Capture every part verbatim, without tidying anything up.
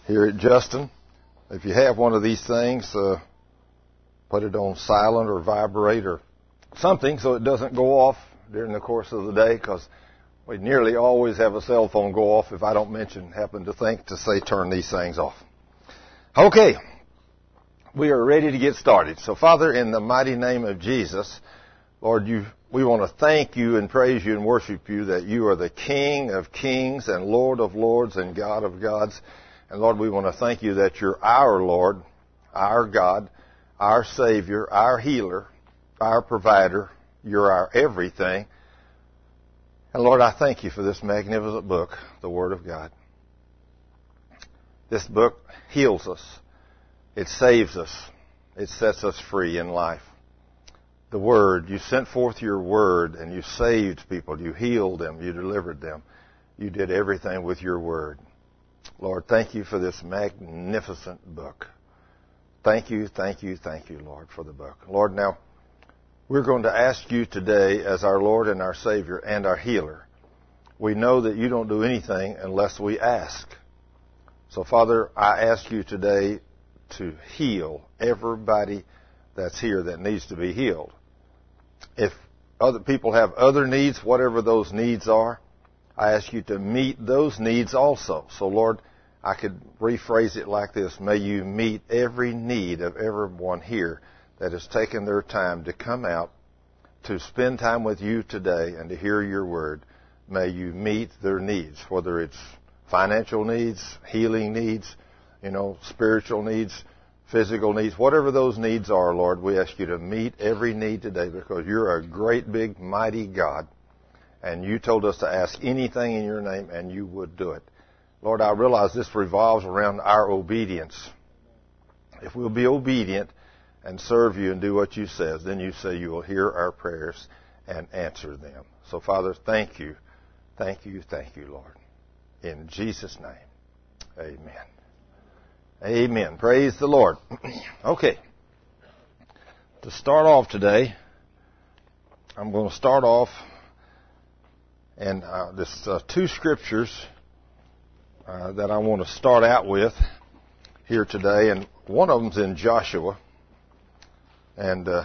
here at Justin. If you have one of these things, uh, put it on silent or vibrate or something so it doesn't go off during the course of the day, because we nearly always have a cell phone go off if I don't mention, happen to think to say turn these things off. Okay, we are ready to get started. So Father, in the mighty name of Jesus, Lord, you, we want to thank you and praise you and worship you that you are the King of kings and Lord of lords and God of gods. And Lord, we want to thank you that you're our Lord, our God, our Savior, our healer, our provider. You're our everything. And Lord, I thank you for this magnificent book, the Word of God. This book heals us. It saves us. It sets us free in life. The Word, you sent forth your Word and you saved people. You healed them. You delivered them. You did everything with your Word. Lord, thank you for this magnificent book. Thank you, thank you, thank you, Lord, for the book. Lord, now, we're going to ask you today as our Lord and our Savior and our healer. We know that you don't do anything unless we ask. So, Father, I ask you today to heal everybody that's here that needs to be healed. If other people have other needs, whatever those needs are, I ask you to meet those needs also. So, Lord, I could rephrase it like this. May you meet every need of everyone here that has taken their time to come out to spend time with you today and to hear your word. May you meet their needs, whether it's financial needs, healing needs, you know, spiritual needs, physical needs, whatever those needs are, Lord, we ask you to meet every need today because you're a great, big, mighty God. And you told us to ask anything in your name, and you would do it. Lord, I realize this revolves around our obedience. If we'll be obedient and serve you and do what you says, then you say you will hear our prayers and answer them. So, Father, thank you. Thank you, thank you, Lord. In Jesus' name, amen. Amen. Praise the Lord. Okay. To start off today, I'm going to start off And uh, there's uh, two scriptures uh, that I want to start out with here today, and one of them's in Joshua, and uh,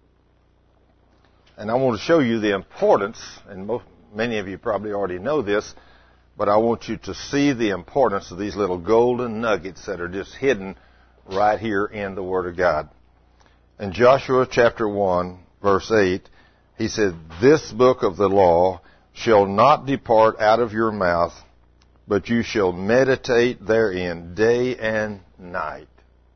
and I want to show you the importance. And most, many of you probably already know this, but I want you to see the importance of these little golden nuggets that are just hidden right here in the Word of God. In Joshua chapter one, verse eight, he said, "This book of the law shall not depart out of your mouth, but you shall meditate therein day and night,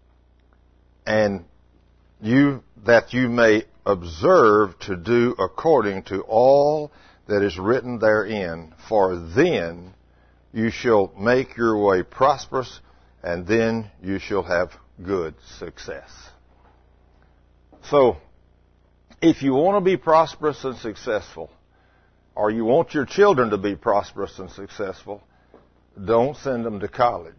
and you that you may observe to do according to all that is written therein, for then you shall make your way prosperous, and then you shall have good success." So, if you want to be prosperous and successful, or you want your children to be prosperous and successful, don't send them to college.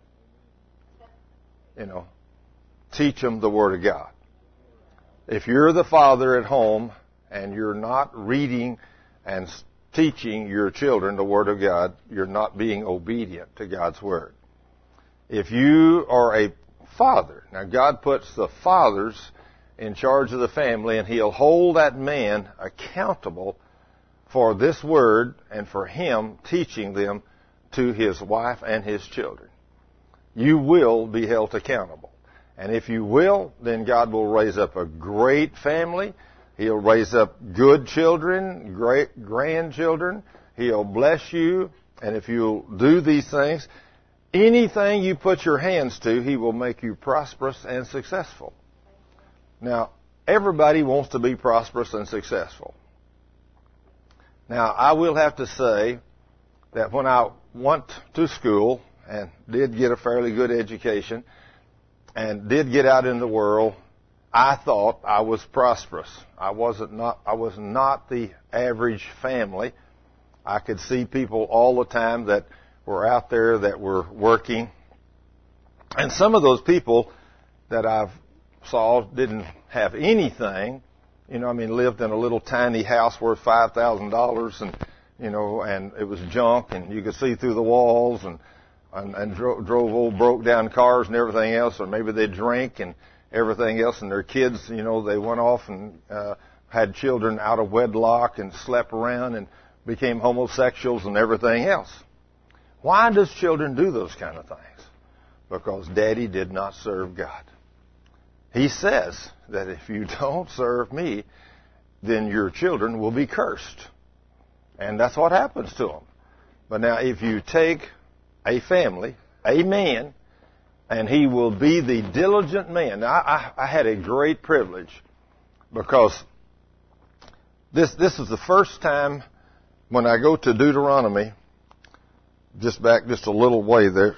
You know, teach them the Word of God. If you're the father at home and you're not reading and teaching your children the Word of God, you're not being obedient to God's Word. If you are a father, now God puts the fathers in charge of the family, and He'll hold that man accountable for this word and for him teaching them to his wife and his children. You will be held accountable. And if you will, then God will raise up a great family. He'll raise up good children, great grandchildren. He'll bless you. And if you'll do these things, anything you put your hands to, He will make you prosperous and successful. Now, everybody wants to be prosperous and successful. Now, I will have to say that when I went to school and did get a fairly good education and did get out in the world, I thought I was prosperous. I wasn't not, I was not the average family. I could see people all the time that were out there that were working. And some of those people that I saw didn't have anything. You know, I mean, lived in a little tiny house worth five thousand dollars, and, you know, and it was junk, and you could see through the walls, and and, and dro- drove old broke down cars and everything else, or maybe they drank and everything else, and their kids, you know, they went off and uh, had children out of wedlock and slept around and became homosexuals and everything else. Why does children do those kind of things? Because Daddy did not serve God. He says that if you don't serve me, then your children will be cursed. And that's what happens to them. But now if you take a family, a man, and he will be the diligent man. Now, I, I, I had a great privilege because this this is the first time when I go to Deuteronomy, just back just a little way there,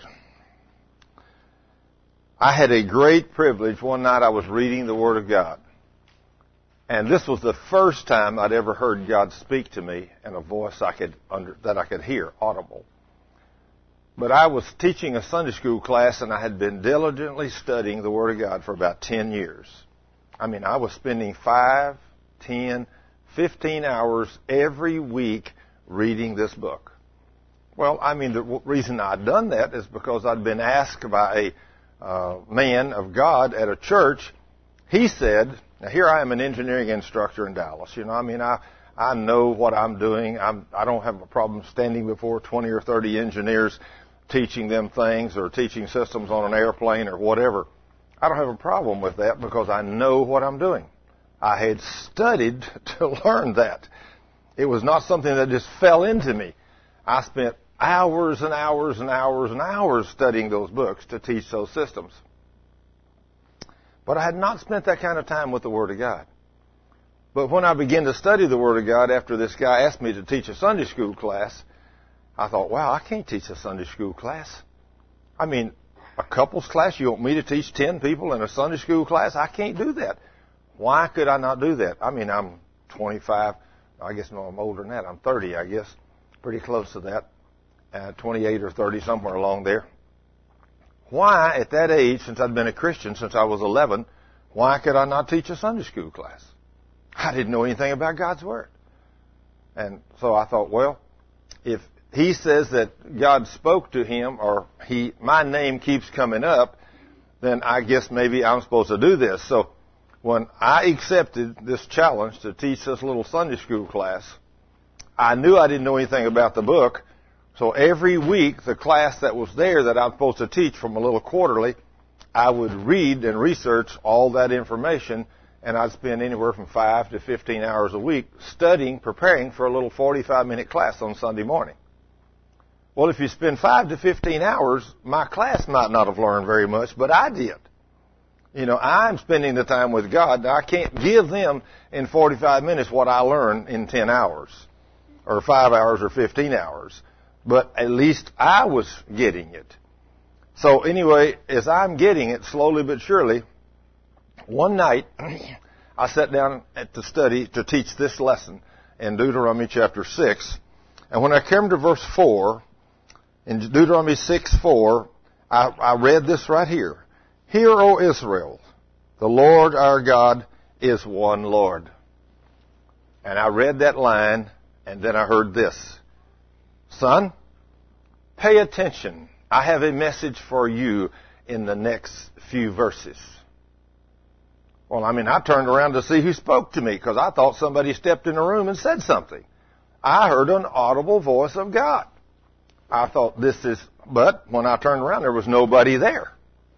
I had a great privilege. One night I was reading the Word of God. And this was the first time I'd ever heard God speak to me in a voice I could under, that I could hear, audible. But I was teaching a Sunday school class, and I had been diligently studying the Word of God for about ten years. I mean, I was spending five, ten, fifteen hours every week reading this book. Well, I mean, the reason I'd done that is because I'd been asked by a uh, man of God at a church. He said, now here I am, an engineering instructor in Dallas. You know, I mean, I I know what I'm doing. I'm, I don't have a problem standing before twenty or thirty engineers teaching them things or teaching systems on an airplane or whatever. I don't have a problem with that because I know what I'm doing. I had studied to learn that. It was not something that just fell into me. I spent hours and hours and hours and hours studying those books to teach those systems. But I had not spent that kind of time with the Word of God. But when I began to study the Word of God after this guy asked me to teach a Sunday school class, I thought, wow, I can't teach a Sunday school class. I mean, a couples class, you want me to teach ten people in a Sunday school class? I can't do that. Why could I not do that? I mean, I'm twenty-five. I guess no, I'm older than that. I'm thirty, I guess. Pretty close to that. Uh, twenty-eight or thirty, somewhere along there. Why, at that age, since I'd been a Christian since I was eleven, why could I not teach a Sunday school class? I didn't know anything about God's Word. And so I thought, well, if he says that God spoke to him, or he, my name keeps coming up, then I guess maybe I'm supposed to do this. So when I accepted this challenge to teach this little Sunday school class, I knew I didn't know anything about the book. So every week, the class that was there that I'm supposed to teach from a little quarterly, I would read and research all that information, and I'd spend anywhere from five to fifteen hours a week studying, preparing for a little forty-five minute class on Sunday morning. Well, if you spend five to fifteen hours, my class might not have learned very much, but I did. You know, I'm spending the time with God. Now, I can't give them in forty-five minutes what I learned in ten hours, or five hours, or fifteen hours. But at least I was getting it. So anyway, as I'm getting it, slowly but surely, one night, I sat down at the study to teach this lesson in Deuteronomy chapter six. And when I came to verse four, in Deuteronomy six four, I, I read this right here. Hear, O Israel, the Lord our God is one Lord. And I read that line, and then I heard this. Son, pay attention. I have a message for you in the next few verses. Well, I mean, I turned around to see who spoke to me because I thought somebody stepped in the room and said something. I heard an audible voice of God. I thought this is, but when I turned around, there was nobody there.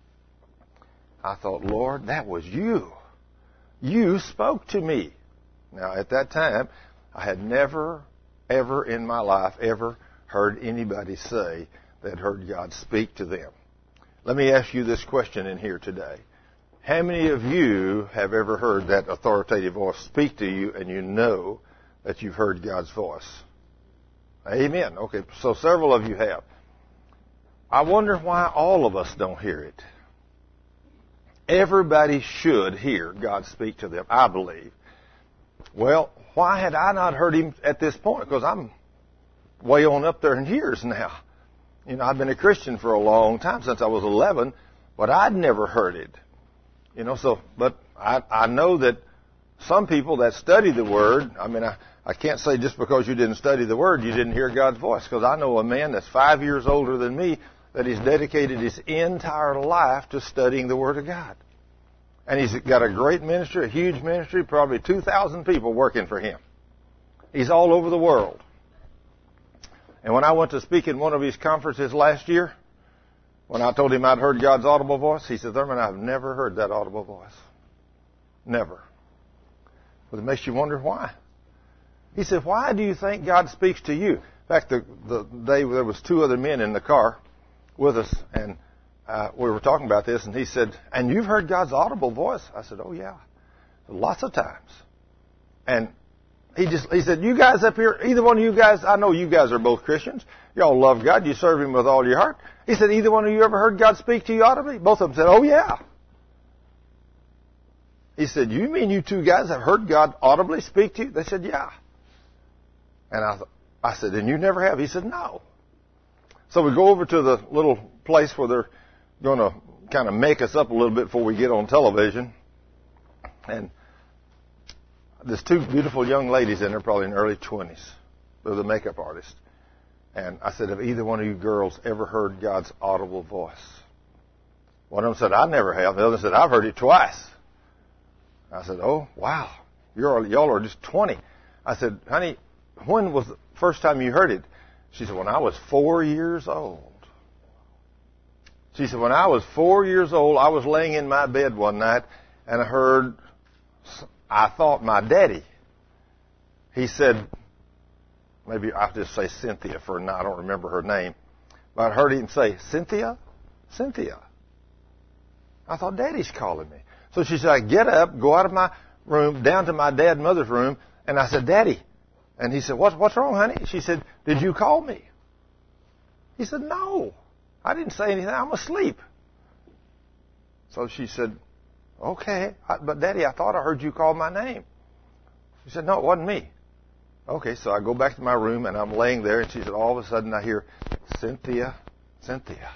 I thought, Lord, that was you. You spoke to me. Now, at that time, I had never, ever in my life, ever heard anybody say that heard God speak to them. Let me ask you this question in here today. How many of you have ever heard that authoritative voice speak to you and you know that you've heard God's voice? Amen. Okay, so several of you have. I wonder why all of us don't hear it. Everybody should hear God speak to them, I believe. Well, why had I not heard him at this point? Because I'm way on up there in years now. You know, I've been a Christian for a long time, since I was eleven, but I'd never heard it. You know, so, but I, I know that some people that study the Word, I mean, I, I can't say just because you didn't study the Word, you didn't hear God's voice, because I know a man that's five years older than me that he's dedicated his entire life to studying the Word of God. And he's got a great ministry, a huge ministry, probably two thousand people working for him. He's all over the world. And when I went to speak in one of his conferences last year, when I told him I'd heard God's audible voice, he said, Thurman, I've never heard that audible voice. Never. But it makes you wonder why. He said, why do you think God speaks to you? In fact, the, the day there was two other men in the car with us, and uh, we were talking about this, and he said, and you've heard God's audible voice? I said, oh, yeah, lots of times. And he just he said, you guys up here, either one of you guys, I know you guys are both Christians. You all love God. You serve Him with all your heart. He said, either one of you ever heard God speak to you audibly? Both of them said, oh, yeah. He said, you mean you two guys have heard God audibly speak to you? They said, yeah. And I, I said, and you never have? He said, no. So we go over to the little place where they're going to kind of make us up a little bit before we get on television. And there's two beautiful young ladies in there, probably in their early twenties. They're the makeup artist. And I said, have either one of you girls ever heard God's audible voice? One of them said, I never have. The other said, I've heard it twice. I said, oh, wow. You're, y'all are just twenty. I said, honey, when was the first time you heard it? She said, when I was four years old. She said, when I was four years old, I was laying in my bed one night, and I heard, I thought my daddy. He said, maybe I'll just say Cynthia for now. I don't remember her name. But I heard him say, Cynthia? Cynthia. I thought, Daddy's calling me. So she said, I get up, go out of my room, down to my dad and mother's room, and I said, Daddy. And he said, What, what's wrong, honey? She said, did you call me? He said, no. I didn't say anything. I'm asleep. So she said, okay. But, Daddy, I thought I heard you call my name. She said, no, it wasn't me. Okay, so I go back to my room, and I'm laying there, and she said, all of a sudden I hear, Cynthia, Cynthia.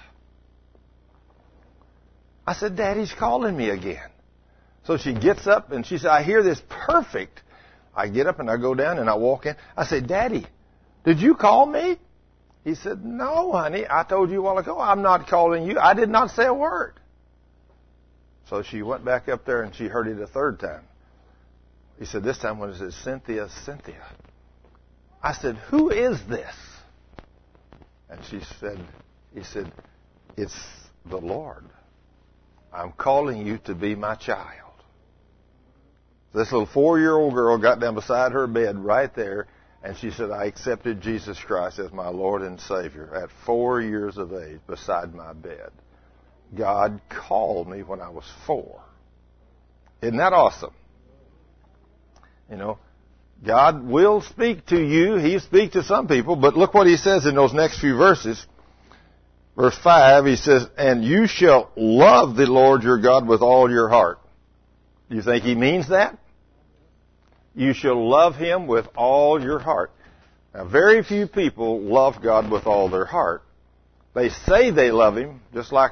I said, Daddy's calling me again. So she gets up, and she said, I hear this perfect. I get up, and I go down, and I walk in. I said, Daddy, did you call me? He said, no, honey, I told you a while ago, I'm not calling you. I did not say a word. So she went back up there, and she heard it a third time. He said, this time when it said, Cynthia, Cynthia. I said, who is this? And she said, he said, it's the Lord. I'm calling you to be my child. This little four-year-old girl got down beside her bed right there, and she said, I accepted Jesus Christ as my Lord and Savior at four years of age beside my bed. God called me when I was four. Isn't that awesome? You know, God will speak to you. He speaks to some people, but look what He says in those next few verses. Verse five, He says, and you shall love the Lord your God with all your heart. Do you think He means that? You shall love Him with all your heart. Now, very few people love God with all their heart. They say they love Him, just like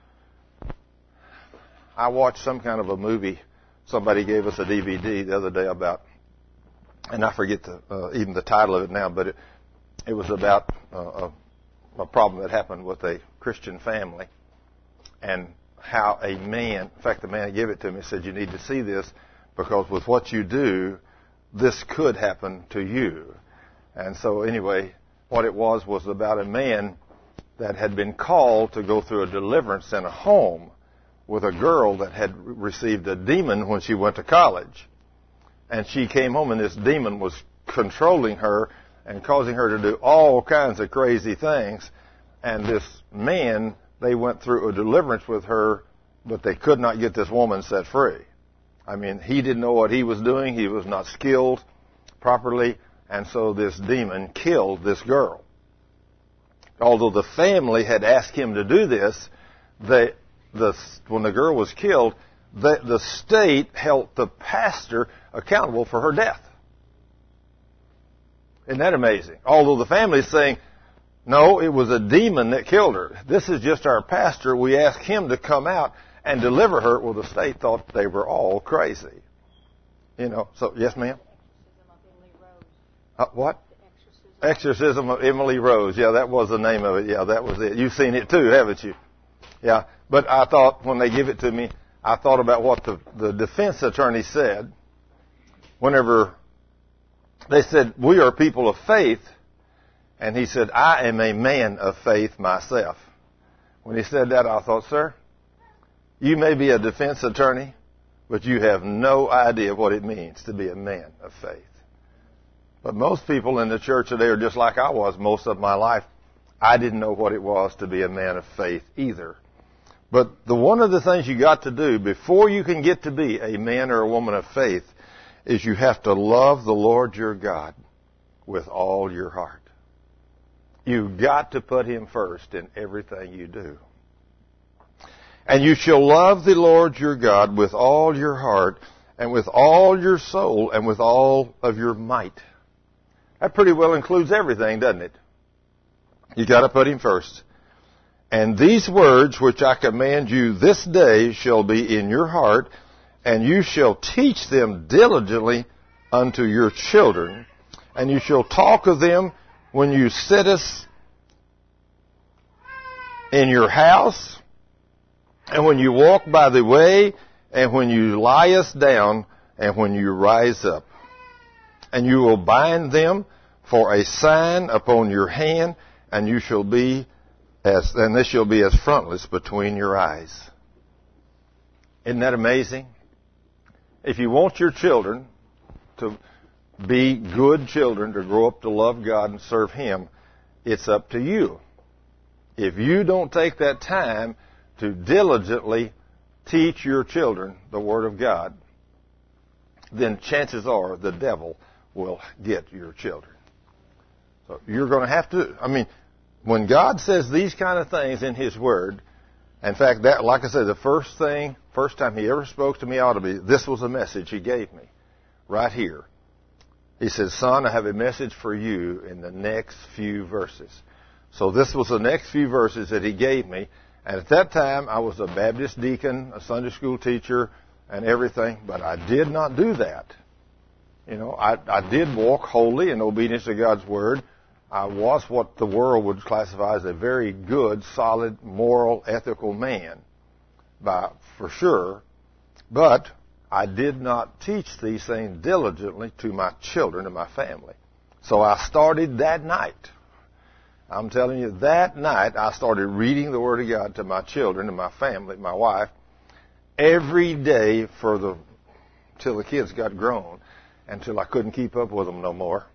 I watched some kind of a movie. Somebody gave us a D V D the other day about, and I forget the, uh, even the title of it now, but it, it was about uh, a, a problem that happened with a Christian family, and how a man, in fact, the man who gave it to me said, you need to see this, because with what you do, this could happen to you. And so anyway, what it was was about a man that had been called to go through a deliverance in a home with a girl that had received a demon when she went to college. And she came home, and this demon was controlling her and causing her to do all kinds of crazy things. And this man, they went through a deliverance with her, but they could not get this woman set free. I mean, he didn't know what he was doing. He was not skilled properly. And so this demon killed this girl. Although the family had asked him to do this, they, the, when the girl was killed, the, the state held the pastor accountable for her death. Isn't that amazing? Although the family is saying, no, it was a demon that killed her. This is just our pastor. We asked him to come out and deliver her. Well, the state thought they were all crazy. You know, so, yes, ma'am? Uh, what? Exorcism of Emily Rose. Yeah, that was the name of it. Yeah, that was it. You've seen it too, haven't you? Yeah. But I thought when they give it to me, I thought about what the, the defense attorney said whenever they said, we are people of faith. And he said, I am a man of faith myself. When he said that, I thought, sir, you may be a defense attorney, but you have no idea what it means to be a man of faith. But most people in the church today are just like I was most of my life. I didn't know what it was to be a man of faith either. But the one of the things you got to do before you can get to be a man or a woman of faith is you have to love the Lord your God with all your heart. You've got to put Him first in everything you do. And you shall love the Lord your God with all your heart and with all your soul and with all of your might. That pretty well includes everything, doesn't it? You got to put Him first. And these words which I command you this day shall be in your heart, and you shall teach them diligently unto your children, and you shall talk of them when you sittest in your house, and when you walk by the way, and when you liest down, and when you rise up. And you will bind them for a sign upon your hand, and you shall be as, and this shall be as frontlets between your eyes. Isn't that amazing? If you want your children to be good children, to grow up to love God and serve Him, it's up to you. If you don't take that time to diligently teach your children the Word of God, then chances are the devil will get your children. So you're going to have to, I mean, when God says these kind of things in His Word, in fact, that, like I said, the first thing, first time He ever spoke to me audibly, this was a message He gave me right here. He said, son, I have a message for you in the next few verses. So this was the next few verses that He gave me. And at that time, I was a Baptist deacon, a Sunday school teacher, and everything, but I did not do that. You know, I, I did walk holy in obedience to God's Word. I was what the world would classify as a very good, solid, moral, ethical man, by, for sure. But I did not teach these things diligently to my children and my family. So I started that night. I'm telling you, that night I started reading the Word of God to my children and my family, my wife, every day for the till the kids got grown, until I couldn't keep up with them no more.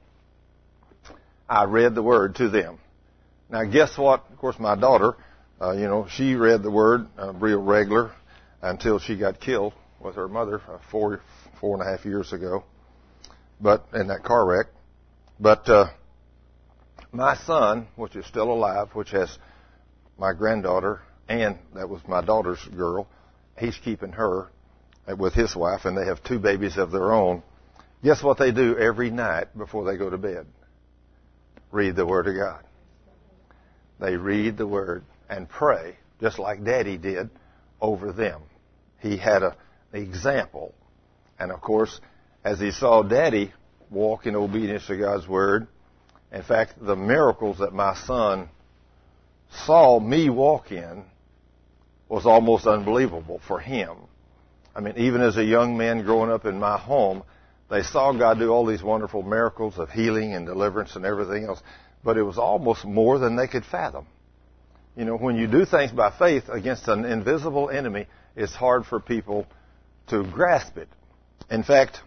I read the Word to them. Now, guess what? Of course, my daughter, uh, you know, she read the Word uh, real regular until she got killed with her mother uh, four, four and a half years ago, but in that car wreck. But uh, my son, which is still alive, which has my granddaughter, and that was my daughter's girl, he's keeping her with his wife, and they have two babies of their own. Guess what they do every night before they go to bed? Read the Word of God. They read the Word and pray, just like Daddy did, over them. He had a, an example. And, of course, as he saw Daddy walk in obedience to God's Word, in fact, the miracles that my son saw me walk in was almost unbelievable for him. I mean, even as a young man growing up in my home, they saw God do all these wonderful miracles of healing and deliverance and everything else, but it was almost more than they could fathom. You know, when you do things by faith against an invisible enemy, it's hard for people to grasp it. In fact,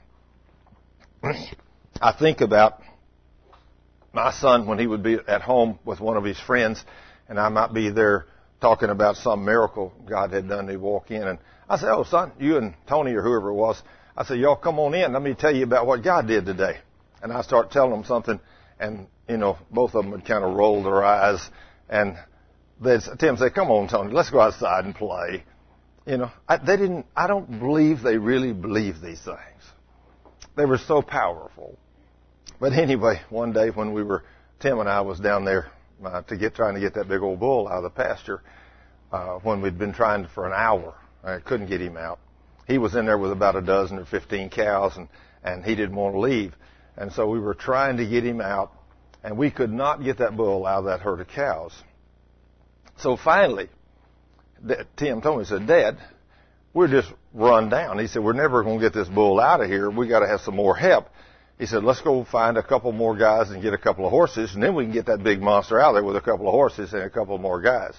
I think about my son when he would be at home with one of his friends, and I might be there talking about some miracle God had done. He'd walk in, and I say, oh, son, you and Tony or whoever it was, I said, y'all come on in. Let me tell you about what God did today. And I start telling them something, and, you know, both of them would kind of roll their eyes. And they'd, Tim said, come on, Tony, let's go outside and play. You know, I, they didn't, I don't believe they really believed these things. They were so powerful. But anyway, one day when we were, Tim and I was down there uh, to get, trying to get that big old bull out of the pasture, uh, when we'd been trying for an hour. I couldn't get him out. He was in there with about a dozen or fifteen cows, and, and he didn't want to leave. And so we were trying to get him out. And we could not get that bull out of that herd of cows. So finally, Tim told me, he said, Dad, we're just run down. He said, we're never going to get this bull out of here. We got to have some more help. He said, let's go find a couple more guys and get a couple of horses, and then we can get that big monster out there with a couple of horses and a couple more guys.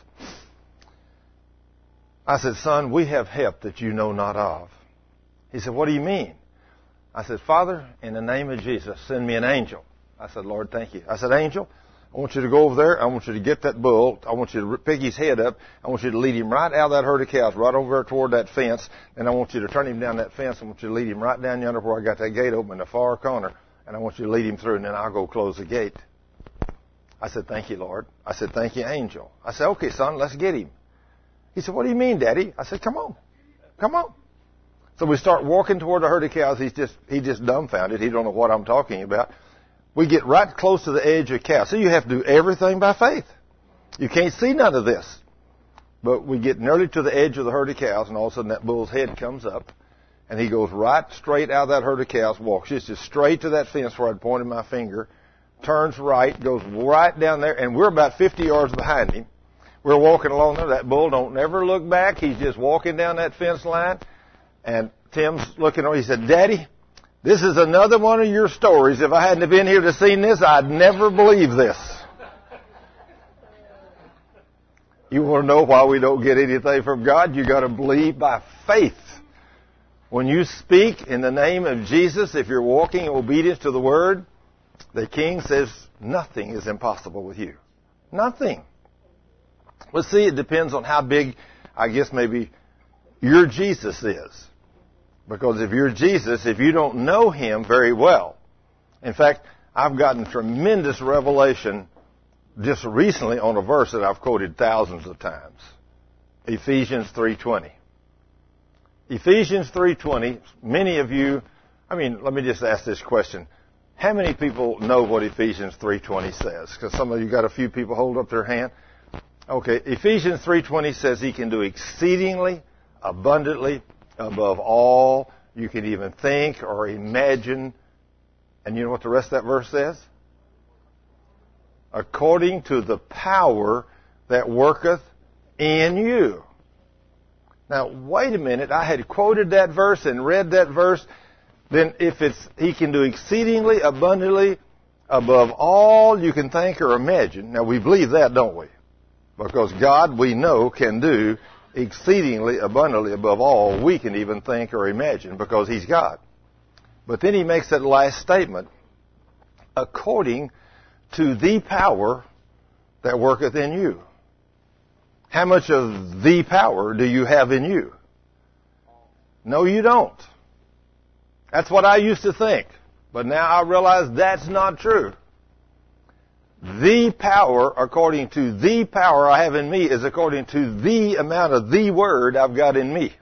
I said, son, we have help that you know not of. He said, what do you mean? I said, Father, in the name of Jesus, send me an angel. I said, Lord, thank you. I said, angel, I want you to go over there. I want you to get that bull. I want you to pick his head up. I want you to lead him right out of that herd of cows, right over there toward that fence. And I want you to turn him down that fence. I want you to lead him right down yonder where I got that gate open in the far corner. And I want you to lead him through, and then I'll go close the gate. I said, thank you, Lord. I said, thank you, angel. I said, okay, son, let's get him. He said, what do you mean, Daddy? I said, come on. Come on. So we start walking toward the herd of cows. He's just, he just dumbfounded. He don't know what I'm talking about. We get right close to the edge of cows. So you have to do everything by faith. You can't see none of this. But we get nearly to the edge of the herd of cows, and all of a sudden that bull's head comes up, and he goes right straight out of that herd of cows, walks just as straight to that fence where I'd pointed my finger, turns right, goes right down there, and we're about fifty yards behind him. We're walking along there. That bull don't never look back. He's just walking down that fence line. And Tim's looking over. He said, Daddy, this is another one of your stories. If I hadn't have been here to see this, I'd never believe this. You want to know why we don't get anything from God? You got to believe by faith. When you speak in the name of Jesus, if you're walking in obedience to the Word, the King says nothing is impossible with you. Nothing. Well, see, it depends on how big, I guess, maybe your Jesus is. Because if you're Jesus, if you don't know Him very well, in fact, I've gotten tremendous revelation just recently on a verse that I've quoted thousands of times. Ephesians three twenty. Ephesians three twenty, many of you, I mean, let me just ask this question. How many people know what Ephesians three twenty says? Because some of you got a few people hold up their hand. Okay, Ephesians three twenty says He can do exceedingly, abundantly, above all you can even think or imagine. And you know what the rest of that verse says? According to the power that worketh in you. Now, wait a minute. I had quoted that verse and read that verse. Then if it's, He can do exceedingly, abundantly, above all you can think or imagine. Now, we believe that, don't we? Because God, we know, can do exceedingly, abundantly, above all we can even think or imagine, because He's God. But then He makes that last statement, according to the power that worketh in you. How much of the power do you have in you? No, you don't. That's what I used to think. But now I realize that's not true. The power, according to the power I have in me, is according to the amount of the Word I've got in me.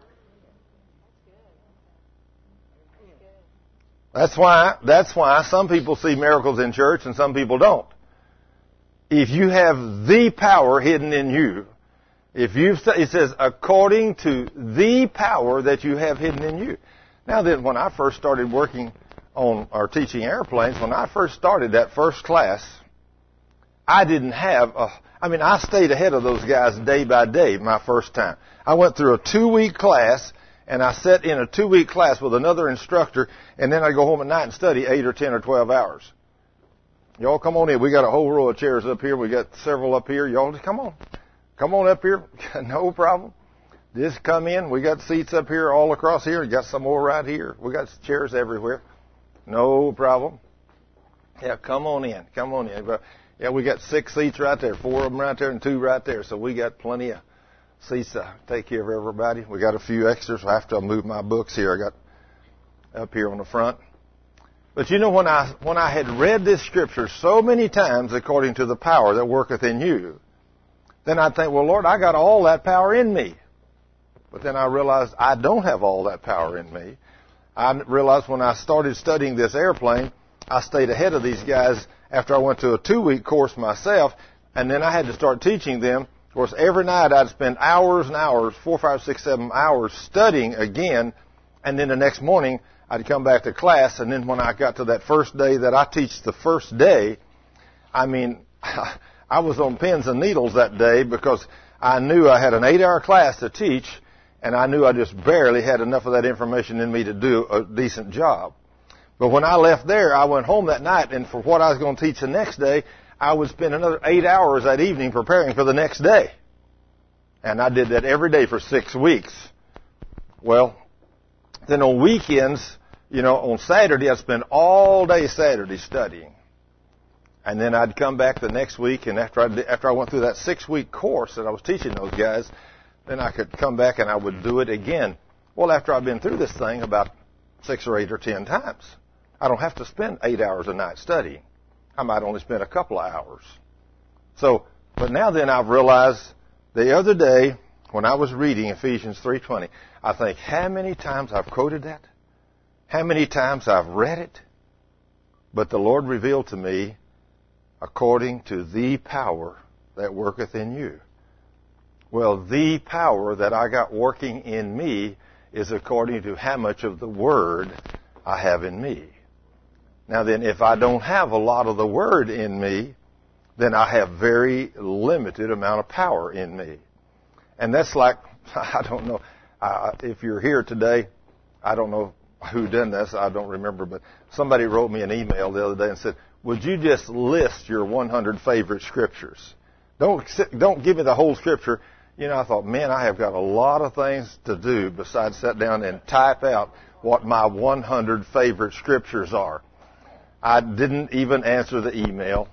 That's why, that's why some people see miracles in church and some people don't. If you have the power hidden in you, if you, it says, according to the power that you have hidden in you. Now then, when I first started working on, or teaching airplanes, when I first started that first class, I didn't have a, I mean, I stayed ahead of those guys day by day my first time. I went through a two-week class, and I sat in a two-week class with another instructor, and then I go home at night and study eight or ten or twelve hours. Y'all come on in. We got a whole row of chairs up here. We got several up here. Y'all just come on. Come on up here. No problem. Just come in. We got seats up here all across here. We got some more right here. We got chairs everywhere. No problem. Yeah, come on in. Come on in. Yeah, we got six seats right there. Four of them right there and two right there. So we got plenty of seats to take care of everybody. We got a few extras. I have to move my books here. I got up here on the front. But you know, when I when I had read this scripture so many times, according to the power that worketh in you, then I'd think, well, Lord, I got all that power in me. But then I realized I don't have all that power in me. I realized when I started studying this airplane, I stayed ahead of these guys after I went to a two-week course myself, and then I had to start teaching them. Of course, every night I'd spend hours and hours, four, five, six, seven hours studying again, and then the next morning I'd come back to class, and then when I got to that first day that I teach the first day, I mean, I was on pins and needles that day because I knew I had an eight-hour class to teach, and I knew I just barely had enough of that information in me to do a decent job. But when I left there, I went home that night, and for what I was going to teach the next day, I would spend another eight hours that evening preparing for the next day. And I did that every day for six weeks. Well, then on weekends, you know, on Saturday, I'd spend all day Saturday studying. And then I'd come back the next week, and after I, after I went through that six-week course that I was teaching those guys, then I could come back and I would do it again. Well, after I've been through this thing about six or eight or ten times, I don't have to spend eight hours a night studying. I might only spend a couple of hours. So, but now then I've realized the other day when I was reading Ephesians three twenty, I think how many times I've quoted that? How many times I've read it? But the Lord revealed to me, according to the power that worketh in you. Well, the power that I got working in me is according to how much of the Word I have in me. Now then, if I don't have a lot of the Word in me, then I have very limited amount of power in me. And that's like, I don't know, uh, if you're here today, I don't know who done this, I don't remember, but somebody wrote me an email the other day and said, would you just list your one hundred favorite scriptures? Don't, don't give me the whole scripture. You know, I thought, man, I have got a lot of things to do besides sit down and type out what my one hundred favorite scriptures are. I didn't even answer the email.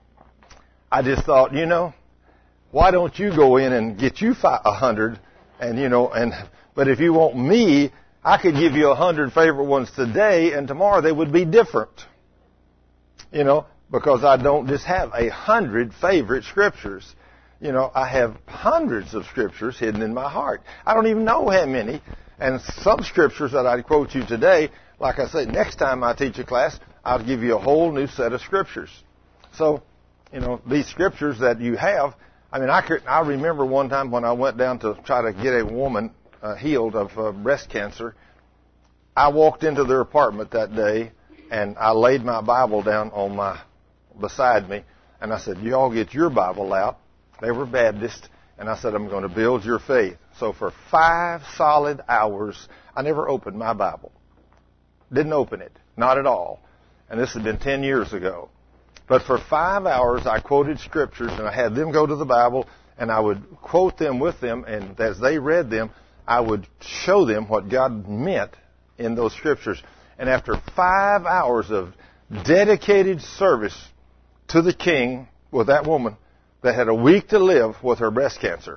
I just thought, you know, why don't you go in and get you a hundred, and you know, and but if you want me, I could give you a hundred favorite ones today, and tomorrow they would be different. You know, because I don't just have a hundred favorite scriptures. You know, I have hundreds of scriptures hidden in my heart. I don't even know how many. And some scriptures that I quote you today, like I said, next time I teach a class, I'll give you a whole new set of scriptures. So, you know, these scriptures that you have, I mean, I could, I remember one time when I went down to try to get a woman uh, healed of uh, breast cancer. I walked into their apartment that day, and I laid my Bible down on my beside me, and I said, "You all get your Bible out." They were Baptist, and I said, "I'm going to build your faith." So for five solid hours, I never opened my Bible. Didn't open it, not at all. And this had been ten years ago. But for five hours, I quoted scriptures, and I had them go to the Bible, and I would quote them with them, and as they read them, I would show them what God meant in those scriptures. And after five hours of dedicated service to the King with that woman that had a week to live with her breast cancer,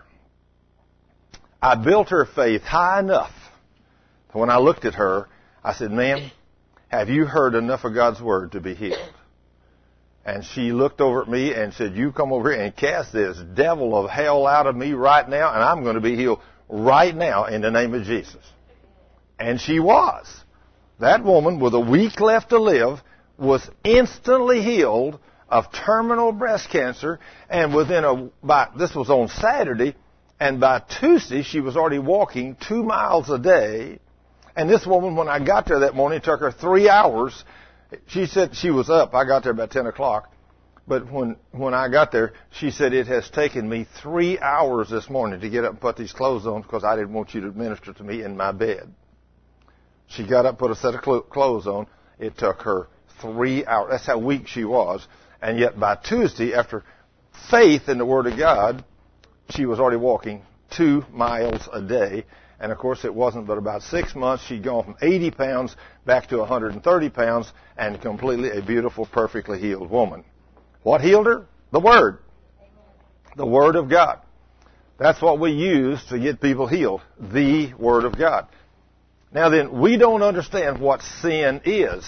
I built her faith high enough that when I looked at her, I said, "Ma'am, have you heard enough of God's Word to be healed?" And she looked over at me and said, "You come over here and cast this devil of hell out of me right now, and I'm going to be healed right now in the name of Jesus." And she was. That woman, with a week left to live, was instantly healed of terminal breast cancer, and within a, by, this was on Saturday, and by Tuesday she was already walking two miles a day. And this woman, when I got there that morning, it took her three hours. She said she was up. I got there about ten o'clock. But when, when I got there, she said, "It has taken me three hours this morning to get up and put these clothes on because I didn't want you to minister to me in my bed." She got up, put a set of clothes on. It took her three hours. That's how weak she was. And yet by Tuesday, after faith in the Word of God, she was already walking two miles a day. And, of course, it wasn't but about six months. She'd gone from eighty pounds back to one hundred thirty pounds and completely a beautiful, perfectly healed woman. What healed her? The Word. The Word of God. That's what we use to get people healed. The Word of God. Now then, we don't understand what sin is.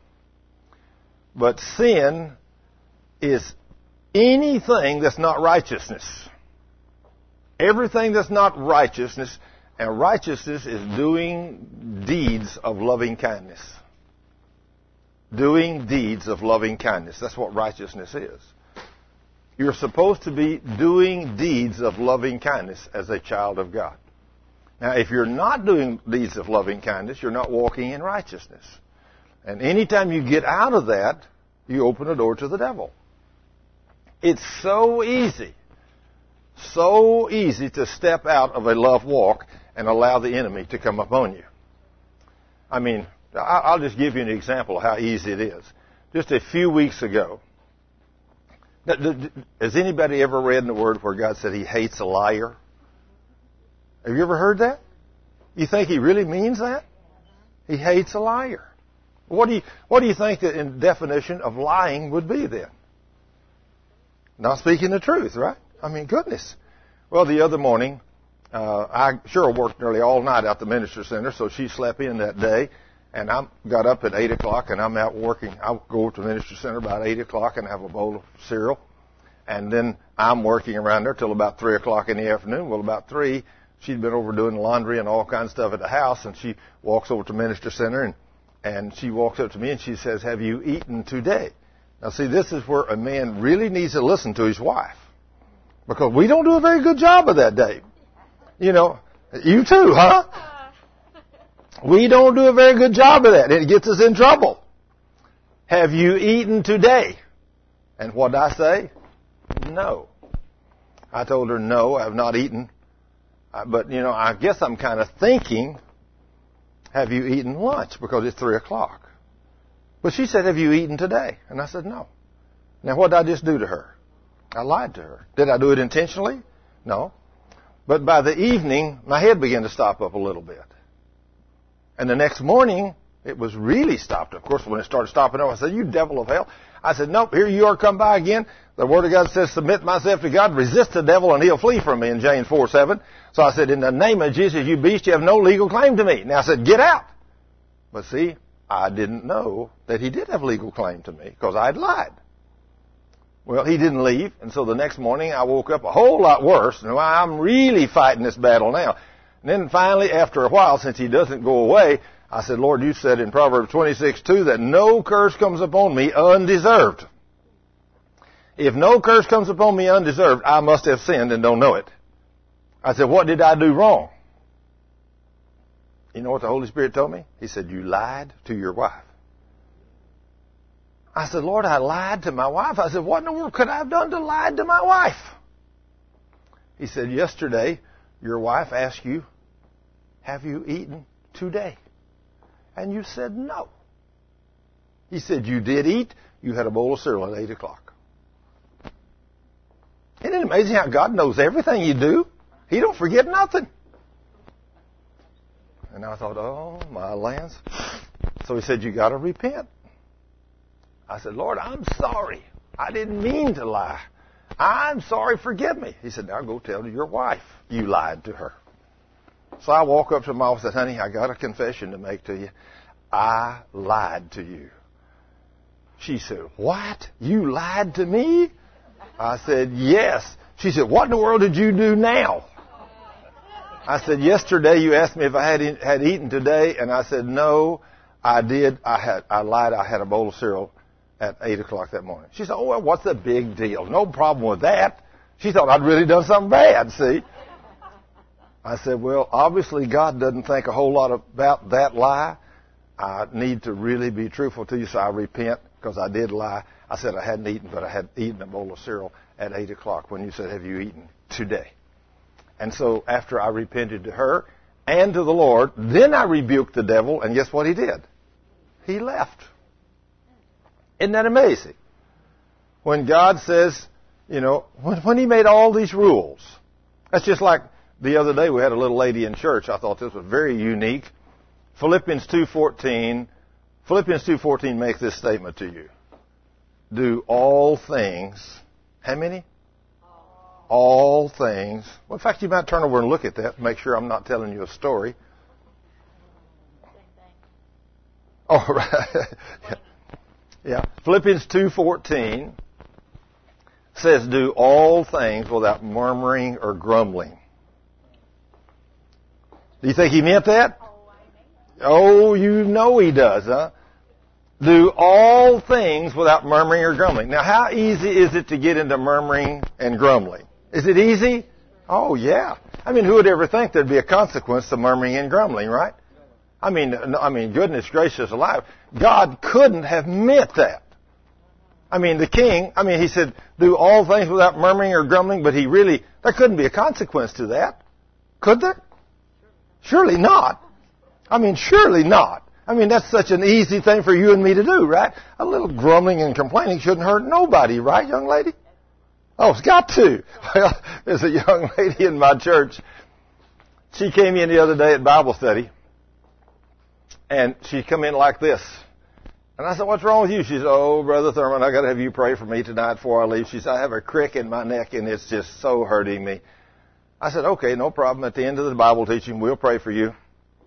But sin is anything that's not righteousness. Everything that's not righteousness. And righteousness is doing deeds of loving kindness. Doing deeds of loving kindness. That's what righteousness is. You're supposed to be doing deeds of loving kindness as a child of God. Now, if you're not doing deeds of loving kindness, you're not walking in righteousness. And anytime you get out of that, you open a door to the devil. It's so easy, so easy to step out of a love walk and allow the enemy to come upon you. I mean, I'll just give you an example of how easy it is. Just a few weeks ago, has anybody ever read in the Word where God said He hates a liar? Have you ever heard that? You think He really means that? He hates a liar. What do you, what do you think the definition of lying would be then? Not speaking the truth, right? I mean, goodness. Well, the other morning, uh, I sure worked nearly all night out the minister center, so she slept in that day. And I got up at eight o'clock, and I'm out working. I go to the minister center about eight o'clock and have a bowl of cereal. And then I'm working around there till about three o'clock in the afternoon. Well, about three, she'd been over doing laundry and all kinds of stuff at the house, and she walks over to the minister center, and, and she walks up to me, and she says, have you eaten today? Now, see, this is where a man really needs to listen to his wife, because we don't do a very good job of that, Dave. You know, you too, huh? We don't do a very good job of that. It gets us in trouble. Have you eaten today? And what did I say? No. I told her, no, I have not eaten. But, you know, I guess I'm kind of thinking, have you eaten lunch? Because it's three o'clock. But she said, have you eaten today? And I said, no. Now, what did I just do to her? I lied to her. Did I do it intentionally? No. But by the evening, my head began to stop up a little bit. And the next morning, it was really stopped. Of course, when it started stopping up, I said, you devil of hell. I said, nope, here you are, come by again. The Word of God says, submit myself to God, resist the devil, and he'll flee from me in James four seven. So I said, in the name of Jesus, you beast, you have no legal claim to me. Now I said, get out. But see, I didn't know that he did have legal claim to me because I had lied. Well, he didn't leave, and so the next morning I woke up a whole lot worse. And I'm really fighting this battle now. And then finally, after a while, since he doesn't go away, I said, Lord, you said in Proverbs twenty-six two that no curse comes upon me undeserved. If no curse comes upon me undeserved, I must have sinned and don't know it. I said, what did I do wrong? You know what the Holy Spirit told me? He said, you lied to your wife. I said, Lord, I lied to my wife. I said, what in the world could I have done to lie to my wife? He said, yesterday, your wife asked you, have you eaten today? And you said no. He said, you did eat. You had a bowl of cereal at eight o'clock. Isn't it amazing how God knows everything you do? He don't forget nothing. And I thought, oh, my lands. So he said, you got to repent. I said, Lord, I'm sorry. I didn't mean to lie. I'm sorry, forgive me. He said, now go tell your wife you lied to her. So I walk up to my office and said, honey, I got a confession to make to you. I lied to you. She said, what? You lied to me? I said, yes. She said, what in the world did you do now? I said, yesterday you asked me if I had had eaten today, and I said, no, I did. I had. I lied. I had a bowl of cereal at eight o'clock that morning. She said, oh, well, what's the big deal? No problem with that. She thought I'd really done something bad, see? I said, well, obviously God doesn't think a whole lot about that lie. I need to really be truthful to you, so I repent because I did lie. I said I hadn't eaten, but I had eaten a bowl of cereal at eight o'clock when you said, have you eaten today? And so after I repented to her and to the Lord, then I rebuked the devil, and guess what he did? He left. Isn't that amazing? When God says, you know, when, when he made all these rules, that's just like the other day we had a little lady in church. I thought this was very unique. Philippians two fourteen, Philippians two fourteen makes this statement to you. Do all things, how many? All things. Well, in fact, you might turn over and look at that to make sure I'm not telling you a story. Oh, right. yeah. yeah. Philippians two fourteen says, do all things without murmuring or grumbling. Do you think he meant that? Oh, you know he does, huh? Do all things without murmuring or grumbling. Now, how easy is it to get into murmuring and grumbling? Is it easy? Oh, yeah. I mean, who would ever think there'd be a consequence to murmuring and grumbling, right? I mean, I mean, goodness gracious alive. God couldn't have meant that. I mean, the king, I mean, he said, do all things without murmuring or grumbling, but he really, there couldn't be a consequence to that. Could there? Surely not. I mean, surely not. I mean, that's such an easy thing for you and me to do, right? A little grumbling and complaining shouldn't hurt nobody, right, young lady? Oh, it's got to. Well, there's a young lady in my church. She came in the other day at Bible study, and she come in like this. And I said, what's wrong with you? She said, oh, Brother Thurman, I got to have you pray for me tonight before I leave. She said, I have a crick in my neck, and it's just so hurting me. I said, okay, no problem. At the end of the Bible teaching, we'll pray for you.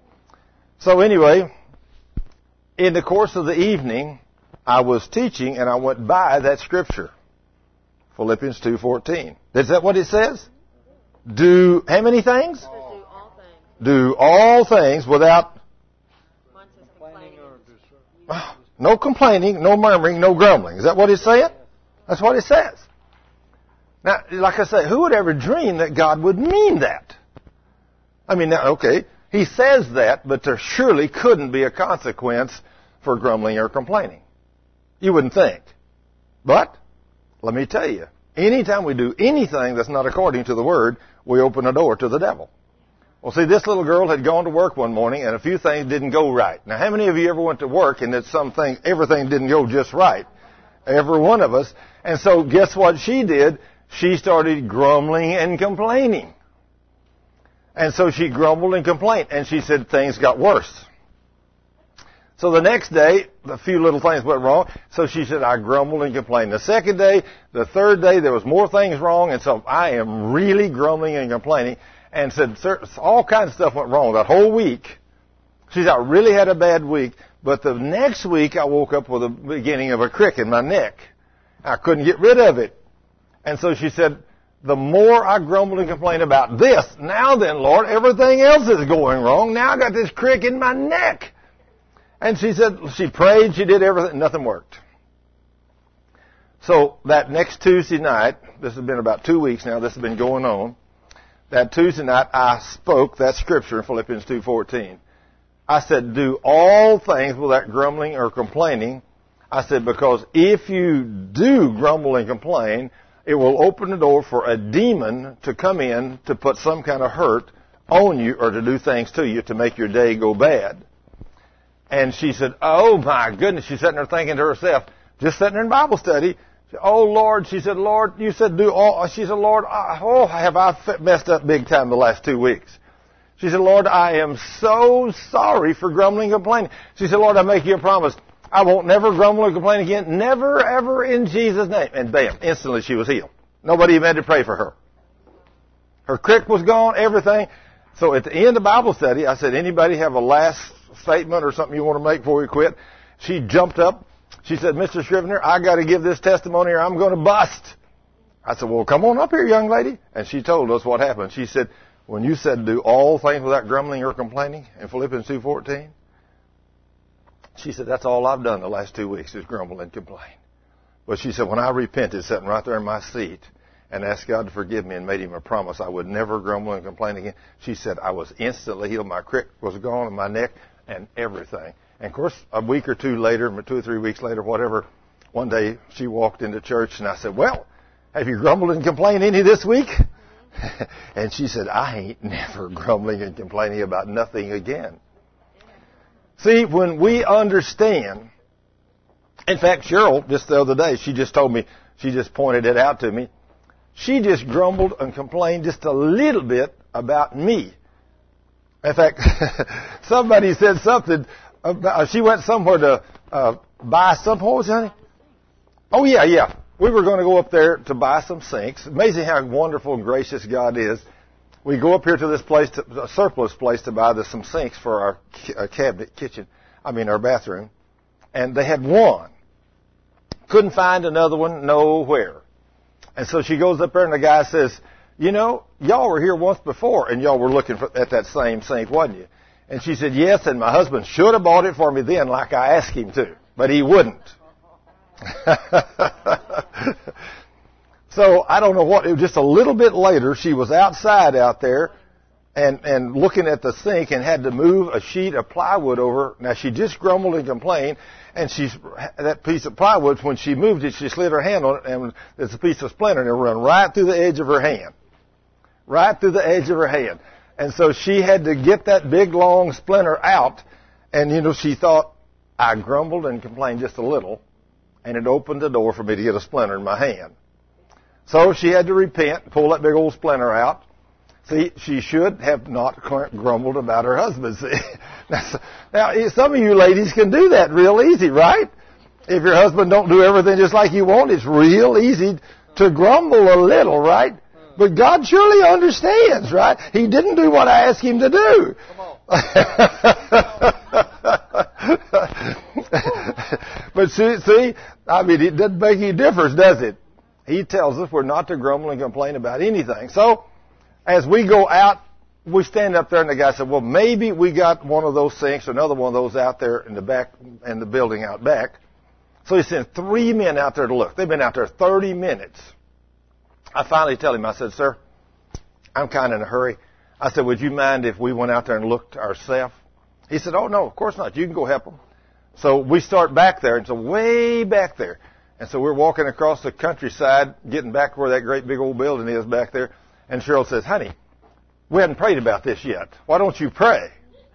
So anyway, in the course of the evening, I was teaching, and I went by that scripture, Philippians two fourteen. Is that what it says? Do how many things? Do all things. Do all things without Complaining or no complaining, no murmuring, no grumbling. Is that what it's saying? That's what it says. Now, like I say, who would ever dream that God would mean that? I mean, now, okay, he says that, but there surely couldn't be a consequence for grumbling or complaining. You wouldn't think. But, let me tell you, anytime we do anything that's not according to the Word, we open a door to the devil. Well, see, this little girl had gone to work one morning, and a few things didn't go right. Now, how many of you ever went to work and that something, everything didn't go just right? Every one of us. And so, guess what she did? She started grumbling and complaining. And so she grumbled and complained, and she said things got worse. So the next day, a few little things went wrong, so she said, I grumbled and complained. The second day, the third day, there was more things wrong, and so I am really grumbling and complaining. And said all kinds of stuff went wrong that whole week. She said, I really had a bad week, but the next week I woke up with the beginning of a crick in my neck. I couldn't get rid of it. And so she said, the more I grumble and complain about this, now then, Lord, everything else is going wrong. Now I got this crick in my neck. And she said, she prayed, she did everything, nothing worked. So that next Tuesday night, this has been about two weeks now, this has been going on. That Tuesday night, I spoke that scripture in Philippians two fourteen. I said, do all things without grumbling or complaining. I said, because if you do grumble and complain, it will open the door for a demon to come in to put some kind of hurt on you or to do things to you to make your day go bad. And she said, oh my goodness. She's sitting there thinking to herself, just sitting there in Bible study, oh, Lord, she said, Lord, you said do all, she said, Lord, oh, have I messed up big time the last two weeks. She said, Lord, I am so sorry for grumbling and complaining. She said, Lord, I make you a promise. I won't never grumble or complain again. Never, ever in Jesus' name. And bam, instantly she was healed. Nobody even had to pray for her. Her crick was gone, everything. So at the end of Bible study, I said, anybody have a last statement or something you want to make before we quit? She jumped up. She said, Mister Scrivener, I got to give this testimony or I'm going to bust. I said, well, come on up here, young lady. And she told us what happened. She said, when you said do all things without grumbling or complaining in Philippians two fourteen, she said, that's all I've done the last two weeks is grumble and complain. But she said, when I repented, sitting right there in my seat and asked God to forgive me and made him a promise I would never grumble and complain again, she said, I was instantly healed. My crick was gone in my neck and everything. And, of course, a week or two later, two or three weeks later, whatever, one day she walked into church and I said, well, have you grumbled and complained any this week? And she said, I ain't never grumbling and complaining about nothing again. See, when we understand, in fact, Cheryl, just the other day, she just told me, she just pointed it out to me. She just grumbled and complained just a little bit about me. In fact, somebody said something. Uh, she went somewhere to uh, buy something. What was it, honey? Oh, yeah, yeah. We were going to go up there to buy some sinks. Amazing how wonderful and gracious God is. We go up here to this place, to, a surplus place, to buy this, some sinks for our uh, cabinet kitchen, I mean our bathroom. And they had one. Couldn't find another one nowhere. And so she goes up there and the guy says, you know, y'all were here once before and y'all were looking for, at that same sink, wasn't you? And she said, yes, and my husband should have bought it for me then like I asked him to, but he wouldn't. So I don't know what, it was just a little bit later, she was outside out there and, and looking at the sink and had to move a sheet of plywood over. Now, she just grumbled and complained, and she's, that piece of plywood, when she moved it, she slid her hand on it, and there's a piece of splinter, and it ran right through the edge of her hand. Right through the edge of her hand. And so she had to get that big, long splinter out, and, you know, she thought, I grumbled and complained just a little, and it opened the door for me to get a splinter in my hand. So she had to repent, pull that big old splinter out. See, she should have not grumbled about her husband. See? Now, some of you ladies can do that real easy, right? If your husband don't do everything just like you want, it's real easy to grumble a little, right? But God surely understands, right? He didn't do what I asked him to do. Come on. But see, see, I mean, it doesn't make any difference, does it? He tells us we're not to grumble and complain about anything. So, as we go out, we stand up there and the guy said, well, maybe we got one of those sinks or another one of those out there in the back, in the building out back. So he sent three men out there to look. They've been out there thirty minutes. I finally tell him, I said, sir, I'm kind of in a hurry. I said, would you mind if we went out there and looked ourselves? He said, oh, no, of course not. You can go help them. So we start back there, and so way back there. And so we're walking across the countryside, getting back where that great big old building is back there. And Cheryl says, honey, we haven't prayed about this yet. Why don't you pray?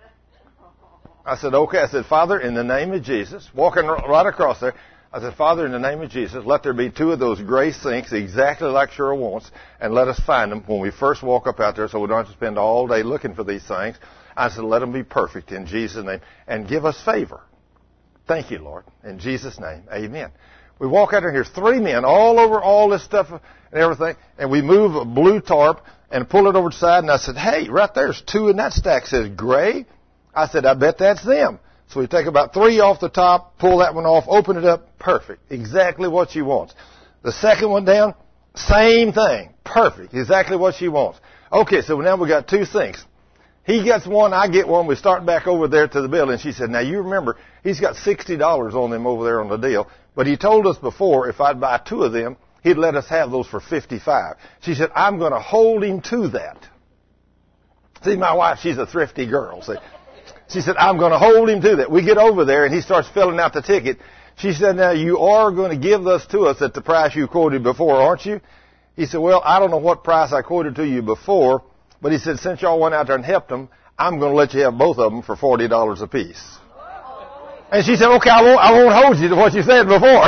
I said, okay. I said, Father, in the name of Jesus, walking right across there, I said, Father, in the name of Jesus, let there be two of those gray sinks exactly like Cheryl wants, and let us find them when we first walk up out there so we don't have to spend all day looking for these things. I said, let them be perfect in Jesus' name, and give us favor. Thank you, Lord. In Jesus' name, amen. We walk out there, here's three men all over all this stuff and everything, and we move a blue tarp and pull it over to the side, and I said, hey, right there's two in that stack says gray. I said, I bet that's them. So we take about three off the top, pull that one off, open it up, perfect. Exactly what she wants. The second one down, same thing. Perfect. Exactly what she wants. Okay, so now we got two sinks. He gets one, I get one. We start back over there to the building. She said, now you remember, he's got sixty dollars on them over there on the deal. But he told us before, if I'd buy two of them, he'd let us have those for fifty-five. She said, I'm going to hold him to that. See, my wife, she's a thrifty girl. See? She said, I'm going to hold him to that. We get over there, and he starts filling out the ticket. She said, now, you are going to give this to us at the price you quoted before, aren't you? He said, well, I don't know what price I quoted to you before, but he said, since y'all went out there and helped them, I'm going to let you have both of them for forty dollars apiece. And she said, okay, I won't, I won't hold you to what you said before.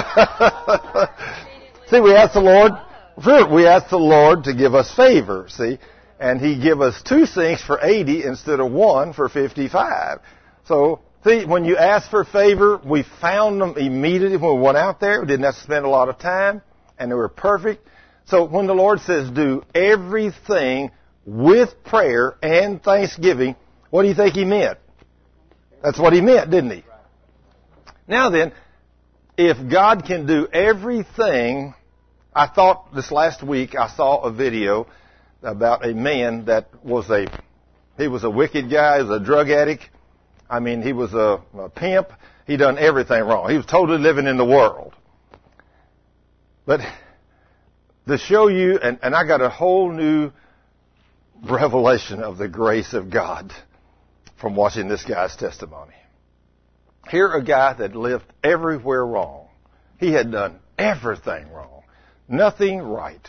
See, we asked the Lord, we asked the Lord to give us favor, see? And he give us two sinks for eighty instead of one for fifty-five. So, see, when you ask for favor, we found them immediately when we went out there. We didn't have to spend a lot of time, and they were perfect. So when the Lord says do everything with prayer and thanksgiving, what do you think he meant? That's what he meant, didn't he? Now then, if God can do everything, I thought this last week I saw a video about a man that was a, he was a wicked guy, he was a drug addict. I mean, he was a, a pimp. He done everything wrong. He was totally living in the world. But to show you, and, and I got a whole new revelation of the grace of God from watching this guy's testimony. Here, a guy that lived everywhere wrong. He had done everything wrong. Nothing right.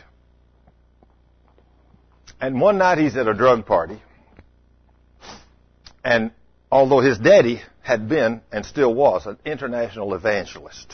And one night he's at a drug party. And although his daddy had been and still was an international evangelist.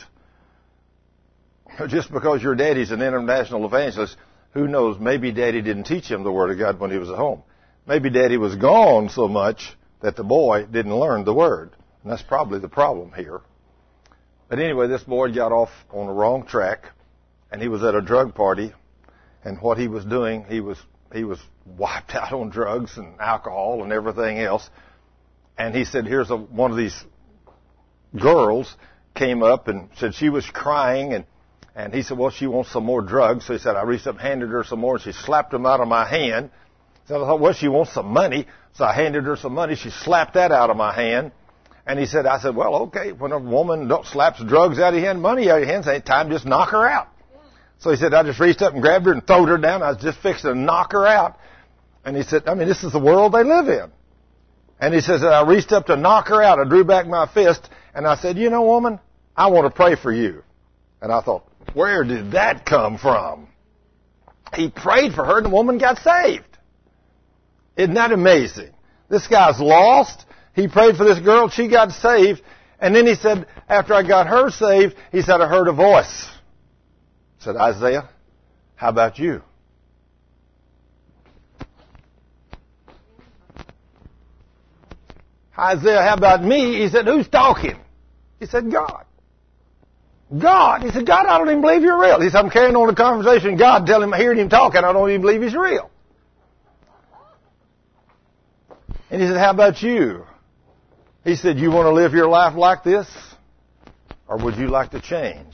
Just because your daddy's an international evangelist, who knows, maybe daddy didn't teach him the Word of God when he was at home. Maybe daddy was gone so much that the boy didn't learn the Word. And that's probably the problem here. But anyway, this boy got off on the wrong track, and he was at a drug party, and what he was doing, he was he was wiped out on drugs and alcohol and everything else. And he said, here's a, one of these girls came up and said she was crying, and, and he said, well, she wants some more drugs. So he said, I reached up and handed her some more, and she slapped them out of my hand. So I thought, well, she wants some money. So I handed her some money. She slapped that out of my hand. And he said, I said, well, okay, when a woman don't slaps drugs out of your hand, money out of your hands, ain't time, just knock her out. So he said, I just reached up and grabbed her and throwed her down. I was just fixing to knock her out. And he said, I mean, this is the world they live in. And he says, I reached up to knock her out. I drew back my fist, and I said, you know, woman, I want to pray for you. And I thought, where did that come from? He prayed for her, and the woman got saved. Isn't that amazing? This guy's lost. He prayed for this girl. She got saved. And then he said, after I got her saved, he said, I heard a voice. I said, Isaiah, how about you? Isaiah, how about me? He said, who's talking? He said, God. God. He said, God, I don't even believe you're real. He said, I'm carrying on a conversation. God, tell him, hearing him talking, I don't even believe he's real. And he said, how about you? He said, you want to live your life like this? Or would you like to change?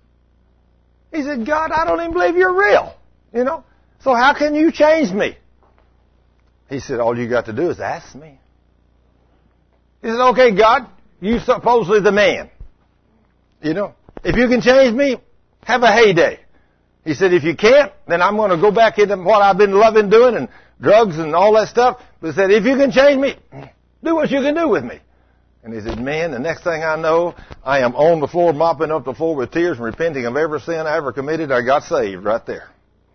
He said, God, I don't even believe you're real. You know? So how can you change me? He said, all you got to do is ask me. He said, okay, God, you supposedly the man. You know, if you can change me, have a heyday. He said, if you can't, then I'm going to go back into what I've been loving doing and drugs and all that stuff. But he said, if you can change me, do what you can do with me. And he said, man, the next thing I know, I am on the floor, mopping up the floor with tears and repenting of every sin I ever committed. I got saved right there.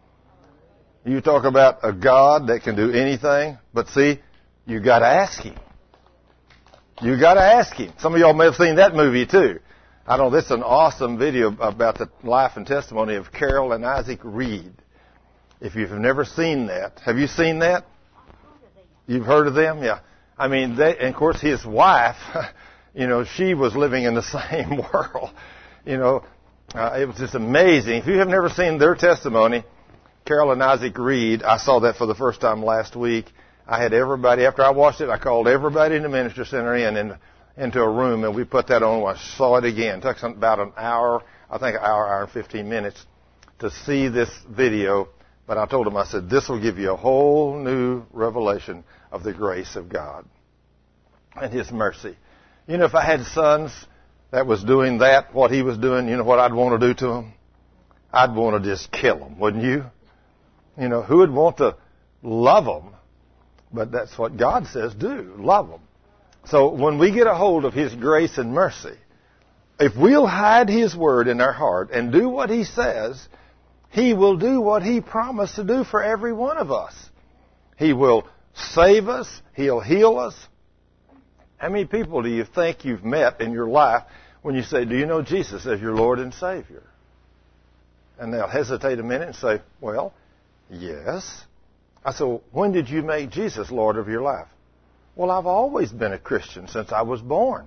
You talk about a God that can do anything, but see, you got to ask him. You got to ask him. Some of y'all may have seen that movie too. I know this is an awesome video about the life and testimony of Carol and Isaac Reed. If you've never seen that, have you seen that? You've heard of them? Yeah. I mean, they, and of course his wife, you know, she was living in the same world. You know, uh, it was just amazing. If you have never seen their testimony, Carol and Isaac Reed, I saw that for the first time last week. I had everybody, after I watched it, I called everybody in the ministry center in and into a room, and we put that on. I saw it again. It took about an hour, I think an hour, hour and fifteen minutes to see this video. But I told them, I said, this will give you a whole new revelation of the grace of God and his mercy. You know, if I had sons that was doing that, what he was doing, you know what I'd want to do to them? I'd want to just kill them, wouldn't you? You know, who would want to love them? But that's what God says, do. Love them. So when we get a hold of his grace and mercy, if we'll hide his word in our heart and do what he says, he will do what he promised to do for every one of us. He will save us. He'll heal us. How many people do you think you've met in your life when you say, do you know Jesus as your Lord and Savior? And they'll hesitate a minute and say, well, yes. I said, well, when did you make Jesus Lord of your life? Well, I've always been a Christian since I was born.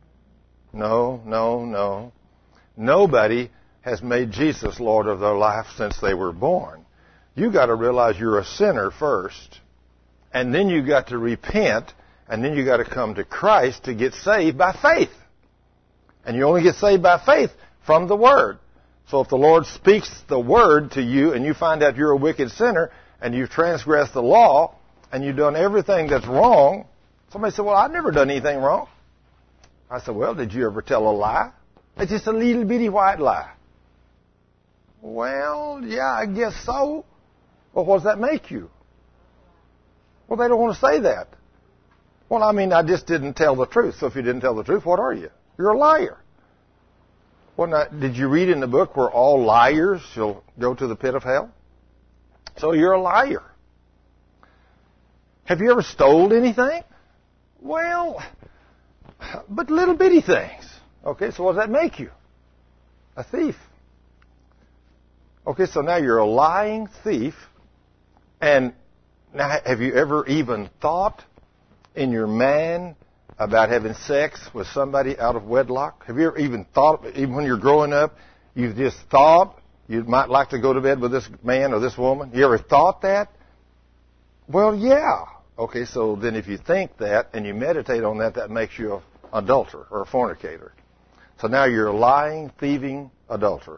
No, no, no. Nobody has made Jesus Lord of their life since they were born. You got to realize you're a sinner first, and then you got to repent, and then you got to come to Christ to get saved by faith. And you only get saved by faith from the Word. So if the Lord speaks the Word to you and you find out you're a wicked sinner and you've transgressed the law and you've done everything that's wrong, somebody said, well, I've never done anything wrong. I said, well, did you ever tell a lie? It's just a little bitty white lie. Well, yeah, I guess so. Well, what does that make you? Well, they don't want to say that. Well, I mean, I just didn't tell the truth. So if you didn't tell the truth, what are you? You're a liar. Well, now, did you read in the book where all liars shall go to the pit of hell? So you're a liar. Have you ever stole anything? Well, but little bitty things. Okay, so what does that make you? A thief. Okay, so now you're a lying thief. And now, have you ever even thought in your man about having sex with somebody out of wedlock? Have you ever even thought, even when you're growing up, you've just thought you might like to go to bed with this man or this woman? You ever thought that? Well, yeah. Okay, so then if you think that and you meditate on that, that makes you an adulterer or a fornicator. So now you're a lying, thieving adulterer.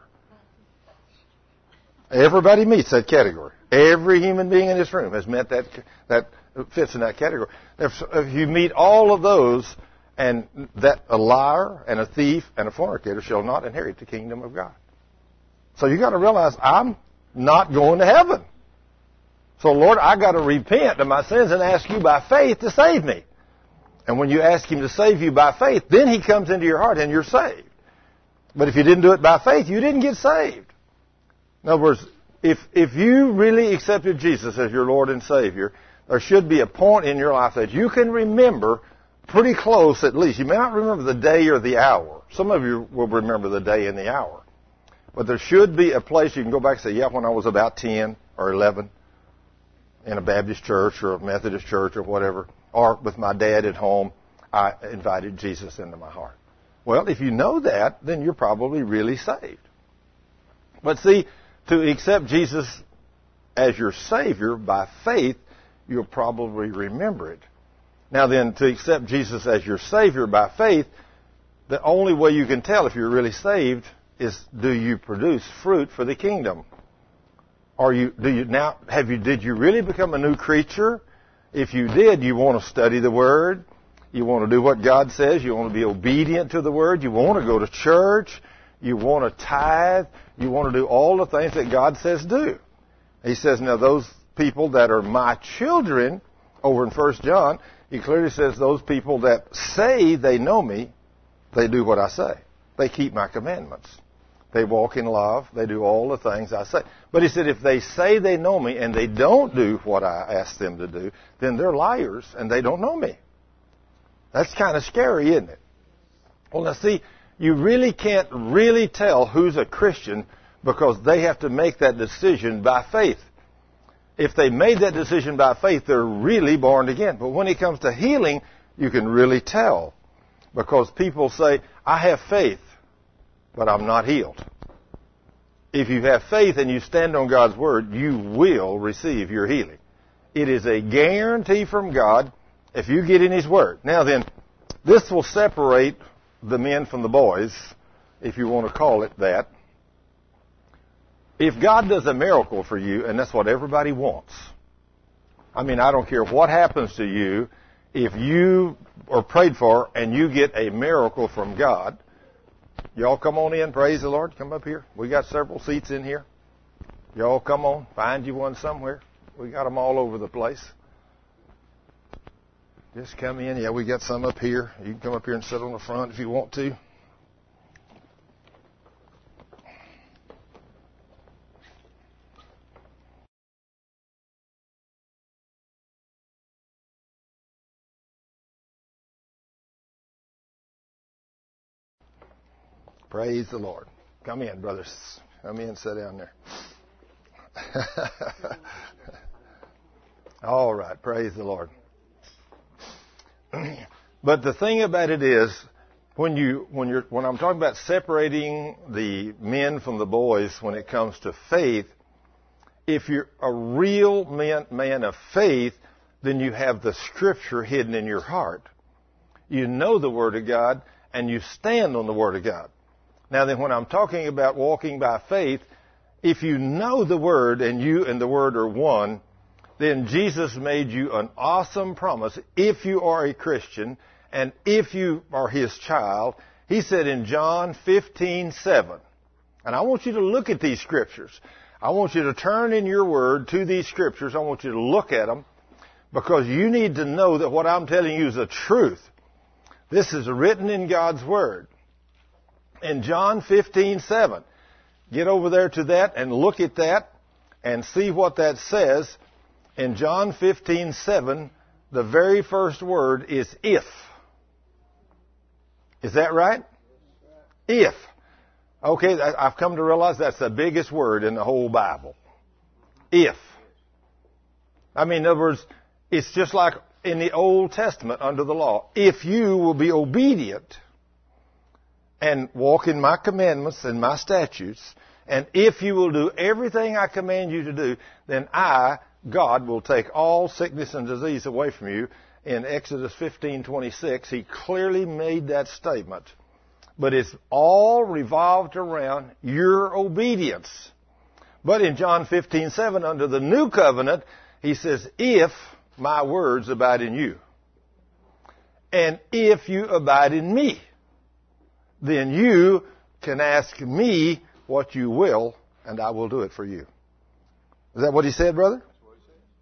Everybody meets that category. Every human being in this room has met that, that fits in that category. If, if you meet all of those, and that a liar and a thief and a fornicator shall not inherit the kingdom of God. So you got to realize I'm not going to heaven. So, Lord, I got to repent of my sins and ask you by faith to save me. And when you ask him to save you by faith, then he comes into your heart and you're saved. But if you didn't do it by faith, you didn't get saved. In other words, if, if you really accepted Jesus as your Lord and Savior, there should be a point in your life that you can remember pretty close at least. You may not remember the day or the hour. Some of you will remember the day and the hour. But there should be a place you can go back and say, yeah, when I was about ten or eleven in a Baptist church or a Methodist church or whatever, or with my dad at home, I invited Jesus into my heart. Well, if you know that, then you're probably really saved. But see, to accept Jesus as your Savior by faith, you'll probably remember it. Now then, to accept Jesus as your Savior by faith, the only way you can tell if you're really saved is, do you produce fruit for the kingdom? Are you, do you now, have you, did you really become a new creature? If you did, you want to study the Word. You want to do what God says. You want to be obedient to the Word. You want to go to church. You want to tithe. You want to do all the things that God says do. He says, now those people that are my children, over in First John, he clearly says those people that say they know me, they do what I say. They keep my commandments. They walk in love. They do all the things I say. But he said if they say they know me and they don't do what I ask them to do, then they're liars and they don't know me. That's kind of scary, isn't it? Well, now see, you really can't really tell who's a Christian because they have to make that decision by faith. If they made that decision by faith, they're really born again. But when it comes to healing, you can really tell. Because people say, I have faith, but I'm not healed. If you have faith and you stand on God's Word, you will receive your healing. It is a guarantee from God if you get in His Word. Now then, this will separate the men from the boys, if you want to call it that. If God does a miracle for you, and that's what everybody wants. I mean, I don't care what happens to you. If you are prayed for and you get a miracle from God, y'all come on in, praise the Lord, come up here. We got several seats in here. Y'all come on, find you one somewhere. We got them all over the place. Just come in. Yeah, we got some up here. You can come up here and sit on the front if you want to. Praise the Lord. Come in, brothers. Come in, sit down there. All right, praise the Lord. But the thing about it is, when you when you're when I'm talking about separating the men from the boys when it comes to faith, if you're a real man, man of faith, then you have the Scripture hidden in your heart. You know the Word of God, and you stand on the Word of God. Now then, when I'm talking about walking by faith, if you know the Word and you and the Word are one, then Jesus made you an awesome promise. If you are a Christian and if you are His child, He said in John fifteen seven, and I want you to look at these Scriptures. I want you to turn in your Word to these Scriptures. I want you to look at them because you need to know that what I'm telling you is the truth. This is written in God's Word. In John fifteen seven, get over there to that and look at that and see what that says. In John fifteen seven, the very first word is if. Is that right? If. Okay, I've come to realize that's the biggest word in the whole Bible. If. I mean, in other words, it's just like in the Old Testament under the law. If you will be obedient and walk in my commandments and my statutes, and if you will do everything I command you to do, then I, God, will take all sickness and disease away from you. In Exodus fifteen twenty-six, He clearly made that statement. But it's all revolved around your obedience. But in John fifteen seven, under the new covenant, He says, if my words abide in you, and if you abide in me, then you can ask me what you will, and I will do it for you. Is that what He said, brother?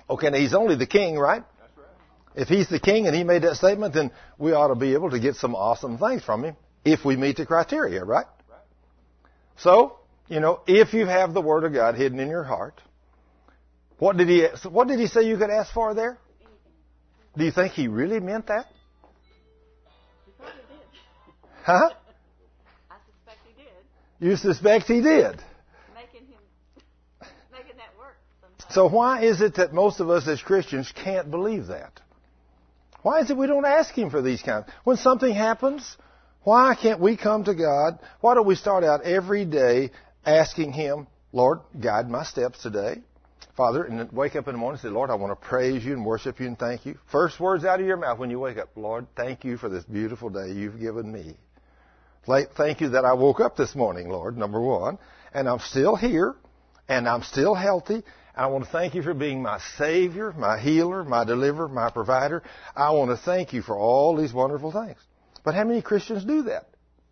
Okay, now he's only the king, right? That's right. If he's the king and he made that statement, then we ought to be able to get some awesome things from him if we meet the criteria, right? Right. So, you know, if you have the Word of God hidden in your heart, what did he, what did he say you could ask for there? Do you think he really meant that? He probably did. Huh? I suspect he did. You suspect he did. Making him, making that work sometimes. So why is it that most of us as Christians can't believe that? Why is it we don't ask him for these kinds? When something happens, why can't we come to God? Why don't we start out every day asking him, Lord, guide my steps today. Father, and then wake up in the morning and say, Lord, I want to praise you and worship you and thank you. First words out of your mouth when you wake up, Lord, thank you for this beautiful day you've given me. Thank you that I woke up this morning, Lord, number one, and I'm still here, and I'm still healthy, and I want to thank you for being my Savior, my healer, my deliverer, my provider. I want to thank you for all these wonderful things. But how many Christians do that?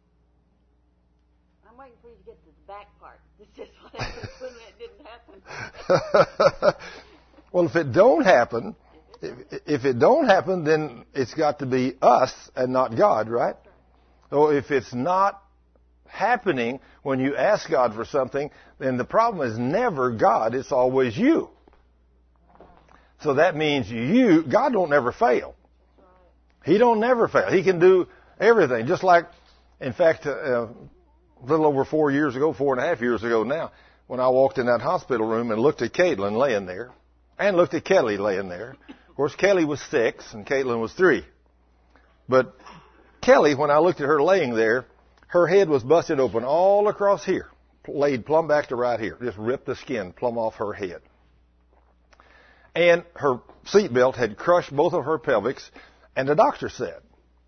I'm waiting for you to get to the back part. It's just what happens when it didn't happen. Well, if it don't happen, if, if it don't happen, then it's got to be us and not God, right? So if it's not happening when you ask God for something, then the problem is never God, it's always you. So that means you, God don't never fail. He don't never fail. He can do everything. Just like, in fact, uh, a little over four years ago, four and a half years ago now, when I walked in that hospital room and looked at Caitlin laying there, and looked at Kelly laying there. Of course, Kelly was six and Caitlin was three. But Kelly, when I looked at her laying there, her head was busted open all across here, laid plumb back to right here, just ripped the skin plumb off her head. And her seatbelt had crushed both of her pelvics, and the doctor said,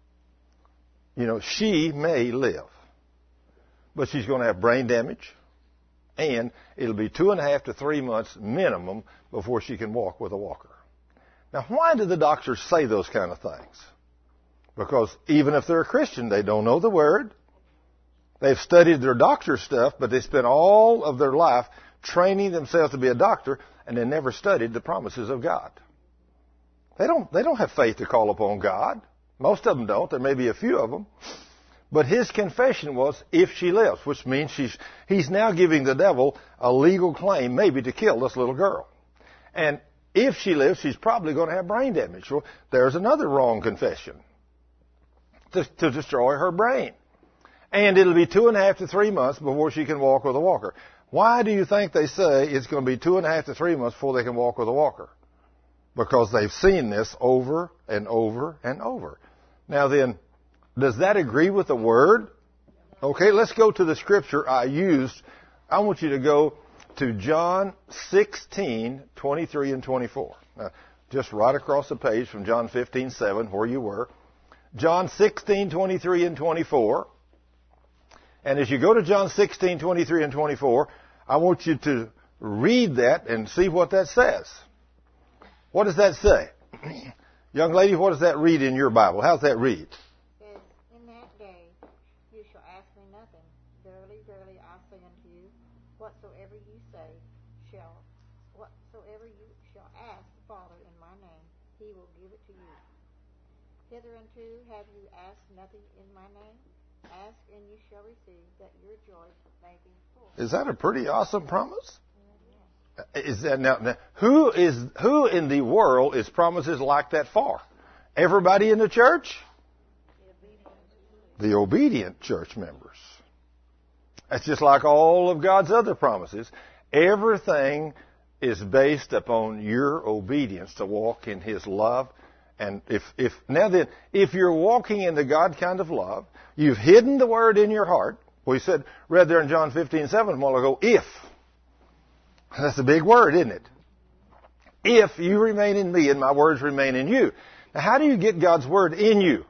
you know, she may live, but she's going to have brain damage, and it'll be two and a half to three months minimum before she can walk with a walker. Now, why do the doctors say those kind of things? Because even if they're a Christian, they don't know the Word. They've studied their doctor stuff, but they spent all of their life training themselves to be a doctor, and they never studied the promises of God. They don't, they don't have faith to call upon God. Most of them don't. There may be a few of them. But his confession was, if she lives, which means she's, he's now giving the devil a legal claim maybe to kill this little girl. And if she lives, she's probably going to have brain damage. Well, there's another wrong confession. To, to destroy her brain. And it'll be two and a half to three months before she can walk with a walker. Why do you think they say it's going to be two and a half to three months before they can walk with a walker? Because they've seen this over and over and over. Now then, does that agree with the Word? Okay, let's go to the scripture I used. I want you to go to John sixteen, twenty-three and twenty-four. Now, just right across the page from John fifteen, seven, where you were. John sixteen, twenty-three and twenty-four. And as you go to John sixteen, twenty-three and twenty-four, I want you to read that and see what that says. What does that say? Young lady, what does that read in your Bible? How's that read? In that day you shall ask me nothing. Verily, verily, I say unto you, whatsoever you say shall, whatsoever you shall ask the Father in my name, he will give it to you. Hitherunto have you asked nothing in my name? Ask and you shall receive, that your joy may be full. Is that a pretty awesome promise? Is that now, now? Who is who in the world is promises like that for? Everybody in the church? The obedient church members. That's just like all of God's other promises. Everything is based upon your obedience to walk in His love. And if, if, now then, if you're walking in the God kind of love, you've hidden the Word in your heart. We said, read there in John fifteen, seven a while ago, if. That's a big word, isn't it? If you remain in me and my words remain in you. Now, how do you get God's Word in you?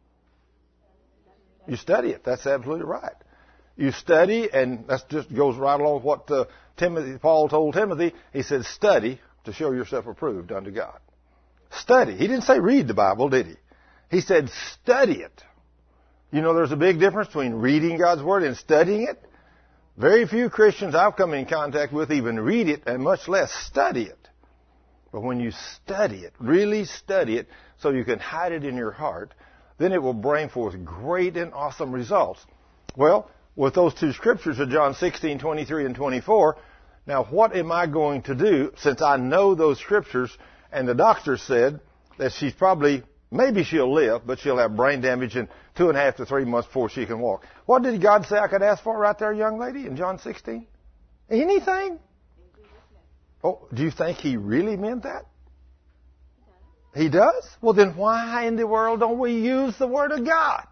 You study it. That's absolutely right. You study, and that just goes right along with what uh, Timothy, Paul told Timothy. He said, study to show yourself approved unto God. Study. He didn't say read the Bible, did he? He said study it. You know there's a big difference between reading God's Word and studying it. Very few Christians I've come in contact with even read it and much less study it. But when you study it, really study it, so you can hide it in your heart, then it will bring forth great and awesome results. Well, with those two scriptures of John sixteen, twenty-three and twenty-four, now what am I going to do since I know those scriptures and the doctor said that she's probably, maybe she'll live, but she'll have brain damage in two and a half to three months before she can walk. What did God say I could ask for right there, young lady, in John sixteen? Anything? Oh, do you think he really meant that? He does? Well, then why in the world don't we use the Word of God?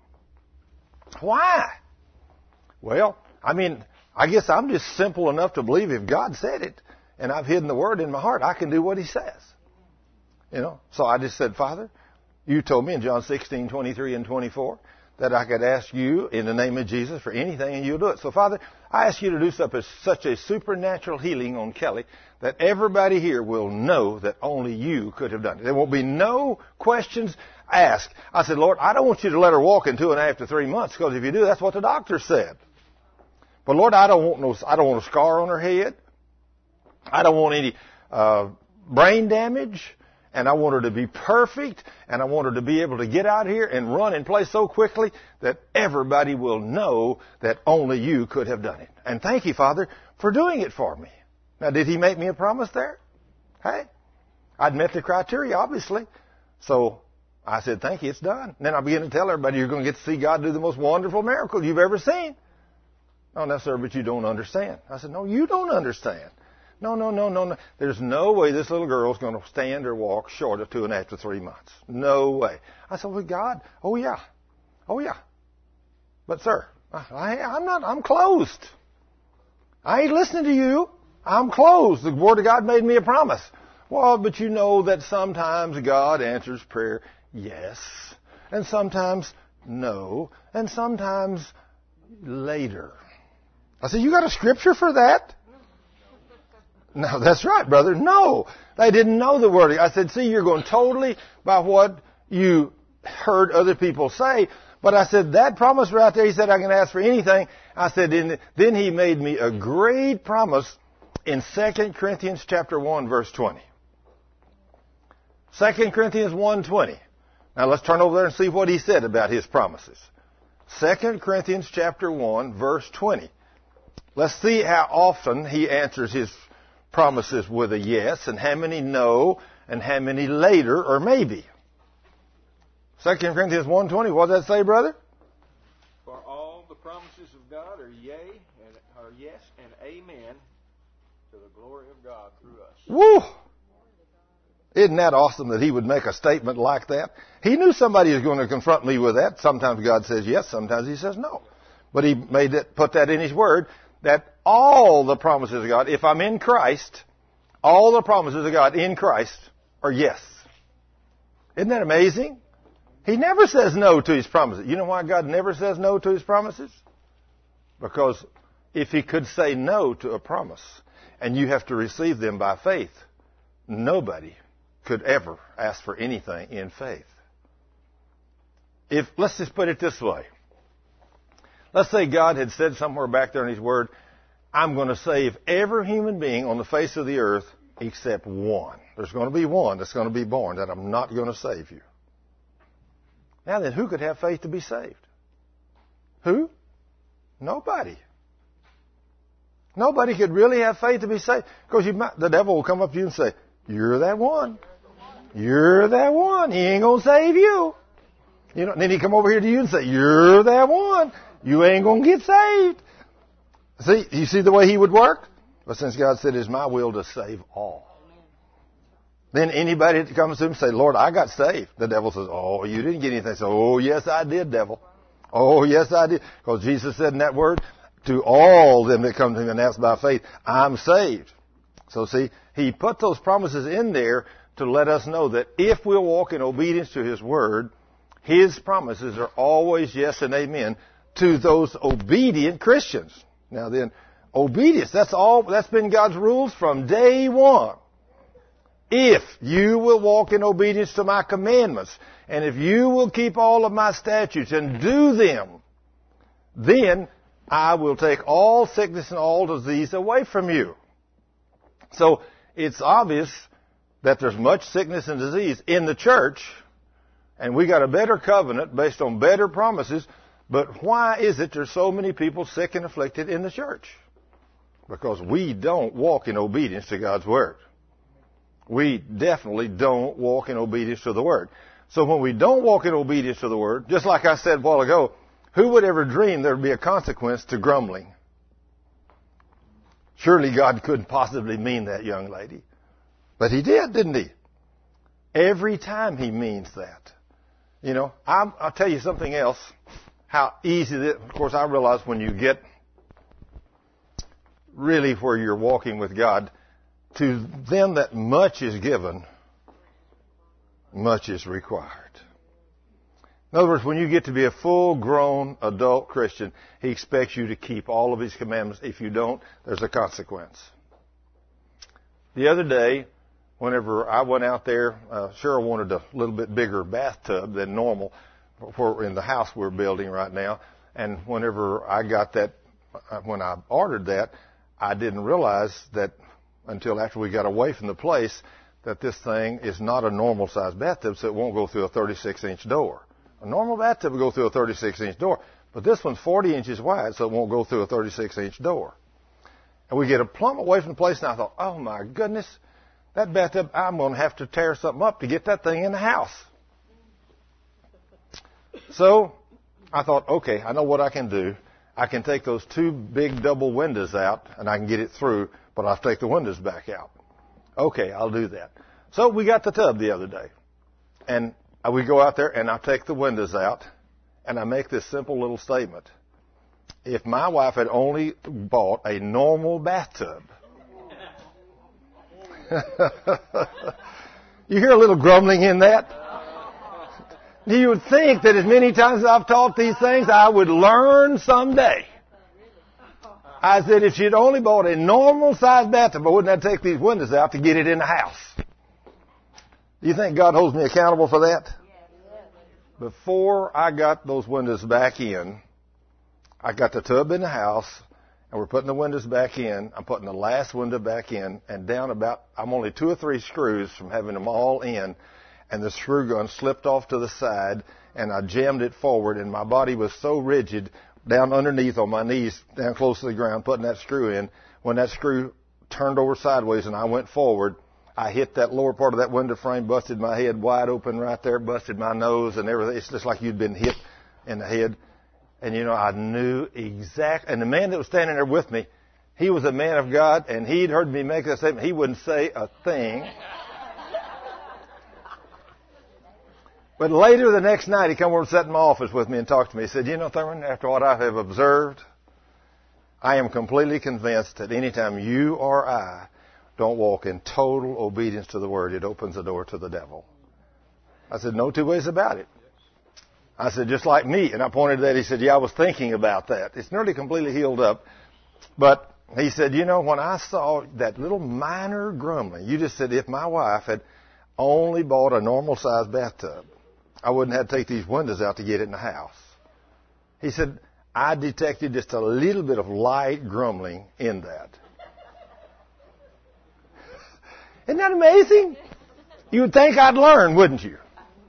Why? Well, I mean, I guess I'm just simple enough to believe if God said it and I've hidden the Word in my heart, I can do what He says. You know, so I just said, Father, you told me in John sixteen, twenty-three and twenty-four that I could ask you in the name of Jesus for anything and you'll do it. So, Father, I ask you to do such a supernatural healing on Kelly that everybody here will know that only you could have done it. There won't be no questions asked. I said, Lord, I don't want you to let her walk in two and a half to three months because if you do, that's what the doctor said. But, Lord, I don't want no, I don't want a scar on her head. I don't want any uh, brain damage. And I want her to be perfect, and I want her to be able to get out here and run and play so quickly that everybody will know that only you could have done it. And thank you, Father, for doing it for me. Now, did He make me a promise there? Hey, I'd met the criteria, obviously. So I said, thank you, it's done. And then I began to tell everybody, you're going to get to see God do the most wonderful miracle you've ever seen. Oh, no, sir, but you don't understand. I said, no, you don't understand. No, no, no, no, no. There's no way this little girl's going to stand or walk short of two and a half to three months. No way. I said, well, God, oh, yeah. Oh, yeah. But, sir, I, I'm not, I'm closed. I ain't listening to you. I'm closed. The Word of God made me a promise. Well, but you know that sometimes God answers prayer, yes, and sometimes no, and sometimes later. I said, you got a scripture for that? No, that's right, brother. No, they didn't know the Word. I said, see, you're going totally by what you heard other people say. But I said, that promise right there, he said, I can ask for anything. I said, in, then he made me a great promise in Second Corinthians chapter one, verse twenty. Second Corinthians one, twenty. Now let's turn over there and see what he said about his promises. Second Corinthians chapter one, verse twenty. Let's see how often he answers his promises with a yes, and how many no, and how many later or maybe. Second Corinthians one twenty, what does that say, brother? For all the promises of God are yea, and are yes, and amen, to the glory of God through us. Woo! Isn't that awesome that he would make a statement like that? He knew somebody was going to confront me with that. Sometimes God says yes, sometimes he says no. But he made it, put that in his word, that all the promises of God, if I'm in Christ, all the promises of God in Christ are yes. Isn't that amazing? He never says no to his promises. You know why God never says no to his promises? Because if he could say no to a promise, and you have to receive them by faith, nobody could ever ask for anything in faith. If, let's just put it this way. Let's say God had said somewhere back there in His Word, I'm going to save every human being on the face of the earth except one. There's going to be one that's going to be born that I'm not going to save you. Now then, who could have faith to be saved? Who? Nobody. Nobody could really have faith to be saved. Because you might, the devil will come up to you and say, you're that one. You're that one. He ain't going to save you. You know, and then he come over here to you and say, you're that one. You ain't going to get saved. See, you see the way he would work? But since God said it's my will to save all. Then anybody that comes to him and say, Lord, I got saved. The devil says, oh, you didn't get anything. So, oh, yes, I did, devil. Oh, yes, I did. Because Jesus said in that word, to all them that come to him and ask by faith, I'm saved. So see, he put those promises in there to let us know that if we'll walk in obedience to his word, his promises are always yes and amen to those obedient Christians. Now then, obedience, that's all, that's been God's rules from day one. If you will walk in obedience to my commandments, and if you will keep all of my statutes and do them, then I will take all sickness and all disease away from you. So it's obvious that there's much sickness and disease in the church, and we got a better covenant based on better promises, but why is it there's so many people sick and afflicted in the church? Because we don't walk in obedience to God's Word. We definitely don't walk in obedience to the Word. So when we don't walk in obedience to the Word, just like I said a while ago, who would ever dream there would be a consequence to grumbling? Surely God couldn't possibly mean that, young lady. But He did, didn't He? Every time He means that. You know, I'm, I'll tell you something else, how easy it is. Of course, I realize when you get really where you're walking with God, to them that much is given, much is required. In other words, when you get to be a full-grown adult Christian, He expects you to keep all of His commandments. If you don't, there's a consequence. The other day, whenever I went out there, uh, Cheryl wanted a little bit bigger bathtub than normal for in the house we're building right now. And whenever I got that, when I ordered that, I didn't realize that until after we got away from the place that this thing is not a normal-sized bathtub, so it won't go through a thirty-six inch door. A normal bathtub will go through a thirty-six inch door, but this one's forty inches wide, so it won't go through a thirty-six inch door. And we get a plumb away from the place, and I thought, oh, my goodness, that bathtub, I'm going to have to tear something up to get that thing in the house. So I thought, okay, I know what I can do. I can take those two big double windows out, and I can get it through, but I'll take the windows back out. Okay, I'll do that. So we got the tub the other day, and we go out there, and I take the windows out, and I make this simple little statement. If my wife had only bought a normal bathtub, you hear a little grumbling in that? You would think that as many times as I've taught these things, I would learn someday. I said, if she'd only bought a normal-sized bathtub, I wouldn't have to take these windows out to get it in the house. Do you think God holds me accountable for that? Before I got those windows back in, I got the tub in the house, and we're putting the windows back in. I'm putting the last window back in, and down about, I'm only two or three screws from having them all in, and the screw gun slipped off to the side, and I jammed it forward, and my body was so rigid, down underneath on my knees, down close to the ground, putting that screw in. When that screw turned over sideways and I went forward, I hit that lower part of that window frame, busted my head wide open right there, busted my nose and everything. It's just like you'd been hit in the head. And, you know, I knew exactly. And the man that was standing there with me, he was a man of God, and he'd heard me make that statement. He wouldn't say a thing. But later the next night, he come over and sat in my office with me and talked to me. He said, you know, Thurman, after what I have observed, I am completely convinced that any time you or I don't walk in total obedience to the Word, it opens the door to the devil. I said, no two ways about it. I said, just like me. And I pointed to that. He said, yeah, I was thinking about that. It's nearly completely healed up. But he said, you know, when I saw that little minor grumbling, you just said, if my wife had only bought a normal-sized bathtub, I wouldn't have to take these windows out to get it in the house. He said, I detected just a little bit of light grumbling in that. Isn't that amazing? You would think I'd learn, wouldn't you?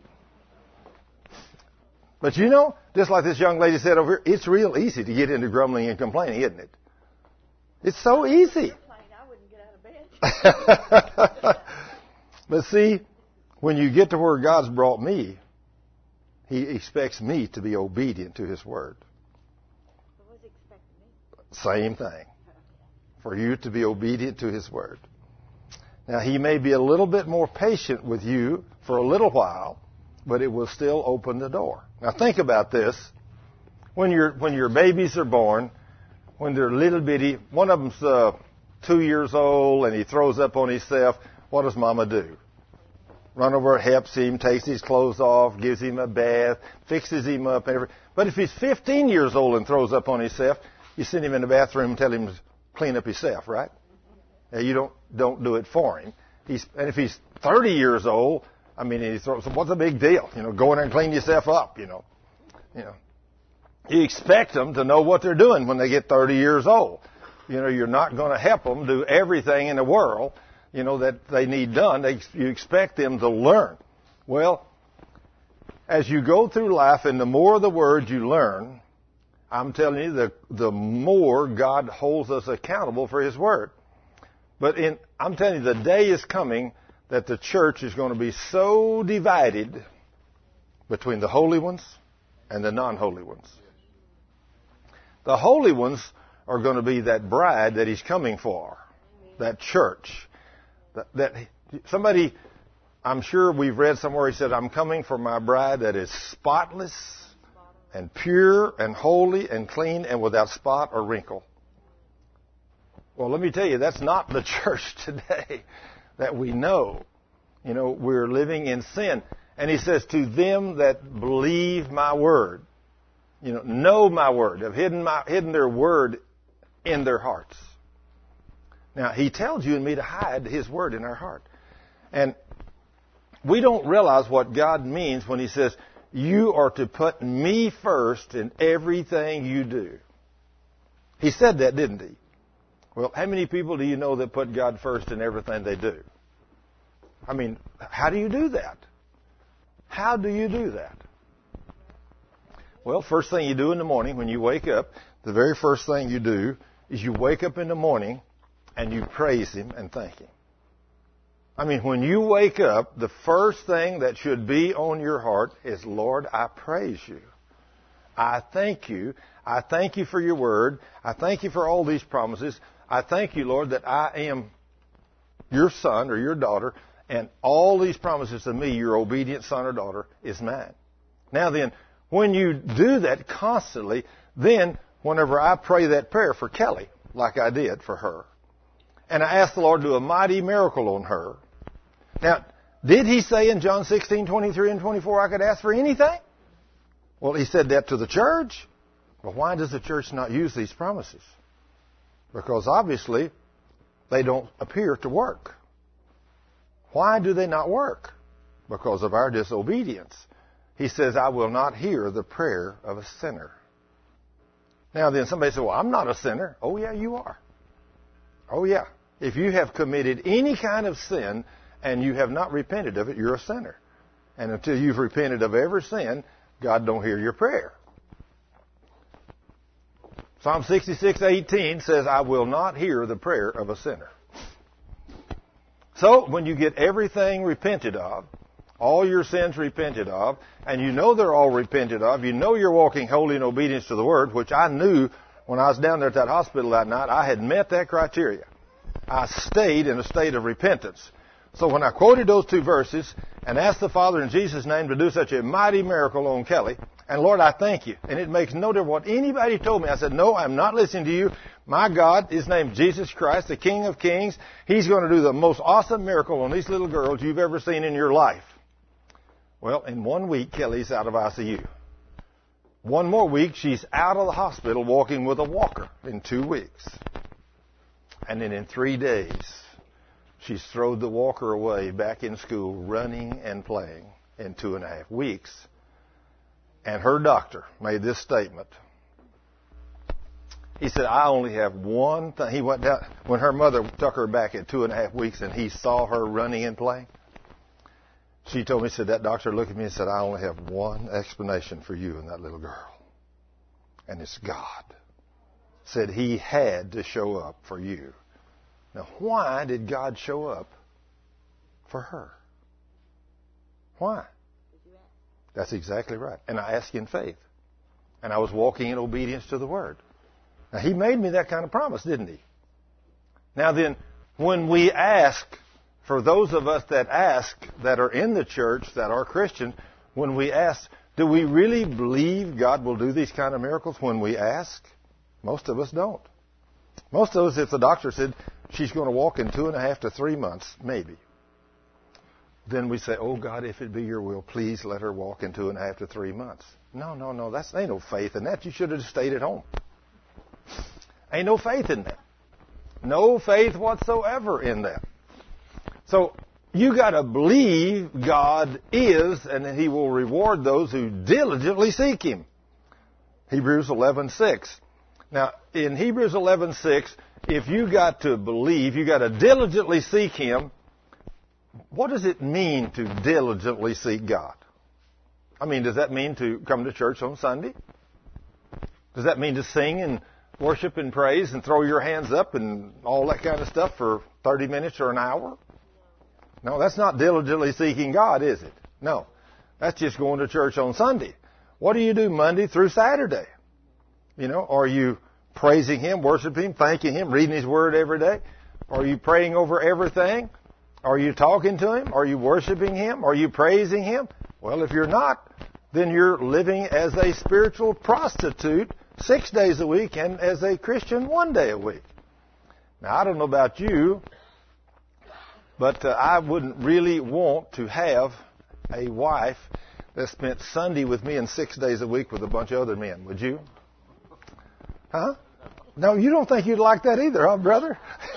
But you know, just like this young lady said over here, it's real easy to get into grumbling and complaining, isn't it? It's so easy. I wouldn't get out of bed. But see, when you get to where God's brought me, He expects me to be obedient to His Word. What was he expecting me? Same thing. For you to be obedient to His Word. Now, He may be a little bit more patient with you for a little while, but it will still open the door. Now, think about this. When your when your babies are born, when they're little bitty, one of them's uh, two years old and he throws up on himself, what does Mama do? Run over, helps him, takes his clothes off, gives him a bath, fixes him up. And everything. But if he's fifteen years old and throws up on himself, you send him in the bathroom and tell him to clean up himself, right? Now, you don't don't do it for him. He's, and if he's thirty years old, I mean, he throws, what's the big deal? You know, go in there and clean yourself up, you know. You know. You expect them to know what they're doing when they get thirty years old. You know, you're not going to help them do everything in the world you know, that they need done. They, you expect them to learn. Well, as you go through life and the more of the Word you learn, I'm telling you, the, the more God holds us accountable for His Word. But in, I'm telling you, the day is coming that the church is going to be so divided between the holy ones and the non-holy ones. The holy ones are going to be that bride that He's coming for, that church. That, that somebody, I'm sure we've read somewhere, he said, I'm coming for my bride that is spotless and pure and holy and clean and without spot or wrinkle. Well, let me tell you, that's not the church today that we know. You know, we're living in sin. And he says, to them that believe my word, you know, know my word, have hidden my, hidden their word in their hearts. Now, he tells you and me to hide his word in our heart. And we don't realize what God means when he says, you are to put me first in everything you do. He said that, didn't he? Well, how many people do you know that put God first in everything they do? I mean, how do you do that? How do you do that? Well, first thing you do in the morning when you wake up, the very first thing you do is you wake up in the morning and you praise Him and thank Him. I mean, when you wake up, the first thing that should be on your heart is, Lord, I praise you. I thank you. I thank you for your word. I thank you for all these promises. I thank you, Lord, that I am your son or your daughter, and all these promises to me, your obedient son or daughter, is mine. Now then, when you do that constantly, then whenever I pray that prayer for Kelly, like I did for her, and I ask the Lord to do a mighty miracle on her. Now, did He say in John sixteen, twenty-three and twenty-four I could ask for anything? Well, He said that to the church. But why does the church not use these promises? Because obviously they don't appear to work. Why do they not work? Because of our disobedience. He says, I will not hear the prayer of a sinner. Now then, somebody says, well, I'm not a sinner. Oh, yeah, you are. Oh, yeah. If you have committed any kind of sin and you have not repented of it, you're a sinner. And until you've repented of every sin, God don't hear your prayer. Psalm sixty-six eighteen says, I will not hear the prayer of a sinner. So, when you get everything repented of, all your sins repented of, and you know they're all repented of, you know you're walking holy in obedience to the Word, which I knew when I was down there at that hospital that night, I had met that criteria. I stayed in a state of repentance. So when I quoted those two verses and asked the Father in Jesus' name to do such a mighty miracle on Kelly, and Lord, I thank you. And it makes no difference what anybody told me. I said, no, I'm not listening to you. My God, His name is Jesus Christ, the King of Kings. He's going to do the most awesome miracle on these little girls you've ever seen in your life. Well, in one week, Kelly's out of I C U. One more week, she's out of the hospital walking with a walker in two weeks. And then in three days, she's thrown the walker away back in school, running and playing in two and a half weeks. And her doctor made this statement. He said, I only have one thing. He went down, when her mother took her back at two and a half weeks and he saw her running and playing, she told me, said, that doctor looked at me and said, I only have one explanation for you and that little girl. And it's God. Said He had to show up for you. Now, why did God show up for her? Why? That's exactly right. And I asked in faith. And I was walking in obedience to the Word. Now, He made me that kind of promise, didn't He? Now then, when we ask, for those of us that ask, that are in the church, that are Christian, when we ask, do we really believe God will do these kind of miracles when we ask? Most of us don't. Most of us, if the doctor said she's going to walk in two and a half to three months, maybe, then we say, oh, God, if it be your will, please let her walk in two and a half to three months. No, no, no, that's ain't no faith in that. You should have stayed at home. Ain't no faith in that. No faith whatsoever in that. So you got to believe God is, and that He will reward those who diligently seek Him. Hebrews eleven six. Now, in Hebrews eleven six, if you got to believe, you got to diligently seek Him, what does it mean to diligently seek God? I mean, does that mean to come to church on Sunday? Does that mean to sing and worship and praise and throw your hands up and all that kind of stuff for thirty minutes or an hour? No, that's not diligently seeking God, is it? No. That's just going to church on Sunday. What do you do Monday through Saturday? You know, are you praising Him, worshiping Him, thanking Him, reading His Word every day? Are you praying over everything? Are you talking to Him? Are you worshiping Him? Are you praising Him? Well, if you're not, then you're living as a spiritual prostitute six days a week and as a Christian one day a week. Now, I don't know about you, but uh, I wouldn't really want to have a wife that spent Sunday with me and six days a week with a bunch of other men, would you? Huh? No, you don't think you'd like that either, huh, brother?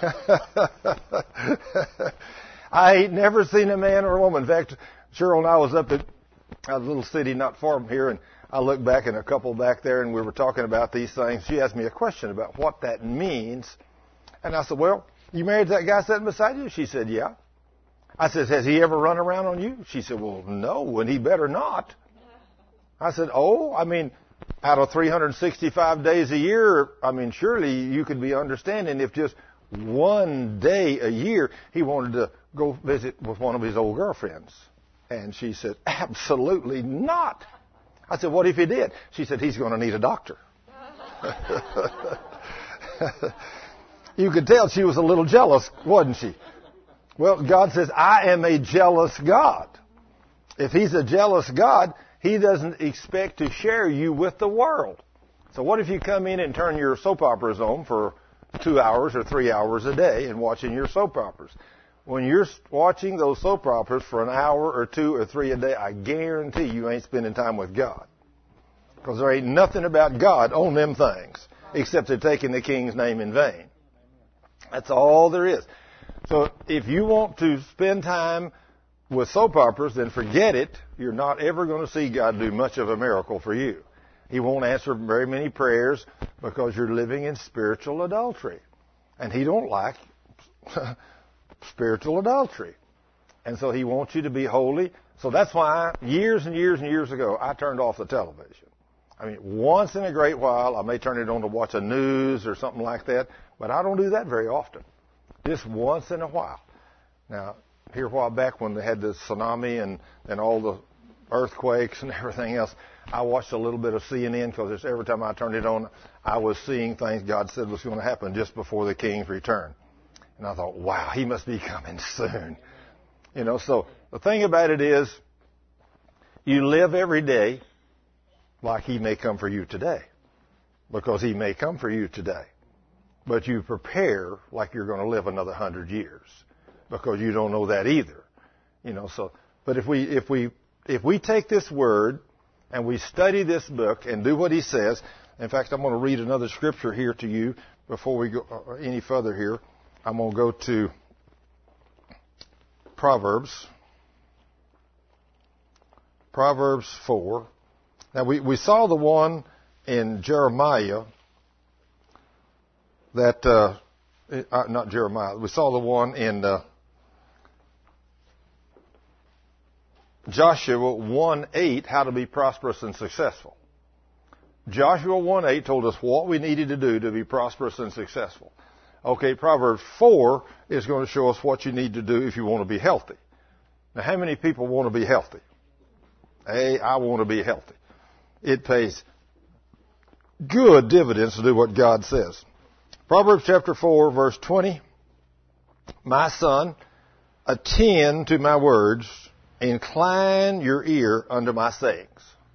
I ain't never seen a man or a woman. In fact, Cheryl and I was up at a little city not far from here, and I looked back and a couple back there, and we were talking about these things. She asked me a question about what that means. And I said, well, you married that guy sitting beside you? She said, yeah. I said, has he ever run around on you? She said, well, no, and he better not. I said, oh, I mean, out of three hundred sixty-five days a year, I mean, surely you could be understanding if just one day a year he wanted to go visit with one of his old girlfriends. And she said, absolutely not. I said, what if he did? She said, he's going to need a doctor. You could tell she was a little jealous, wasn't she? Well, God says, I am a jealous God. If He's a jealous God, He doesn't expect to share you with the world. So what if you come in and turn your soap operas on for two hours or three hours a day and watching your soap operas? When you're watching those soap operas for an hour or two or three a day, I guarantee you ain't spending time with God. Because there ain't nothing about God on them things except they're taking the King's name in vain. That's all there is. So if you want to spend time with soap operas, then forget it. You're not ever going to see God do much of a miracle for you. He won't answer very many prayers because you're living in spiritual adultery. And He don't like spiritual adultery. And so He wants you to be holy. So that's why years and years and years ago, I turned off the television. I mean, once in a great while, I may turn it on to watch a news or something like that, but I don't do that very often. Just once in a while. Now, here a while back when they had the tsunami and, and all the earthquakes and everything else, I watched a little bit of C N N because every time I turned it on, I was seeing things God said was going to happen just before the King's return. And I thought, wow, He must be coming soon. You know, so the thing about it is, you live every day like He may come for you today. Because He may come for you today. But you prepare like you're going to live another hundred years. Because you don't know that either. You know, so, but if we, if we, if we take this word and we study this book and do what He says, in fact, I'm going to read another scripture here to you before we go any further here. I'm going to go to Proverbs. Proverbs four. Now, we, we saw the one in Jeremiah that, uh, uh, not Jeremiah, we saw the one in uh, Joshua one eight, how to be prosperous and successful. Joshua one eight told us what we needed to do to be prosperous and successful. Okay, Proverbs four is going to show us what you need to do if you want to be healthy. Now, how many people want to be healthy? Hey, I want to be healthy. It pays good dividends to do what God says. Proverbs chapter four, verse twenty. My son, attend to my words, incline your ear unto my sayings.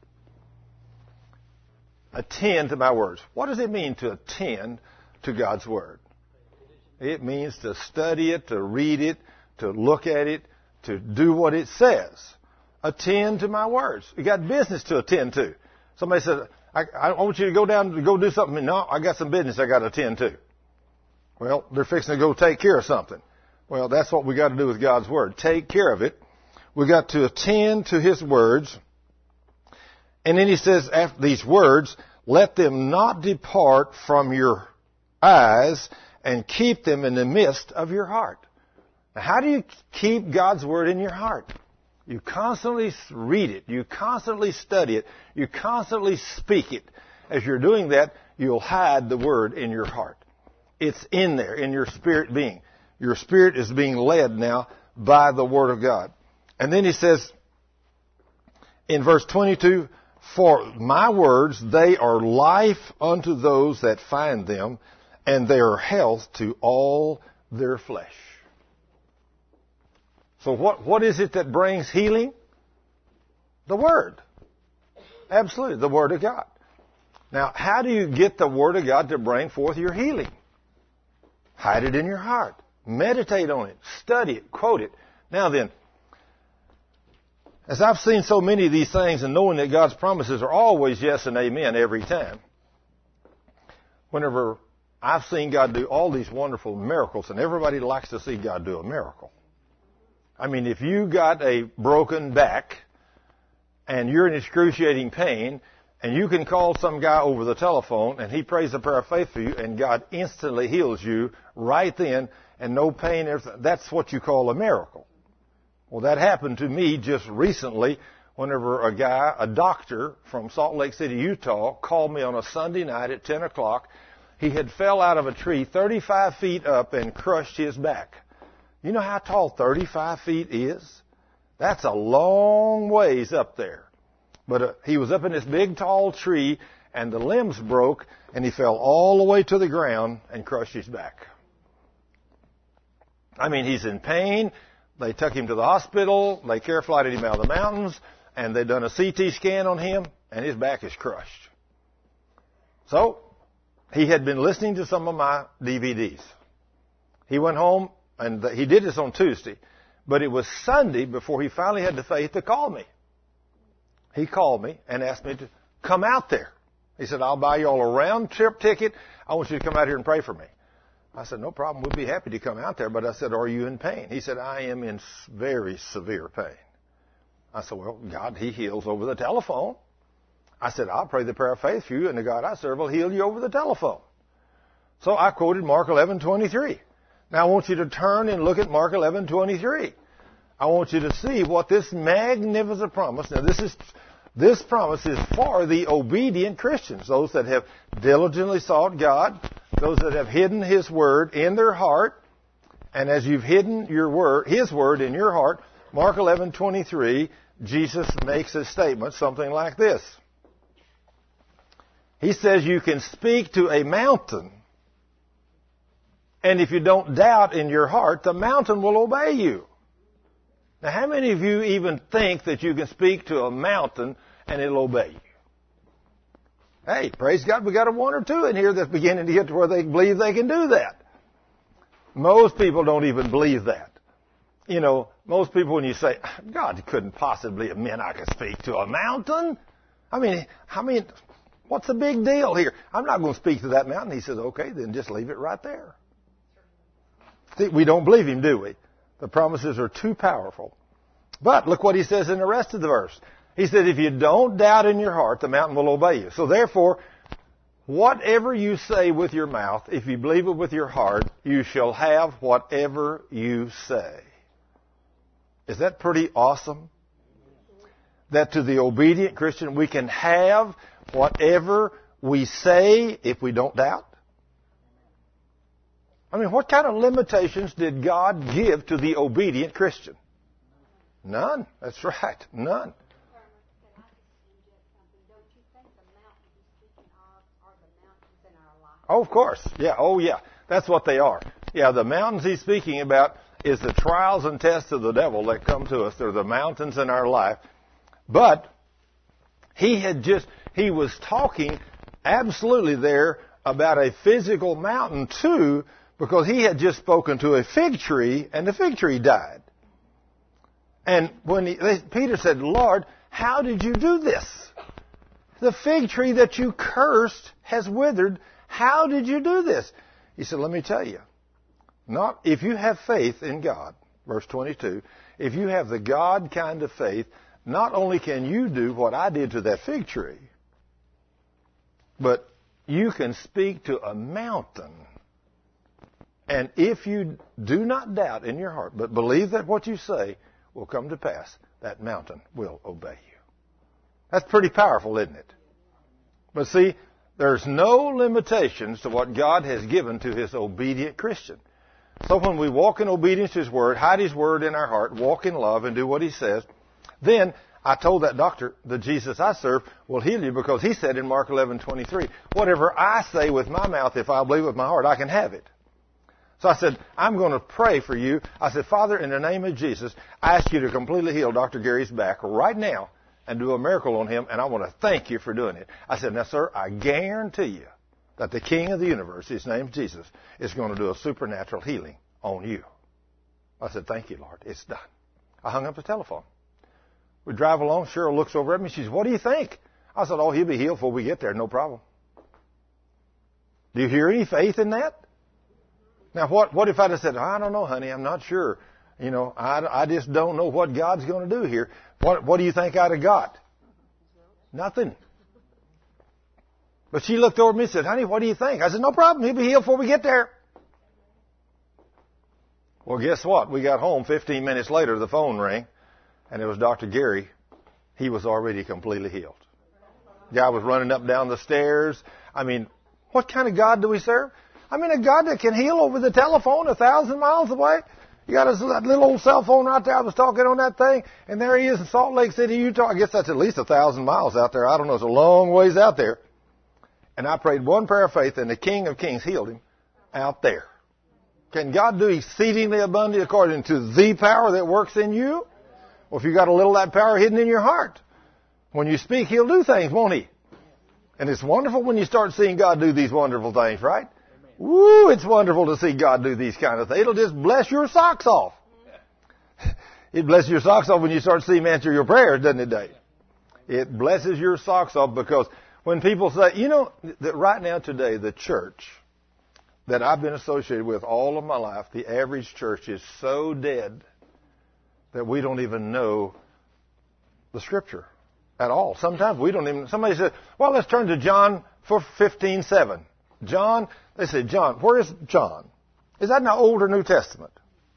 Attend to my words. What does it mean to attend to God's word? It means to study it, to read it, to look at it, to do what it says. Attend to my words. You got business to attend to. Somebody says, I, I want you to go down to go do something. No, I got some business I got to attend to. Well, they're fixing to go take care of something. Well, that's what we got to do with God's word. Take care of it. We got to attend to His words. And then He says after these words, let them not depart from your eyes, and keep them in the midst of your heart. Now, how do you keep God's Word in your heart? You constantly read it. You constantly study it. You constantly speak it. As you're doing that, you'll hide the Word in your heart. It's in there, in your spirit being. Your spirit is being led now by the Word of God. And then he says in verse twenty-two, for my words, they are life unto those that find them, and they are health to all their flesh. So what, what is it that brings healing? The Word. Absolutely, the Word of God. Now, how do you get the Word of God to bring forth your healing? Hide it in your heart. Meditate on it. Study it. Quote it. Now then, as I've seen so many of these things and knowing that God's promises are always yes and amen every time, whenever I've seen God do all these wonderful miracles, and everybody likes to see God do a miracle. I mean, if you got a broken back and you're in excruciating pain, and you can call some guy over the telephone and he prays a prayer of faith for you and God instantly heals you right then and no pain, everything. That's what you call a miracle. Well, that happened to me just recently whenever a guy, a doctor from Salt Lake City, Utah, called me on a Sunday night at ten o'clock. He had fell out of a tree thirty-five feet up and crushed his back. You know how tall thirty-five feet is? That's a long ways up there. But uh, he was up in this big, tall tree, and the limbs broke, and he fell all the way to the ground and crushed his back. I mean, he's in pain. They took him to the hospital. They care flighted him out of the mountains, and they done a C T scan on him, and his back is crushed. So he had been listening to some of my D V Ds. He went home, and he did this on Tuesday, but it was Sunday before he finally had the faith to call me. He called me and asked me to come out there. He said, I'll buy you all a round trip ticket. I want you to come out here and pray for me. I said, no problem. We'll be happy to come out there. But I said, are you in pain? He said, I am in very severe pain. I said, well, God, He heals over the telephone. I said, I'll pray the prayer of faith for you, and the God I serve will heal you over the telephone. So I quoted Mark eleven twenty-three. Now I want you to turn and look at Mark eleven twenty-three. I want you to see what this magnificent promise, now this is, this promise is for the obedient Christians, those that have diligently sought God, those that have hidden His Word in their heart, and as you've hidden your word, His Word in your heart, Mark eleven twenty-three, Jesus makes a statement, something like this. He says you can speak to a mountain, and if you don't doubt in your heart, the mountain will obey you. Now, how many of you even think that you can speak to a mountain and it'll obey you? Hey, praise God, we got a one or two in here that's beginning to get to where they believe they can do that. Most people don't even believe that. You know, most people, when you say, God couldn't possibly have meant I could speak to a mountain. I mean, I mean, what's the big deal here? I'm not going to speak to that mountain. He says, okay, then just leave it right there. See, we don't believe him, do we? The promises are too powerful. But look what he says in the rest of the verse. He said, if you don't doubt in your heart, the mountain will obey you. So therefore, whatever you say with your mouth, if you believe it with your heart, you shall have whatever you say. Is that pretty awesome? That to the obedient Christian, we can have whatever we say if we don't doubt? I mean, what kind of limitations did God give to the obedient Christian? None. That's right. None. Oh, of course. Yeah. Oh, yeah. That's what they are. Yeah, the mountains he's speaking about is the trials and tests of the devil that come to us. They're the mountains in our life. But he had just, he was talking absolutely there about a physical mountain too, because he had just spoken to a fig tree, and the fig tree died. And when he, Peter said, Lord, how did you do this? The fig tree that you cursed has withered. How did you do this? He said, let me tell you. Not if you have faith in God, verse twenty-two, if you have the God kind of faith, not only can you do what I did to that fig tree, but you can speak to a mountain And if you do not doubt in your heart, but believe that what you say will come to pass, that mountain will obey you. That's pretty powerful, isn't it? But see, there's no limitations to what God has given to His obedient Christian. So when we walk in obedience to His Word, hide His Word in our heart, walk in love, and do what He says, then I told that doctor, the Jesus I serve will heal you, because He said in Mark eleven twenty-three, whatever I say with my mouth, if I believe with my heart, I can have it. So I said, I'm going to pray for you. I said, Father, in the name of Jesus, I ask you to completely heal Doctor Gary's back right now and do a miracle on him, and I want to thank you for doing it. I said, now, sir, I guarantee you that the King of the universe, His name is Jesus, is going to do a supernatural healing on you. I said, thank you, Lord. It's done. I hung up the telephone. We drive along. Cheryl looks over at me. She says, what do you think? I said, oh, he'll be healed before we get there. No problem. Do you hear any faith in that? Now, what, what if I'd have said, I don't know, honey, I'm not sure. You know, I, I just don't know what God's going to do here. What, what do you think I'd have got? Nothing. But she looked over at me and said, honey, what do you think? I said, no problem. He'll be healed before we get there. Well, guess what? We got home fifteen minutes later, the phone rang, and it was Doctor Gary. He was already completely healed. Guy was running up and down the stairs. I mean, what kind of God do we serve? I mean, a God that can heal over the telephone a thousand miles away. You got his little old cell phone right there. I was talking on that thing, and there he is in Salt Lake City, Utah. I guess that's at least a thousand miles out there. I don't know. It's a long ways out there. And I prayed one prayer of faith, and the King of Kings healed him out there. Can God do exceedingly abundantly according to the power that works in you? Well, if you got a little of that power hidden in your heart, when you speak, He'll do things, won't He? And it's wonderful when you start seeing God do these wonderful things, right? Woo, it's wonderful to see God do these kind of things. It'll just bless your socks off. It blesses your socks off when you start seeing Him answer your prayers, doesn't it, Dave? It blesses your socks off, because when people say, you know, that right now today, the church that I've been associated with all of my life, the average church is so dead that we don't even know the Scripture at all. Sometimes we don't even, somebody said, well, let's turn to John fifteen seven. John, they say, John, where is John? Is that in the Old or New Testament?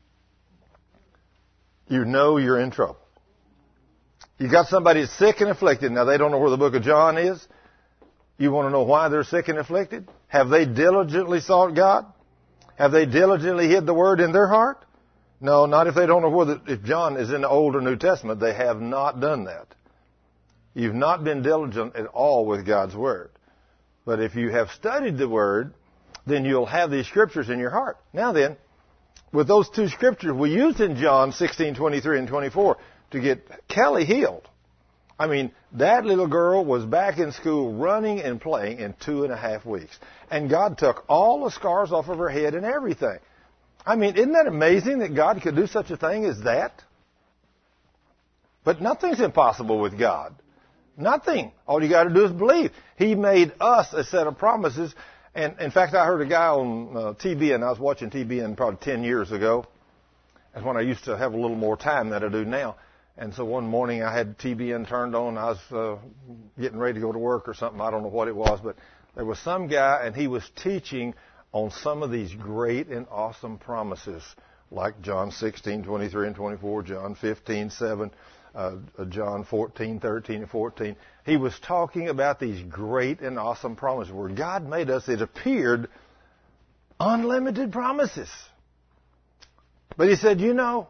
You know you're in trouble. You got somebody sick and afflicted. Now, they don't know where the book of John is. You want to know why they're sick and afflicted? Have they diligently sought God? Have they diligently hid the Word in their heart? No, not if they don't know whether, if John is in the Old or New Testament. They have not done that. You've not been diligent at all with God's Word. But if you have studied the Word, then you'll have these Scriptures in your heart. Now then, with those two Scriptures we used in John sixteen twenty-three and twenty-four to get Kelly healed. I mean, that little girl was back in school running and playing in two and a half weeks. And God took all the scars off of her head and everything. I mean, isn't that amazing that God could do such a thing as that? But nothing's impossible with God. Nothing. All you got to do is believe. He made us a set of promises. And in fact, I heard a guy on uh, T B N. I was watching T B N probably ten years ago. That's when I used to have a little more time than I do now. And so one morning I had T B N turned on. I was uh, getting ready to go to work or something. I don't know what it was. But there was some guy, and he was teaching on some of these great and awesome promises, like John sixteen twenty-three and twenty-four, John fifteen seven. Uh, John fourteen, thirteen, and fourteen. He was talking about these great and awesome promises where God made us, it appeared, unlimited promises. But he said, you know,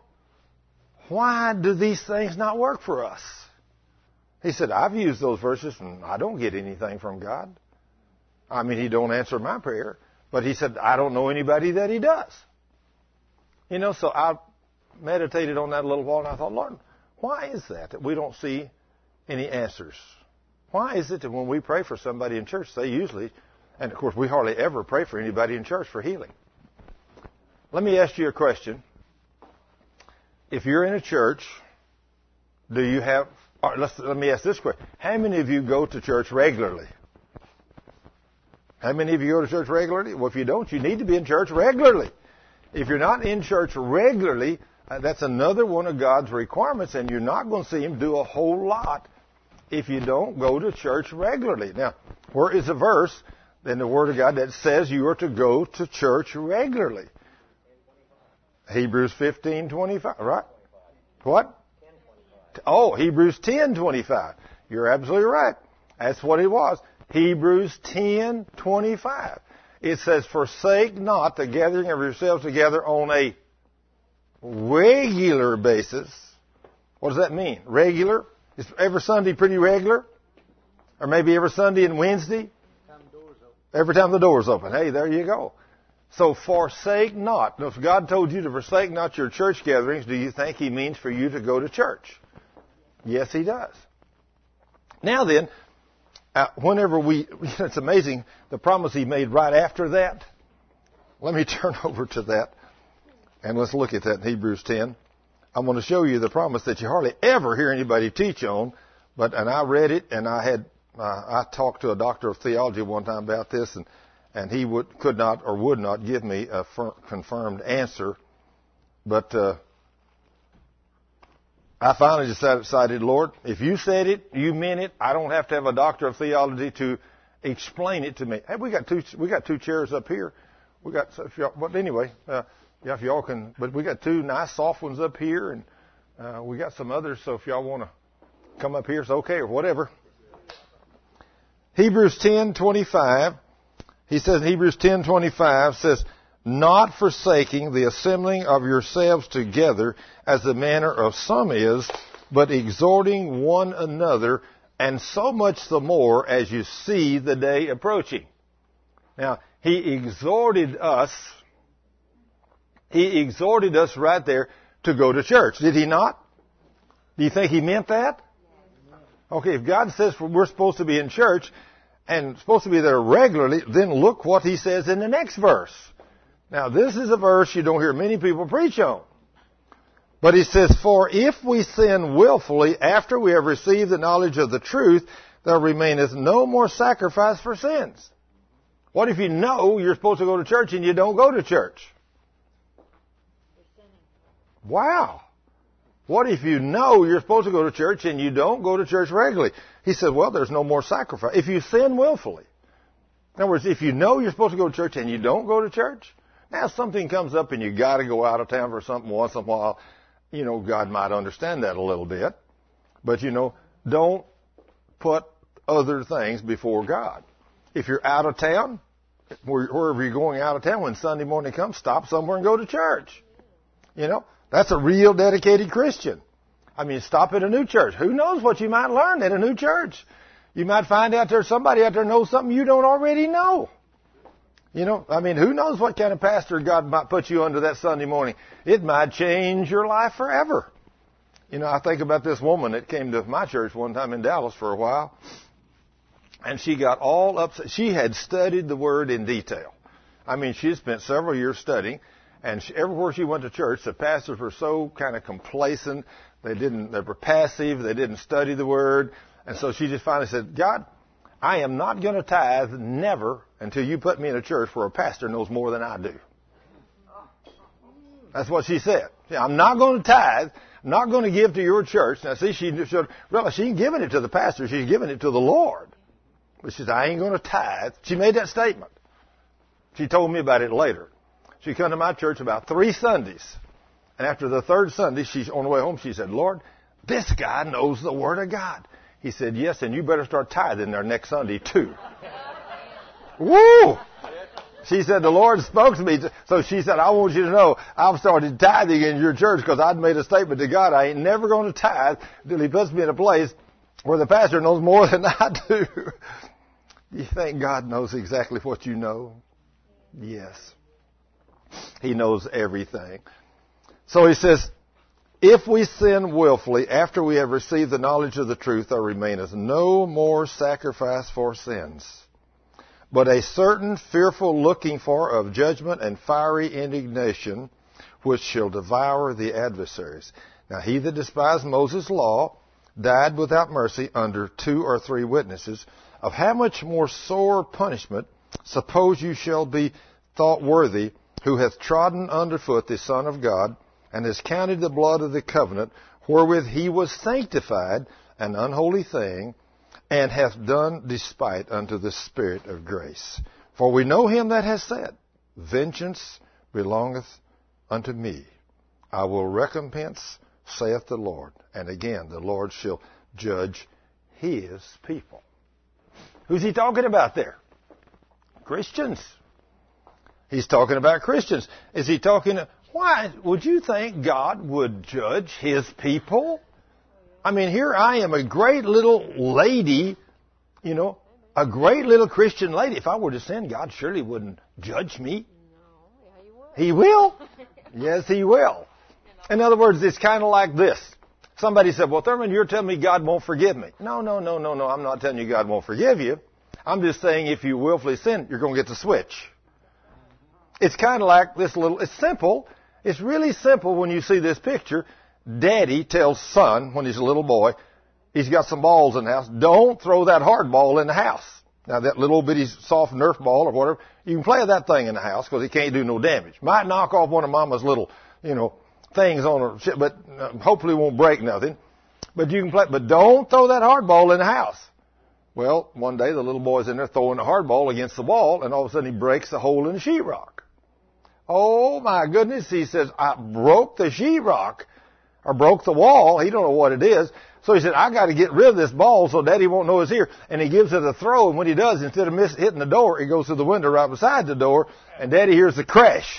why do these things not work for us? He said, I've used those verses and I don't get anything from God. I mean, He don't answer my prayer. But he said, I don't know anybody that He does. You know, so I meditated on that a little while, and I thought, Lord, why is that, that we don't see any answers? Why is it that when we pray for somebody in church, they usually, and of course we hardly ever pray for anybody in church for healing. Let me ask you a question. If you're in a church, do you have, or let's, let me ask this question. How many of you go to church regularly? How many of you go to church regularly? Well, if you don't, you need to be in church regularly. If you're not in church regularly, Uh, that's another one of God's requirements, and you're not going to see Him do a whole lot if you don't go to church regularly. Now, where is a verse in the Word of God that says you are to go to church regularly? Hebrews fifteen twenty-five, right? What? Oh, Hebrews ten twenty-five. You're absolutely right. That's what it was. Hebrews ten twenty-five. It says, forsake not the gathering of yourselves together on a regular basis. What does that mean? Regular? Is every Sunday pretty regular? Or maybe every Sunday and Wednesday? Every time the door's open. Hey, there you go. So forsake not. Now, if God told you to forsake not your church gatherings, do you think He means for you to go to church? Yes, He does. Now then, uh, whenever we, it's amazing, the promise He made right after that. Let me turn over to that, and let's look at that in Hebrews ten. I'm going to show you the promise that you hardly ever hear anybody teach on, but, and I read it, and I had, uh, I talked to a doctor of theology one time about this, and And he would, could not or would not give me a fir- confirmed answer. But uh, I finally decided, Lord, if you said it, you meant it. I don't have to have a doctor of theology to explain it to me. Hey, we got two. We got two chairs up here. We got. So if y'all, but anyway, uh, yeah, if y'all can. But we got two nice soft ones up here, and uh, we got some others. So if y'all want to come up here, it's okay or whatever. Hebrews ten twenty-five. He says in Hebrews ten twenty-five, says, not forsaking the assembling of yourselves together as the manner of some is, but exhorting one another, and so much the more as you see the day approaching. Now, He exhorted us, He exhorted us right there to go to church. Did He not? Do you think He meant that? Okay, if God says we're supposed to be in church, and supposed to be there regularly, then look what He says in the next verse. Now, this is a verse you don't hear many people preach on. But He says, for if we sin willfully after we have received the knowledge of the truth, there remaineth no more sacrifice for sins. What if you know you're supposed to go to church and you don't go to church? Wow. What if you know you're supposed to go to church and you don't go to church regularly? He said, well, there's no more sacrifice. If you sin willfully. In other words, if you know you're supposed to go to church and you don't go to church, now something comes up and you got to go out of town for something once in a while, you know, God might understand that a little bit. But, you know, don't put other things before God. If you're out of town, wherever you're going out of town, when Sunday morning comes, stop somewhere and go to church. You know? That's a real dedicated Christian. I mean, stop at a new church. Who knows what you might learn at a new church? You might find out there's somebody out there knows something you don't already know. You know, I mean, who knows what kind of pastor God might put you under that Sunday morning. It might change your life forever. You know, I think about this woman that came to my church one time in Dallas for a while, and she got all upset. She had studied the Word in detail. I mean, she had spent several years studying. And she, everywhere she went to church, the pastors were so kind of complacent. They didn't, they were passive. They didn't study the Word. And so she just finally said, God, I am not going to tithe, never, until you put me in a church where a pastor knows more than I do. That's what she said. I'm not going to tithe. I'm not going to give to your church. Now, see, she should realize she ain't giving it to the pastor. She's giving it to the Lord. But she said, I ain't going to tithe. She made that statement. She told me about it later. She came to my church about three Sundays. And after the third Sunday, she's on the way home, she said, Lord, this guy knows the Word of God. He said, yes, and you better start tithing there next Sunday, too. Woo! She said, the Lord spoke to me. So she said, I want you to know, I've started tithing in your church because I'd made a statement to God. I ain't never going to tithe until He puts me in a place where the pastor knows more than I do. Do you think God knows exactly what you know? Yes. He knows everything. So He says, if we sin willfully after we have received the knowledge of the truth, there remaineth no more sacrifice for sins, but a certain fearful looking for of judgment and fiery indignation, which shall devour the adversaries. Now he that despised Moses' law died without mercy under two or three witnesses. Of how much more sore punishment suppose you shall be thought worthy, who hath trodden under foot the Son of God, and has counted the blood of the covenant, wherewith He was sanctified, an unholy thing, and hath done despite unto the Spirit of grace. For we know Him that has said, vengeance belongeth unto me. I will recompense, saith the Lord. And again, the Lord shall judge his people. Who's he talking about there? Christians. He's talking about Christians. Is he talking... Why would you think God would judge his people? I mean, here I am, a great little lady, you know, a great little Christian lady. If I were to sin, God surely wouldn't judge me. No, yeah, you will. He will. Yes, he will. In other words, it's kind of like this. Somebody said, well, Thurman, you're telling me God won't forgive me. No, no, no, no, no. I'm not telling you God won't forgive you. I'm just saying if you willfully sin, you're going to get the switch. It's kind of like this little, it's simple. It's really simple when you see this picture. Daddy tells son, when he's a little boy, he's got some balls in the house, don't throw that hard ball in the house. Now, that little bitty soft Nerf ball or whatever, you can play that thing in the house because it can't do no damage. Might knock off one of Mama's little, you know, things on her, but uh, hopefully won't break nothing. But you can play, but don't throw that hard ball in the house. Well, one day the little boy's in there throwing the hard ball against the wall, and all of a sudden he breaks a hole in the sheetrock. Oh my goodness, he says, I broke the sheetrock, or broke the wall. He don't know what it is. So he said, I got to get rid of this ball so Daddy won't know it's here. And he gives it a throw, and when he does, instead of miss, hitting the door, it goes through the window right beside the door, and Daddy hears the crash.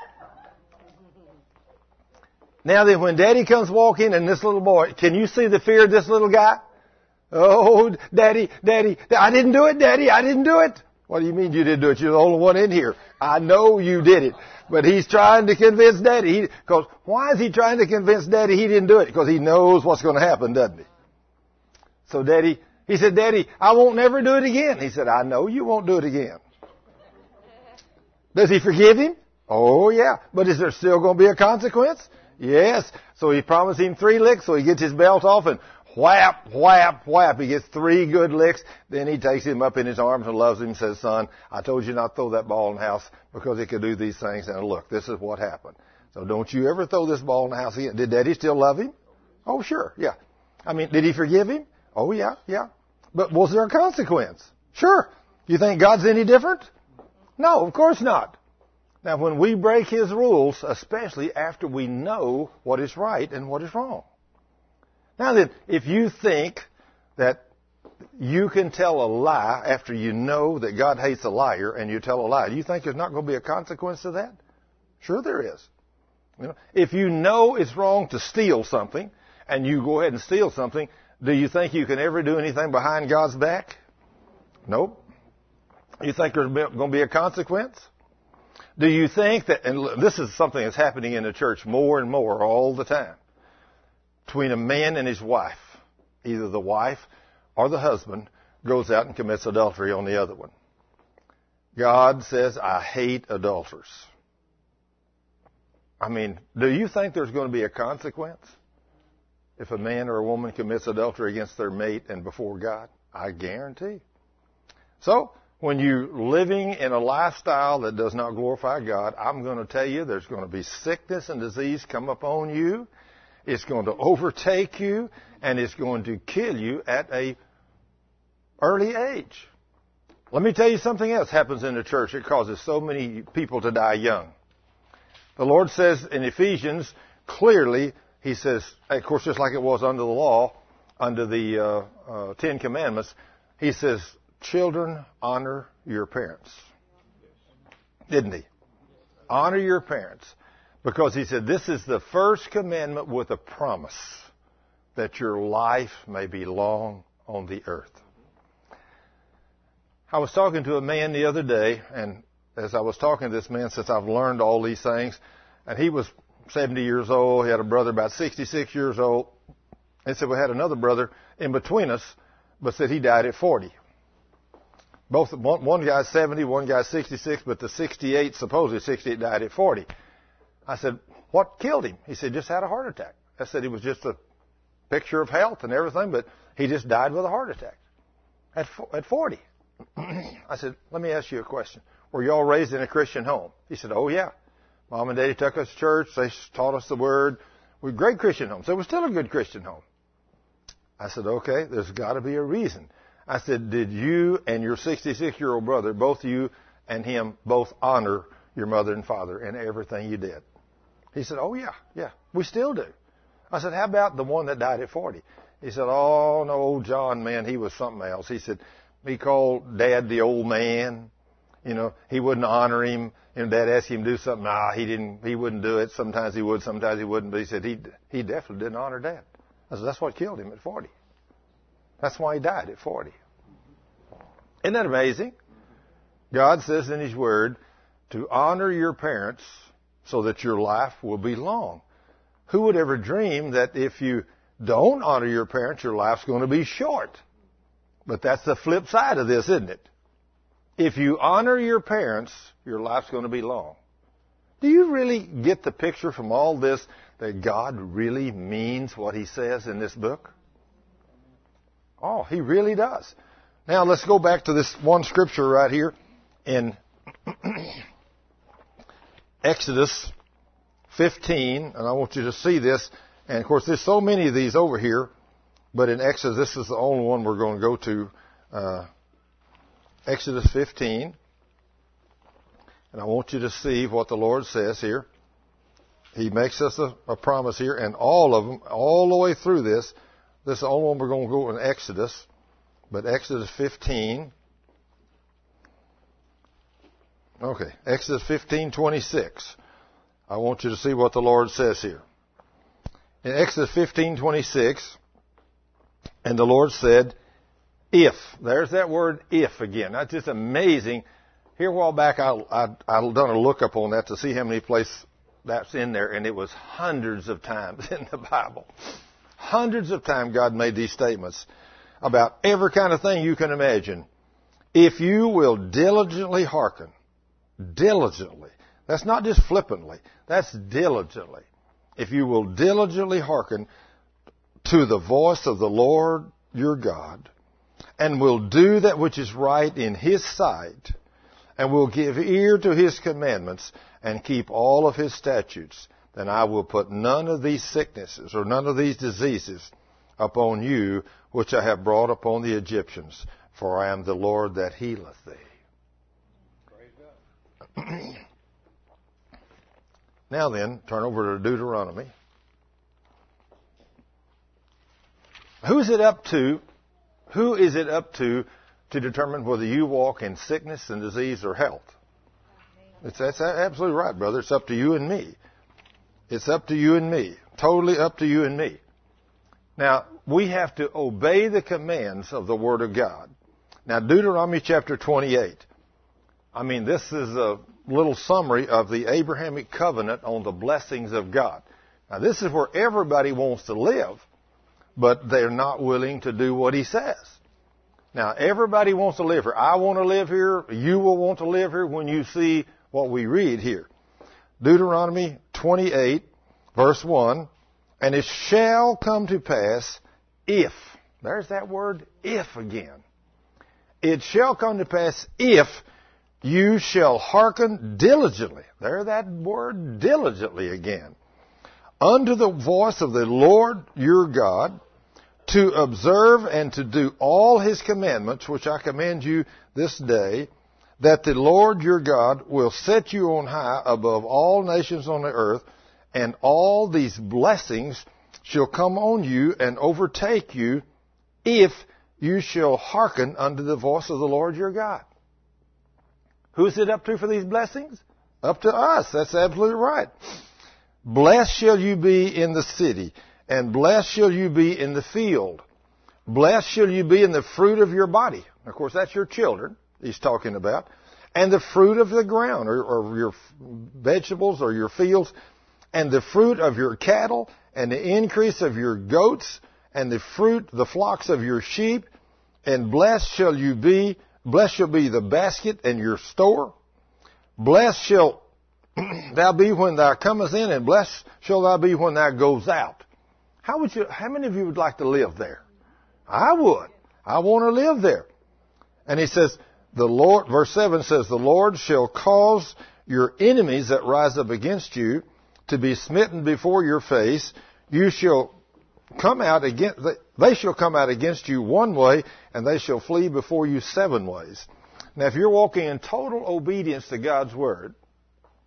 Now then, when Daddy comes walking, and this little boy, can you see the fear of this little guy? Oh, Daddy, Daddy, I didn't do it, Daddy, I didn't do it. What do you mean you didn't do it? You're the only one in here. I know you did it. But he's trying to convince Daddy. Because why is he trying to convince Daddy he didn't do it? Because he knows what's going to happen, doesn't he? So Daddy, he said, Daddy, I won't never do it again. He said, I know you won't do it again. Does he forgive him? Oh, yeah. But is there still going to be a consequence? Yes. So he promised him three licks, so he gets his belt off and whap, whap, whap. He gets three good licks. Then he takes him up in his arms and loves him and says, son, I told you not to throw that ball in the house because it could do these things. And look, this is what happened. So don't you ever throw this ball in the house again. Did Daddy still love him? Oh, sure, yeah. I mean, did he forgive him? Oh, yeah, yeah. But was there a consequence? Sure. You think God's any different? No, of course not. Now, when we break his rules, especially after we know what is right and what is wrong. Now then, if you think that you can tell a lie after you know that God hates a liar and you tell a lie, do you think there's not going to be a consequence to that? Sure there is. You know, if you know it's wrong to steal something and you go ahead and steal something, do you think you can ever do anything behind God's back? Nope. You think there's going to be a consequence? Do you think that, and this is something that's happening in the church more and more all the time, between a man and his wife, either the wife or the husband goes out and commits adultery on the other one. God says, I hate adulterers. I mean, do you think there's going to be a consequence if a man or a woman commits adultery against their mate and before God? I guarantee. So, when you're living in a lifestyle that does not glorify God, I'm going to tell you there's going to be sickness and disease come upon you. It's going to overtake you, and it's going to kill you at a early age. Let me tell you something else happens in the church. It causes so many people to die young. The Lord says in Ephesians, clearly, He says, of course, just like it was under the law, under the uh, uh, Ten Commandments, He says, children, honor your parents. Didn't He? Honor your parents. Because He said, this is the first commandment with a promise that your life may be long on the earth. I was talking to a man the other day, and as I was talking to this man, since I've learned all these things, and he was seventy years old, he had a brother about sixty-six years old, and said we had another brother in between us, but said he died at forty. Both one, one guy's seventy, one guy's sixty-six, but the sixty-eight, supposedly sixty-eight, died at forty. I said, what killed him? He said, just had a heart attack. I said, it was just a picture of health and everything, but he just died with a heart attack at at forty. I said, let me ask you a question. Were you all raised in a Christian home? He said, oh, yeah. Mom and Daddy took us to church. They taught us the Word. We're a great Christian home. So we're still a good Christian home. I said, okay, there's got to be a reason. I said, did you and your sixty-six-year-old brother, both you and him, both honor your mother and father in everything you did? He said, oh, yeah, yeah, we still do. I said, how about the one that died at forty? He said, oh, no, old John, man, he was something else. He said, he called Dad the old man. You know, he wouldn't honor him. You know, Dad asked him to do something. Nah, he didn't, he wouldn't do it. Sometimes he would, sometimes he wouldn't. But he said he, he definitely didn't honor Dad. I said, that's what killed him at forty. That's why he died at forty. Isn't that amazing? God says in His Word to honor your parents so that your life will be long. Who would ever dream that if you don't honor your parents, your life's going to be short? But that's the flip side of this, isn't it? If you honor your parents, your life's going to be long. Do you really get the picture from all this that God really means what He says in this book? Oh, He really does. Now let's go back to this one scripture right here in Exodus fifteen, and I want you to see this. And of course, there's so many of these over here, but in Exodus, this is the only one we're going to go to. Uh, Exodus fifteen. And I want you to see what the Lord says here. He makes us a, a promise here, and all of them, all the way through this, this is the only one we're going to go in Exodus. But Exodus fifteen. Okay, Exodus fifteen twenty-six. I want you to see what the Lord says here. In Exodus fifteen twenty-six, and the Lord said, if. There's that word if again. That's just amazing. Here a while back, I I I done a lookup on that to see how many places that's in there, and it was hundreds of times in the Bible. Hundreds of times God made these statements about every kind of thing you can imagine. If you will diligently hearken, diligently. That's not just flippantly. That's diligently. If you will diligently hearken to the voice of the Lord your God, and will do that which is right in His sight, and will give ear to His commandments, and keep all of His statutes, then I will put none of these sicknesses or none of these diseases upon you, which I have brought upon the Egyptians, for I am the Lord that healeth thee. Praise God. Now then, turn over to Deuteronomy. Who is it up to? Who is it up to to determine whether you walk in sickness and disease or health? It's, that's absolutely right, brother. It's up to you and me. It's up to you and me. Totally up to you and me. Now, we have to obey the commands of the Word of God. Now, Deuteronomy chapter twenty-eight. I mean, this is a little summary of the Abrahamic covenant on the blessings of God. Now, this is where everybody wants to live, but they're not willing to do what He says. Now, everybody wants to live here. I want to live here. You will want to live here when you see what we read here. Deuteronomy twenty-eight, verse one, and it shall come to pass if, there's that word if again. It shall come to pass if you shall hearken diligently, there that word diligently again, unto the voice of the Lord your God, to observe and to do all His commandments, which I command you this day, that the Lord your God will set you on high above all nations on the earth, and all these blessings shall come on you and overtake you, if you shall hearken unto the voice of the Lord your God. Who's it up to for these blessings? Up to us. That's absolutely right. Blessed shall you be in the city, and blessed shall you be in the field. Blessed shall you be in the fruit of your body. Of course, that's your children He's talking about. And the fruit of the ground, or, or your vegetables or your fields, and the fruit of your cattle, and the increase of your goats, and the fruit, the flocks of your sheep. And blessed shall you be, blessed shall be the basket and your store. Blessed shall thou be when thou comest in, and blessed shall thou be when thou goes out. How would you, how many of you would like to live there? I would. I want to live there. And he says, the Lord, verse seven says, the Lord shall cause your enemies that rise up against you to be smitten before your face. You shall come out against, they shall come out against you one way, and they shall flee before you seven ways. Now, if you're walking in total obedience to God's Word,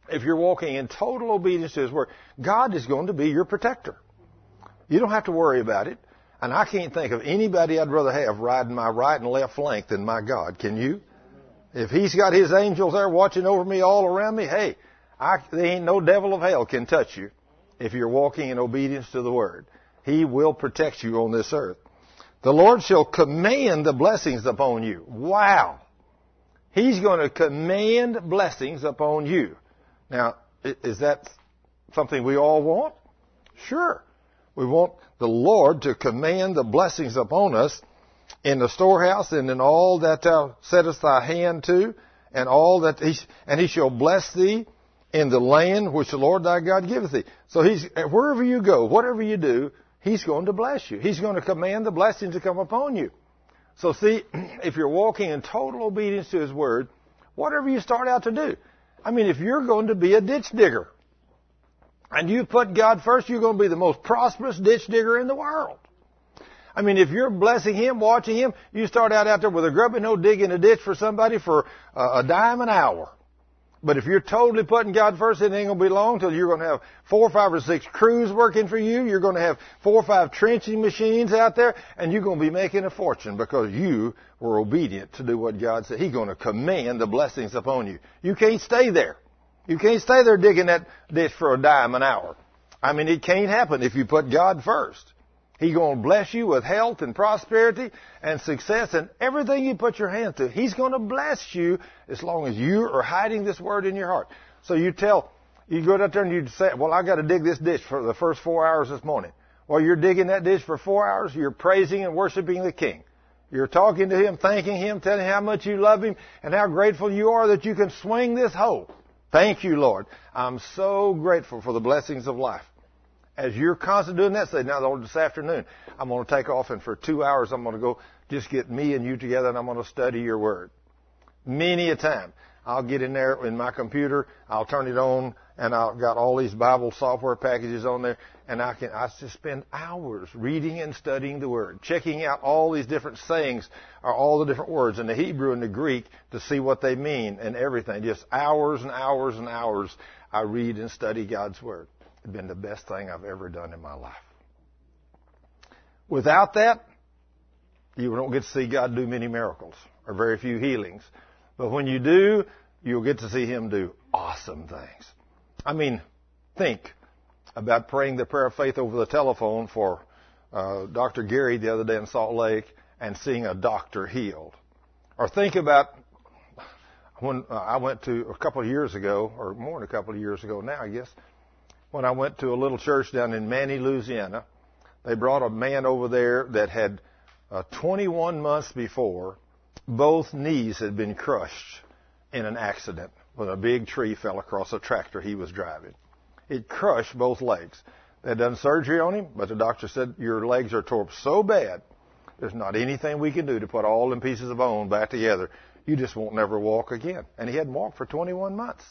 if you're walking in total obedience to His Word, God is going to be your protector. You don't have to worry about it. And I can't think of anybody I'd rather have riding my right and left flank than my God. Can you? If He's got His angels there watching over me all around me, hey, I, there ain't no devil of hell can touch you if you're walking in obedience to the Word. He will protect you on this earth. The Lord shall command the blessings upon you. Wow. He's going to command blessings upon you. Now, is that something we all want? Sure. We want the Lord to command the blessings upon us in the storehouse and in all that thou settest thy hand to, and all that he, and he shall bless thee in the land which the Lord thy God giveth thee. So he's, wherever you go, whatever you do, He's going to bless you. He's going to command the blessings to come upon you. So see, if you're walking in total obedience to His Word, whatever you start out to do. I mean, if you're going to be a ditch digger, and you put God first, you're going to be the most prosperous ditch digger in the world. I mean, if you're blessing Him, watching Him, you start out out there with a grubby nose digging a ditch for somebody for uh, a dime an hour. But if you're totally putting God first, it ain't going to be long till you're going to have four or five or six crews working for you. You're going to have four or five trenching machines out there, and you're going to be making a fortune because you were obedient to do what God said. He's going to command the blessings upon you. You can't stay there. You can't stay there digging that ditch for a dime an hour. I mean, it can't happen if you put God first. He's going to bless you with health and prosperity and success and everything you put your hand to. He's going to bless you as long as you are hiding this Word in your heart. So you tell, you go out there and you say, well, I got to dig this ditch for the first four hours this morning. While you're digging that ditch for four hours, you're praising and worshiping the King. You're talking to Him, thanking Him, telling Him how much you love Him and how grateful you are that you can swing this hoe. Thank you, Lord. I'm so grateful for the blessings of life. As you're constantly doing that, say, now, Lord, this afternoon, I'm going to take off, and for two hours, I'm going to go just get me and you together, and I'm going to study your Word. Many a time, I'll get in there in my computer, I'll turn it on, and I've got all these Bible software packages on there, and I can I just spend hours reading and studying the Word, checking out all these different sayings, or all the different words in the Hebrew and the Greek to see what they mean and everything. Just hours and hours and hours I read and study God's Word. It's been the best thing I've ever done in my life. Without that, you don't get to see God do many miracles or very few healings. But when you do, you'll get to see Him do awesome things. I mean, think about praying the prayer of faith over the telephone for uh, Doctor Gary the other day in Salt Lake and seeing a doctor healed. Or think about when uh, I went to a couple of years ago, or more than a couple of years ago now, I guess, when I went to a little church down in Manny, Louisiana. They brought a man over there that had uh, twenty-one months before, both knees had been crushed in an accident when a big tree fell across a tractor he was driving. It crushed both legs. They had done surgery on him, but the doctor said, your legs are tore up so bad, there's not anything we can do to put all them pieces of bone back together. You just won't never walk again. And he hadn't walked for twenty-one months.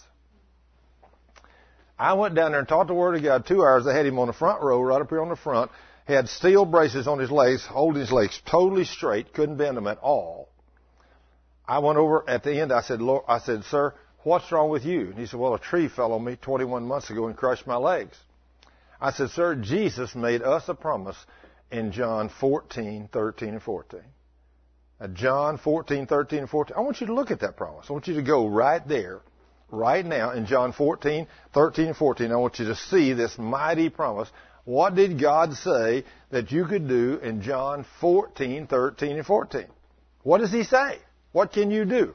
I went down there and taught the Word of God two hours. I had him on the front row, right up here on the front. He had steel braces on his legs, holding his legs totally straight, couldn't bend them at all. I went over at the end. I said, Lord, I said, sir, what's wrong with you? And he said, well, a tree fell on me twenty-one months ago and crushed my legs. I said, sir, Jesus made us a promise in John fourteen, thirteen, and fourteen. Now, John fourteen, thirteen, and fourteen. I want you to look at that promise. I want you to go right there. Right now in John fourteen, thirteen, and fourteen, I want you to see this mighty promise. What did God say that you could do in John fourteen, thirteen, and fourteen? What does He say? What can you do?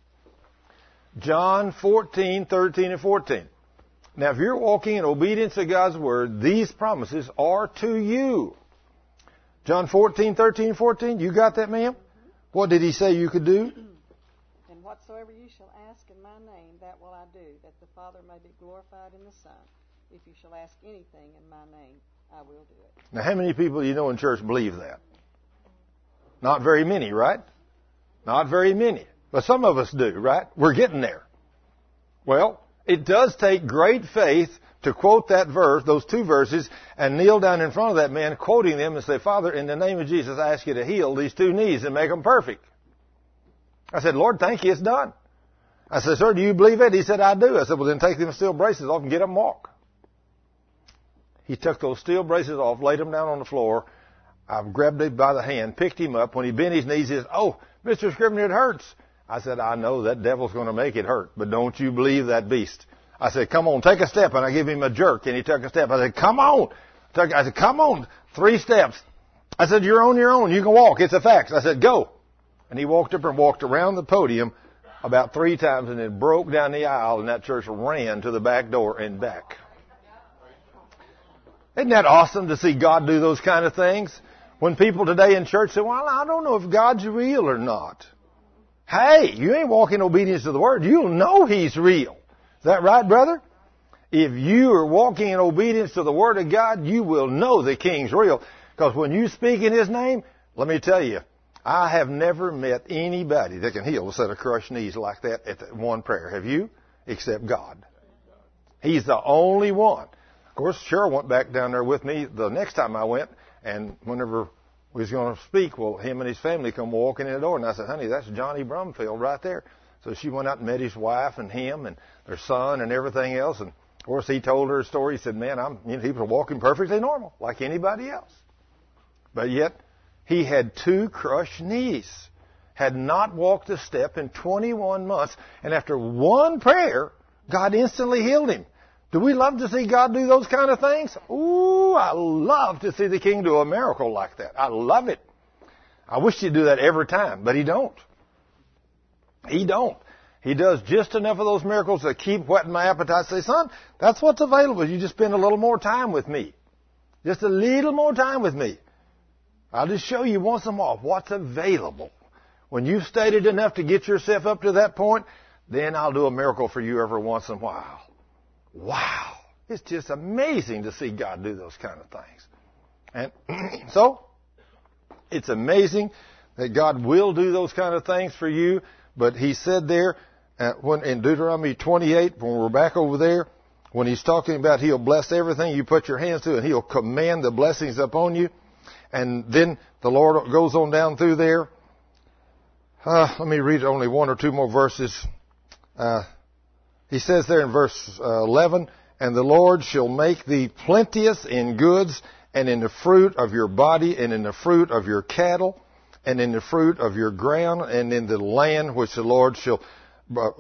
John fourteen, thirteen, and fourteen. Now, if you're walking in obedience to God's Word, these promises are to you. John fourteen, thirteen, and fourteen. You got that, ma'am? What did He say you could do? And whatsoever you shall ask in my name, that will I do, that the Father may be glorified in the Son. If you shall ask anything in my name, I will do it. Now, how many people you know in church believe that? Not very many, right? Not very many. But some of us do, right? We're getting there. Well, it does take great faith to quote that verse, those two verses, and kneel down in front of that man, quoting them, and say, Father, in the name of Jesus, I ask you to heal these two knees and make them perfect. I said, Lord, thank you, it's done. I said, sir, do you believe it? He said, I do. I said, well, then take them steel braces off and get up and walk. He took those steel braces off, laid them down on the floor. I grabbed him by the hand, picked him up. When he bent his knees, he said, oh, Mister Scrivener, it hurts. I said, I know that devil's going to make it hurt, but don't you believe that beast. I said, come on, take a step. And I gave him a jerk, and he took a step. I said, come on. I said, come on, three steps. I said, you're on your own. You can walk. It's a fact. I said, go. And he walked up and walked around the podium about three times and then broke down the aisle, and that church ran to the back door and back. Isn't that awesome to see God do those kind of things? When people today in church say, well, I don't know if God's real or not. Hey, you ain't walking in obedience to the Word. You'll know He's real. Is that right, brother? If you are walking in obedience to the Word of God, you will know the King's real. Because when you speak in His name, let me tell you, I have never met anybody that can heal a set of crushed knees like that at that one prayer. Have you? Except God. He's the only one. Of course, Cheryl went back down there with me the next time I went, and whenever we was going to speak, well, him and his family come walking in the door, and I said, honey, that's Johnny Brumfield right there. So she went out and met his wife and him and their son and everything else, and of course he told her a story. He said, man, I'm, you know, he was walking perfectly normal, like anybody else. But yet, he had two crushed knees, had not walked a step in twenty-one months, and after one prayer, God instantly healed him. Do we love to see God do those kind of things? Ooh, I love to see the King do a miracle like that. I love it. I wish He'd do that every time, but He don't. He don't. He does just enough of those miracles to keep whetting my appetite. Say, son, that's what's available. You just spend a little more time with me. Just a little more time with me. I'll just show you once in a while what's available. When you've studied enough to get yourself up to that point, then I'll do a miracle for you every once in a while. Wow. It's just amazing to see God do those kind of things. And so, it's amazing that God will do those kind of things for you. But He said there, uh, when in Deuteronomy twenty-eight, when we're back over there, when He's talking about He'll bless everything you put your hands to, and He'll command the blessings upon you. And then the Lord goes on down through there. Uh, let me read only one or two more verses. Uh, he says there in verse uh, eleven, and the Lord shall make thee plenteous in goods, and in the fruit of your body, and in the fruit of your cattle, and in the fruit of your ground, and in the land which the Lord shall, uh,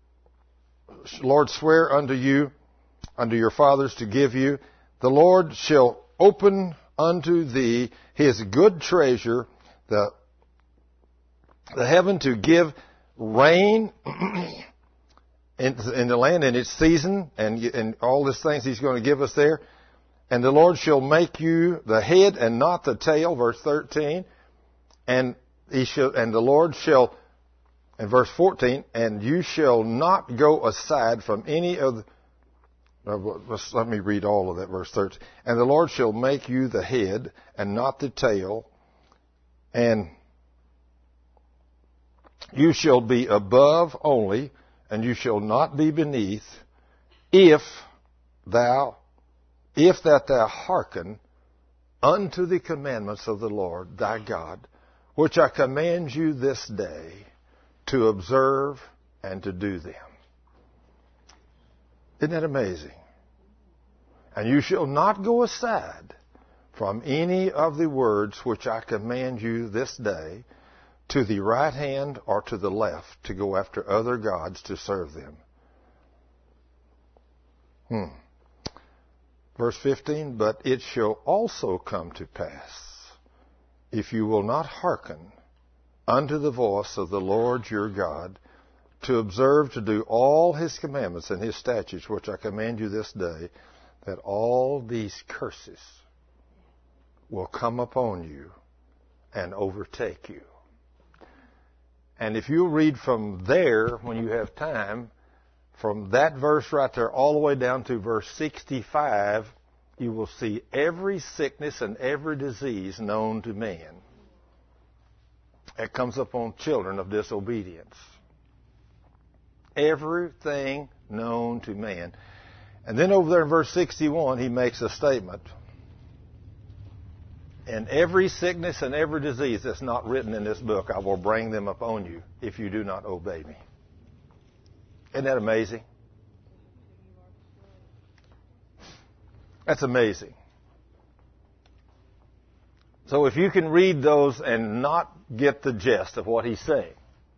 Lord swear unto you, unto your fathers to give you. The Lord shall open unto thee His good treasure, the, the heaven to give rain in, in the land in its season, and, and all these things He's going to give us there. And the Lord shall make you the head and not the tail, verse thirteen. And he shall, and the Lord shall, in verse fourteen, and you shall not go aside from any of the, uh, let me read all of that, verse thirteen. And the Lord shall make you the head and not the tail, and you shall be above only, and you shall not be beneath, if thou, if that thou hearken unto the commandments of the Lord thy God, which I command you this day to observe and to do them. Isn't that amazing? And you shall not go aside from any of the words which I command you this day, to the right hand or to the left, to go after other gods to serve them. Hmm. Verse fifteen, but it shall also come to pass, if you will not hearken unto the voice of the Lord your God, to observe to do all His commandments and His statutes, which I command you this day, that all these curses will come upon you and overtake you. And if you read from there, when you have time, from that verse right there all the way down to verse sixty-five, you will see every sickness and every disease known to man. It comes upon children of disobedience. Everything known to man. And then over there in verse sixty-one, he makes a statement. And every sickness and every disease that's not written in this book, I will bring them upon you if you do not obey me. Isn't that amazing? That's amazing. So if you can read those and not get the gist of what he's saying,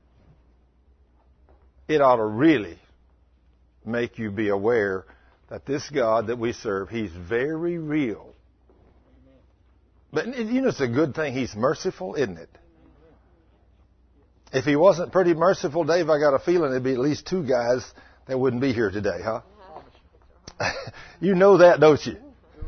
it ought to really make you be aware that this God that we serve, he's very real. But you know, it's a good thing he's merciful, isn't it? If he wasn't pretty merciful, Dave, I got a feeling there'd be at least two guys that wouldn't be here today, huh? You know that, don't you?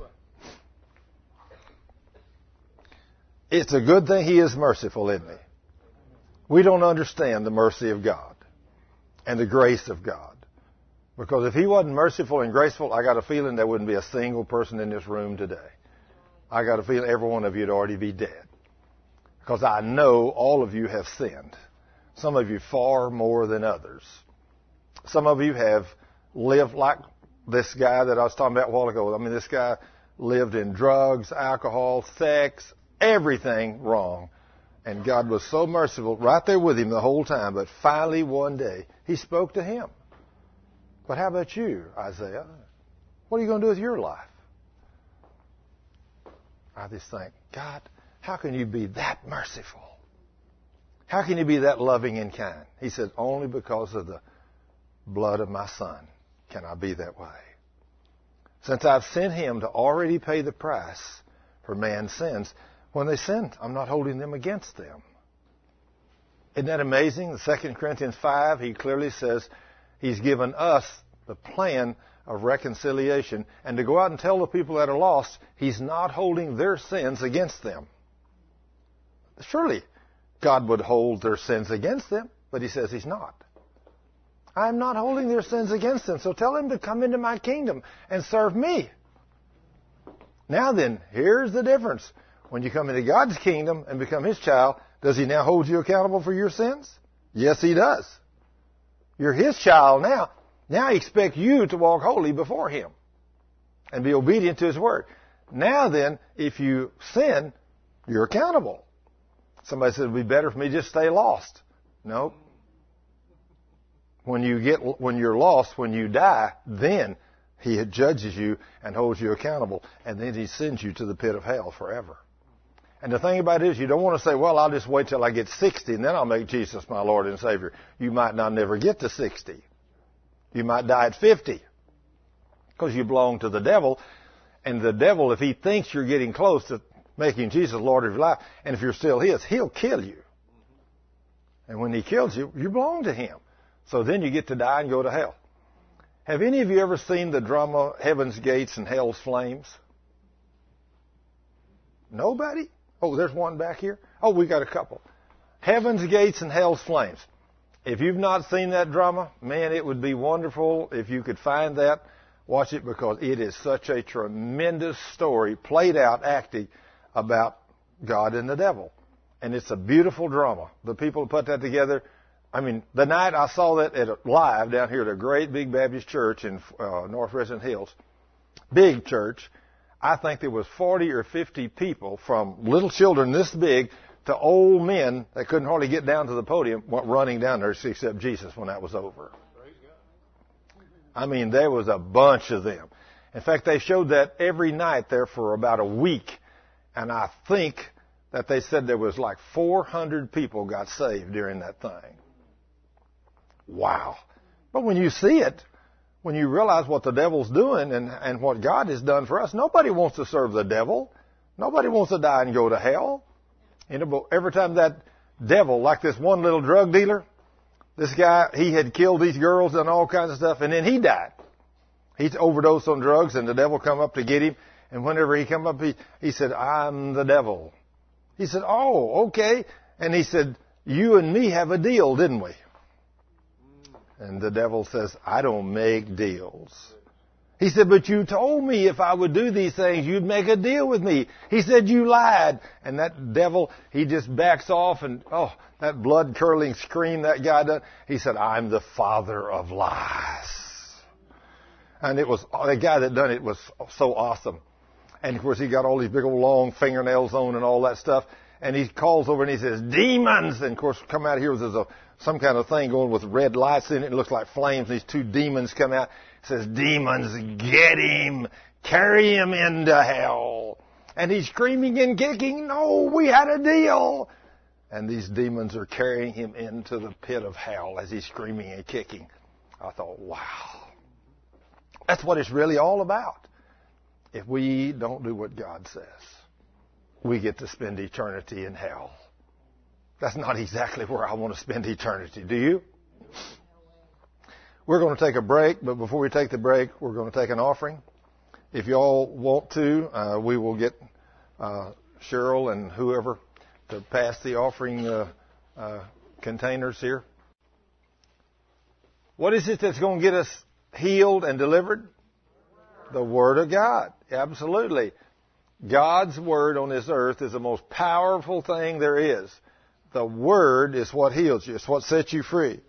It's a good thing he is merciful, isn't he? We don't understand the mercy of God and the grace of God. Because if he wasn't merciful and graceful, I got a feeling there wouldn't be a single person in this room today. I got a feeling every one of you would already be dead. Because I know all of you have sinned. Some of you far more than others. Some of you have lived like this guy that I was talking about a while ago. I mean, this guy lived in drugs, alcohol, sex, everything wrong. And God was so merciful right there with him the whole time. But finally one day, he spoke to him. But how about you, Isaiah? What are you going to do with your life? I just think, God, how can you be that merciful? How can you be that loving and kind? He said, only because of the blood of my Son can I be that way. Since I've sent him to already pay the price for man's sins, when they sin, I'm not holding them against them. Isn't that amazing? The Second Corinthians five, he clearly says he's given us the plan of reconciliation, and to go out and tell the people that are lost, he's not holding their sins against them. Surely God would hold their sins against them, but he says he's not. I'm not holding their sins against them, so tell them to come into my kingdom and serve me. Now then, here's the difference. When you come into God's kingdom and become his child, does he now hold you accountable for your sins? Yes, he does. You're his child now. Now he expects you to walk holy before him and be obedient to his word. Now then, if you sin, you're accountable. Somebody said, it would be better for me to just stay lost. No. When you get, when you're lost, when you die, then he judges you and holds you accountable, and then he sends you to the pit of hell forever. And the thing about it is, you don't want to say, well, I'll just wait till I get sixty and then I'll make Jesus my Lord and Savior. You might not never get to sixty. You might die at fifty because you belong to the devil. And the devil, if he thinks you're getting close to making Jesus Lord of your life, and if you're still his, he'll kill you. And when he kills you, you belong to him. So then you get to die and go to hell. Have any of you ever seen the drama Heaven's Gates and Hell's Flames? Nobody? Oh, there's one back here. Oh, we got a couple. Heaven's Gates and Hell's Flames. If you've not seen that drama, man, it would be wonderful if you could find that. Watch it, because it is such a tremendous story, played out, acting about God and the devil. And it's a beautiful drama. The people who put that together, I mean, the night I saw that at a, live down here at a great big Baptist church in uh, North Resident Hills, big church, I think there was forty or fifty people, from little children this big to old men that couldn't hardly get down to the podium, went running down there to accept Jesus when that was over. I mean, there was a bunch of them. In fact, they showed that every night there for about a week, and I think that they said there was like four hundred people got saved during that thing. Wow. But when you see it, when you realize what the devil's doing and, and what God has done for us, nobody wants to serve the devil. Nobody wants to die and go to hell. You know, but every time that devil, like this one little drug dealer, this guy, he had killed these girls and all kinds of stuff, and then he died. He overdosed on drugs, and the devil come up to get him. And whenever he come up, he, he said, I'm the devil. He said, oh, okay. And he said, you and me have a deal, didn't we? And the devil says, I don't make deals. He said, but you told me if I would do these things, you'd make a deal with me. He said, you lied. And that devil, he just backs off, and, oh, that blood-curdling scream that guy done. He said, I'm the father of lies. And it was, the guy that done it was so awesome. And of course, he got all these big old long fingernails on and all that stuff. And he calls over and he says, demons! And of course, come out here, there's a, some kind of thing going with red lights in it. It looks like flames. These two demons come out. It says, demons, get him! Carry him into hell! And he's screaming and kicking, no, we had a deal! And these demons are carrying him into the pit of hell as he's screaming and kicking. I thought, wow. That's what it's really all about. If we don't do what God says, we get to spend eternity in hell. That's not exactly where I want to spend eternity. Do you? We're going to take a break, but before we take the break, we're going to take an offering. If you all want to, uh, we will get uh, Cheryl and whoever to pass the offering uh, uh, containers here. What is it that's going to get us healed and delivered? The Word of God. Absolutely. God's Word on this earth is the most powerful thing there is. The Word is what heals you. It's what sets you free.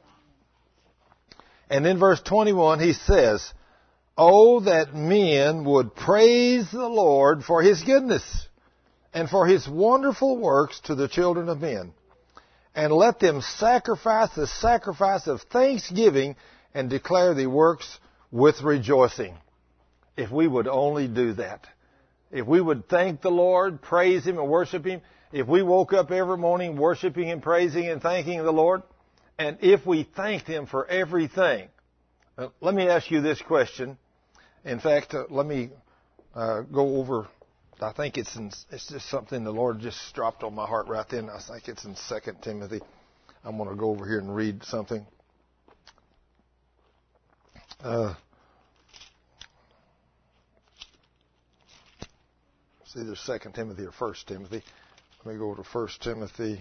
And in verse twenty-one, he says, oh, that men would praise the Lord for His goodness and for His wonderful works to the children of men. And let them sacrifice the sacrifice of thanksgiving and declare the works with rejoicing. If we would only do that. If we would thank the Lord, praise Him and worship Him. If we woke up every morning worshiping and praising and thanking the Lord. And if we thanked Him for everything. Uh, let me ask you this question. In fact, uh, let me uh, go over, I think it's in, it's just something the Lord just dropped on my heart right then. I think it's in Second Timothy. I'm going to go over here and read something. Uh, it's either Second Timothy or First Timothy. Let me go to First Timothy.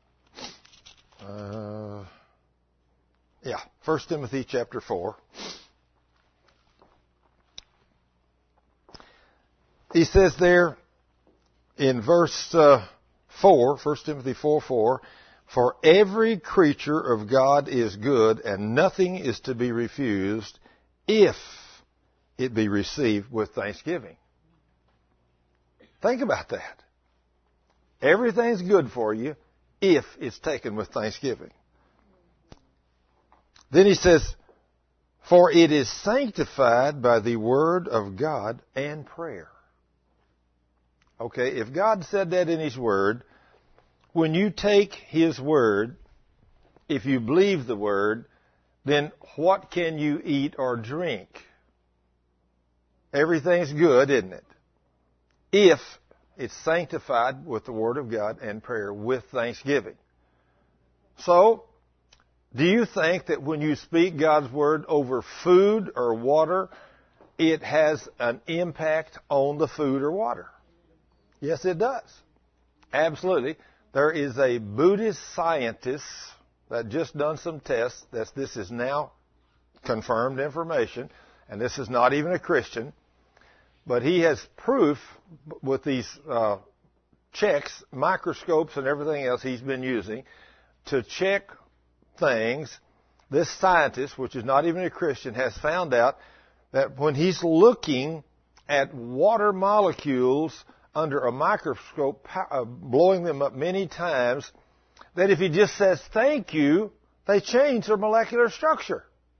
Uh, yeah, First Timothy chapter four. He says there in verse uh, four, First Timothy four four, for every creature of God is good, and nothing is to be refused if it be received with thanksgiving. Think about that. Everything's good for you if it's taken with thanksgiving. Then he says, for it is sanctified by the word of God and prayer. Okay, if God said that in His Word, when you take His Word, if you believe the Word, then what can you eat or drink? Everything's good, isn't it? If it's sanctified with the Word of God and prayer with thanksgiving. So, do you think that when you speak God's Word over food or water, it has an impact on the food or water? Yes, it does. Absolutely. There is a Buddhist scientist that just done some tests. That this is now confirmed information, and this is not even a Christian. But he has proof with these uh, checks, microscopes, and everything else he's been using to check things. This scientist, which is not even a Christian, has found out that when he's looking at water molecules under a microscope, uh, blowing them up many times, that if he just says thank you, they change their molecular structure.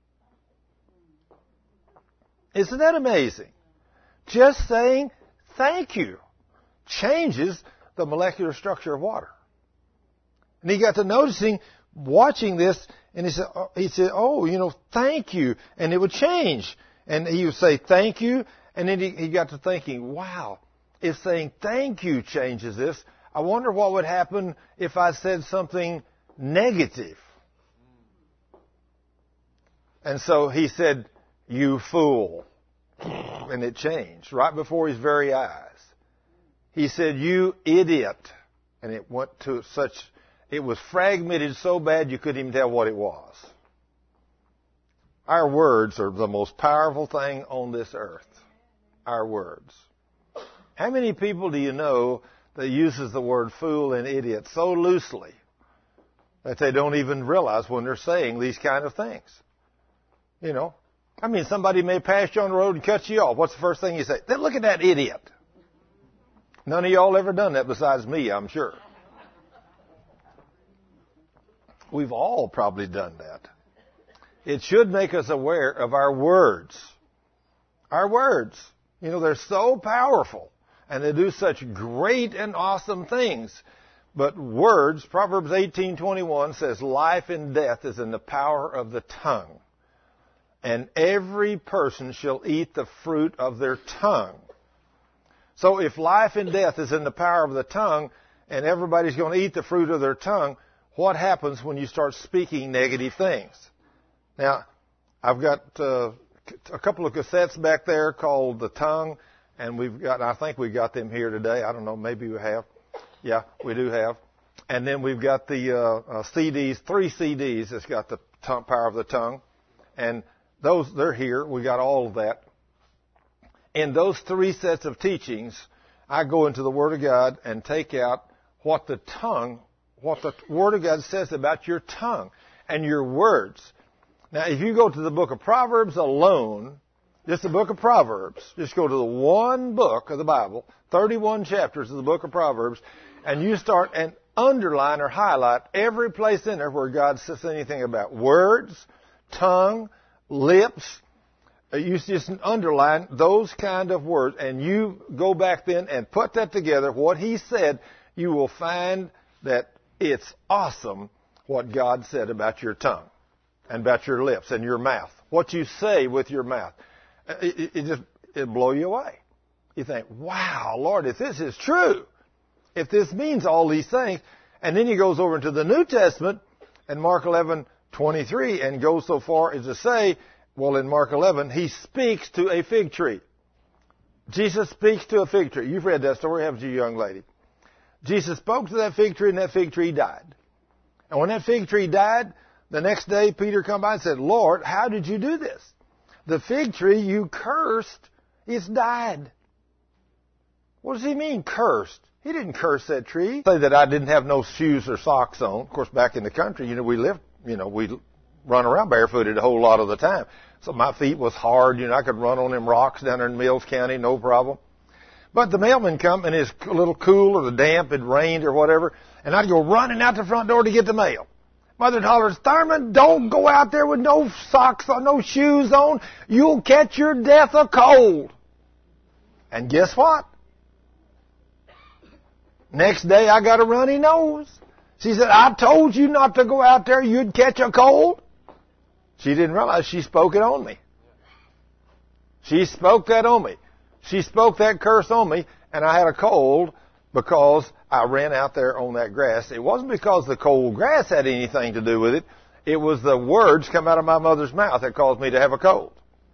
Isn't that amazing? Just saying thank you changes the molecular structure of water. And he got to noticing, watching this, and he said, oh, he said, oh, you know, thank you. And it would change. And he would say thank you, and then he, he got to thinking, wow, if saying thank you changes this, I wonder what would happen if I said something negative. And so he said, you fool. And it changed right before his very eyes. He said, you idiot. And it went to such, it was fragmented so bad you couldn't even tell what it was. Our words are the most powerful thing on this earth. Our words. How many people do you know that uses the word fool and idiot so loosely that they don't even realize when they're saying these kind of things? You know, I mean, somebody may pass you on the road and cut you off. What's the first thing you say? Look at that idiot. None of y'all ever done that besides me, I'm sure. We've all probably done that. It should make us aware of our words. Our words. You know, they're so powerful, and they do such great and awesome things. But words, Proverbs eighteen twenty-one says, life and death is in the power of the tongue, and every person shall eat the fruit of their tongue. So if life and death is in the power of the tongue, and everybody's going to eat the fruit of their tongue, what happens when you start speaking negative things? Now, I've got uh, a couple of cassettes back there called The Tongue, and we've got, I think we've got them here today. I don't know, maybe we have. Yeah, we do have. And then we've got the uh, uh, C Ds, three C Ds that's got the tongue, power of the tongue. And those, they're here. We got all of that. In those three sets of teachings, I go into the Word of God and take out what the tongue, what the Word of God says about your tongue and your words. Now, if you go to the book of Proverbs alone, just the book of Proverbs, just go to the one book of the Bible, thirty-one chapters of the book of Proverbs, and you start and underline or highlight every place in there where God says anything about words, tongue, lips. You just underline those kind of words, and you go back then and put that together, what He said, you will find that it's awesome what God said about your tongue and about your lips and your mouth. What you say with your mouth. It, it, it just, it'll blow you away. You think, wow, Lord, if this is true, if this means all these things, and then He goes over into the New Testament and Mark eleven twenty-three and goes so far as to say, well, in Mark eleven, He speaks to a fig tree. Jesus speaks to a fig tree. You've read that story, haven't you, young lady? Jesus spoke to that fig tree, and that fig tree died. And when that fig tree died, the next day Peter come by and said, Lord, how did you do this? The fig tree you cursed, it's died. What does He mean, cursed? He didn't curse that tree. Say that I didn't have no shoes or socks on. Of course, back in the country, you know, we lived, you know, we run around barefooted a whole lot of the time. So my feet was hard. You know, I could run on them rocks down there in Mills County, no problem. But the mailman come and it's a little cool or the damp, it rained or whatever, and I'd go running out the front door to get the mail. Mother hollers, Thurman, don't go out there with no socks on, no shoes on. You'll catch your death of cold. And guess what? Next day I got a runny nose. She said, I told you not to go out there, you'd catch a cold. She didn't realize she spoke it on me. She spoke that on me. She spoke that curse on me, and I had a cold because I ran out there on that grass. It wasn't because the cold grass had anything to do with it. It was the words come out of my mother's mouth that caused me to have a cold.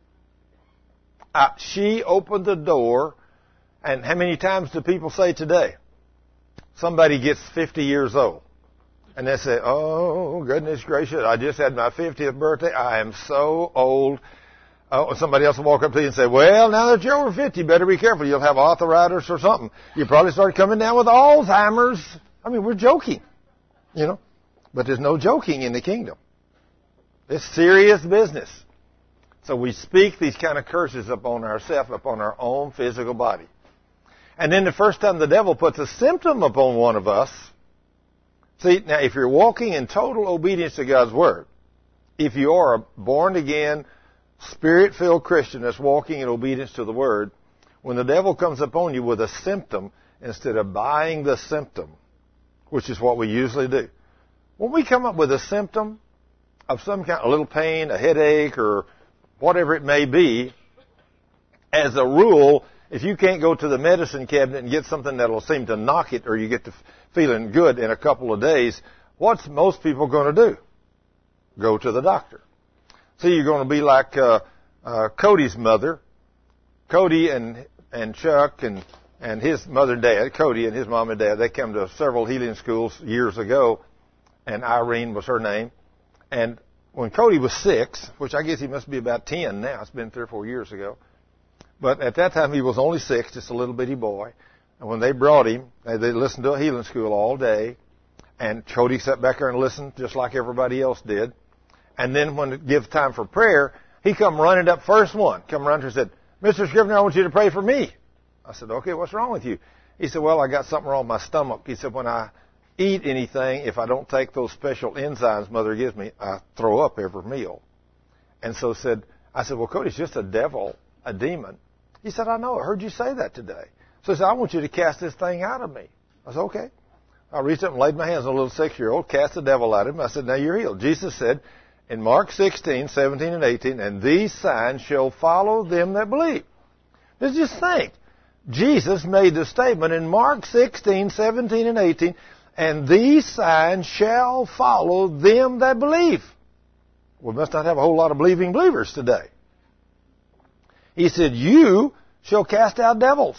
Uh, she opened the door, and how many times do people say today? Somebody gets fifty years old, and they say, oh, goodness gracious, I just had my fiftieth birthday. I am so old. Oh, somebody else will walk up to you and say, well, now that you're over fifty, you better be careful. You'll have arthritis or something. You probably start coming down with Alzheimer's. I mean, we're joking, you know. But there's no joking in the kingdom. It's serious business. So we speak these kind of curses upon ourselves, upon our own physical body. And then the first time the devil puts a symptom upon one of us, see, now if you're walking in total obedience to God's Word, if you are a born-again, Spirit-filled Christian that's walking in obedience to the Word, when the devil comes upon you with a symptom, instead of buying the symptom, which is what we usually do, when we come up with a symptom of some kind, a little pain, a headache, or whatever it may be, as a rule, if you can't go to the medicine cabinet and get something that'll seem to knock it, or you get to feeling good in a couple of days, what's most people going to do? Go to the doctor. See, you're going to be like uh, uh, Cody's mother. Cody and and Chuck and and his mother and dad, Cody and his mom and dad, they came to several healing schools years ago, and Irene was her name. And when Cody was six, which I guess he must be about ten now, it's been three or four years ago, but at that time he was only six, just a little bitty boy. And when they brought him, they listened to a healing school all day, and Cody sat back there and listened just like everybody else did. And then when it gives time for prayer, he come running up first one, come running and said, Mister Scrivener, I want you to pray for me. I said, okay, what's wrong with you? He said, well, I got something wrong with my stomach. He said, when I eat anything if I don't take those special enzymes Mother gives me. I throw up every meal. And so said, I said, well, Cody, it's just a devil, a demon. He said, I know. I heard you say that today. So he said, I want you to cast this thing out of me. I said, okay. I reached up and laid my hands on a little six-year-old, cast the devil out of him. I said, now you're healed. Jesus said in Mark sixteen, seventeen, and eighteen, and these signs shall follow them that believe. Let's just think. Jesus made the statement in Mark sixteen, seventeen, and eighteen, and these signs shall follow them that believe. We must not have a whole lot of believing believers today. He said, you shall cast out devils.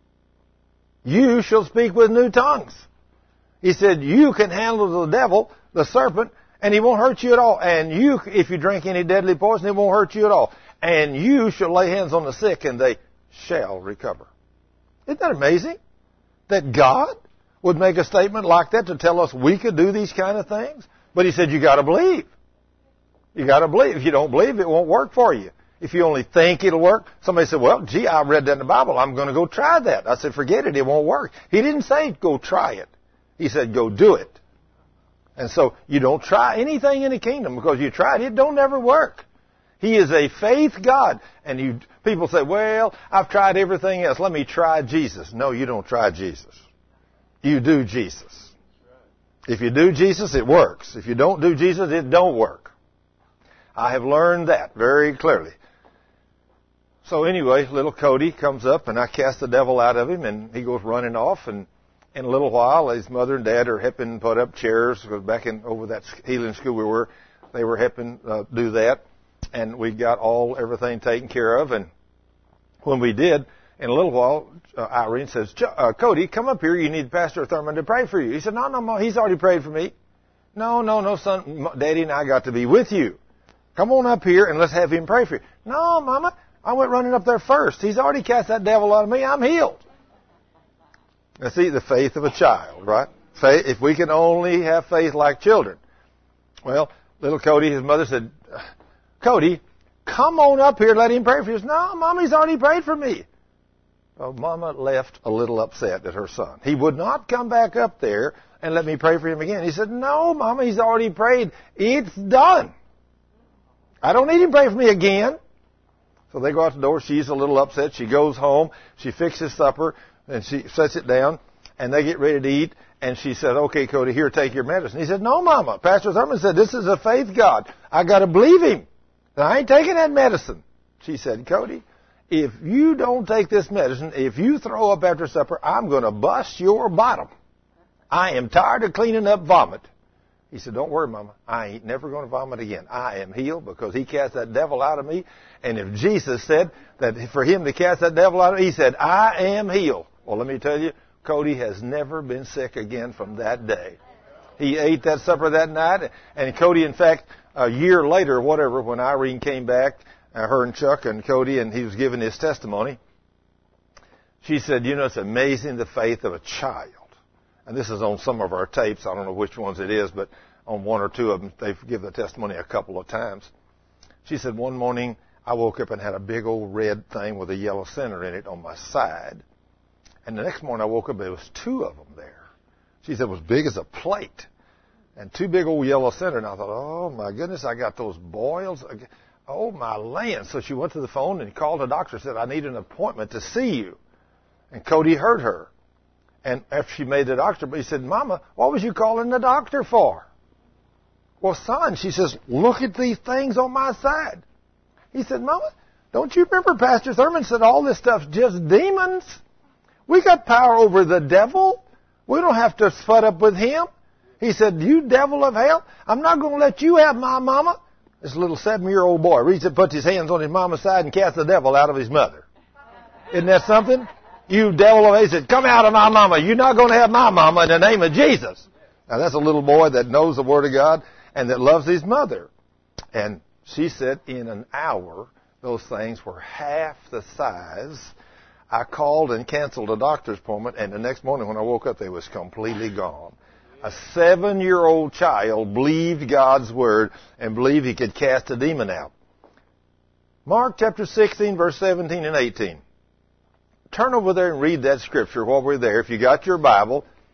You shall speak with new tongues. He said, you can handle the devil, the serpent, and he won't hurt you at all. And you, if you drink any deadly poison, it won't hurt you at all. And you shall lay hands on the sick, and they shall recover. Isn't that amazing? That God would make a statement like that to tell us we could do these kind of things? But he said, you got to believe. You got to believe. If you don't believe, it won't work for you. If you only think it'll work, somebody said, well, gee, I read that in the Bible. I'm going to go try that. I said, forget it. It won't work. He didn't say go try it. He said, go do it. And so you don't try anything in the kingdom because you tried it. It don't ever work. He is a faith God. And you people say, well, I've tried everything else. Let me try Jesus. No, you don't try Jesus. You do Jesus. If you do Jesus, it works. If you don't do Jesus, it don't work. I have learned that very clearly. So anyway, little Cody comes up, and I cast the devil out of him, and he goes running off. And in a little while, his mother and dad are helping put up chairs. Because back in over that healing school we were, they were helping uh, do that. And we got all everything taken care of. And when we did, in a little while, uh, Irene says, uh, Cody, come up here. You need Pastor Thurman to pray for you. He said, no, no, Mom, he's already prayed for me. No, no, no, son. Daddy and I got to be with you. Come on up here and let's have him pray for you. No, Mama, I went running up there first. He's already cast that devil out of me. I'm healed. Now see, the faith of a child, right? Faith, if we can only have faith like children. Well, little Cody, his mother said, Cody, come on up here and let him pray for you. He said, no, Mama, he's already prayed for me. Well, Mama left a little upset at her son. He would not come back up there and let me pray for him again. He said, no, Mama, he's already prayed. It's done. I don't need him to pray for me again. So they go out the door. She's a little upset. She goes home. She fixes supper, and she sets it down, and they get ready to eat. And she said, okay, Cody, here, take your medicine. He said, no, Mama. Pastor Thurman said, this is a faith God. I got to believe him. And I ain't taking that medicine. She said, Cody, if you don't take this medicine, if you throw up after supper, I'm going to bust your bottom. I am tired of cleaning up vomit. He said, don't worry, Mama. I ain't never going to vomit again. I am healed because he cast that devil out of me. And if Jesus said that for him to cast that devil out of me, he said, I am healed. Well, let me tell you, Cody has never been sick again from that day. He ate that supper that night. And Cody, in fact, a year later or whatever, when Irene came back, uh, her and Chuck and Cody, and he was giving his testimony, she said, you know, it's amazing the faith of a child. And this is on some of our tapes. I don't know which ones it is, but on one or two of them, they've given the testimony a couple of times. She said, one morning, I woke up and had a big old red thing with a yellow center in it on my side. And the next morning, I woke up, there was two of them there. She said, it was big as a plate. And two big old yellow center. And I thought, oh, my goodness, I got those boils. Oh, my land. So she went to the phone and called the doctor and said, I need an appointment to see you. And Cody heard her. And after she made the doctor, he said, Mama, what was you calling the doctor for? Well, son, she says, look at these things on my side. He said, Mama, don't you remember Pastor Thurman said all this stuff's just demons? We got power over the devil. We don't have to spud up with him. He said, you devil of hell, I'm not going to let you have my mama. This little seven-year-old boy reaches and puts his hands on his mama's side and casts the devil out of his mother. Isn't that something? You devil of hell, he said, come out of my mama. You're not going to have my mama in the name of Jesus. Now, that's a little boy that knows the Word of God and that loves his mother. And she said in an hour, those things were half the size. I called and canceled a doctor's appointment, and the next morning when I woke up, they was completely gone. A seven-year-old child believed God's Word and believed he could cast a demon out. Mark chapter sixteen, verse seventeen and eighteen. Turn over there and read that scripture while we're there. If you got your Bible,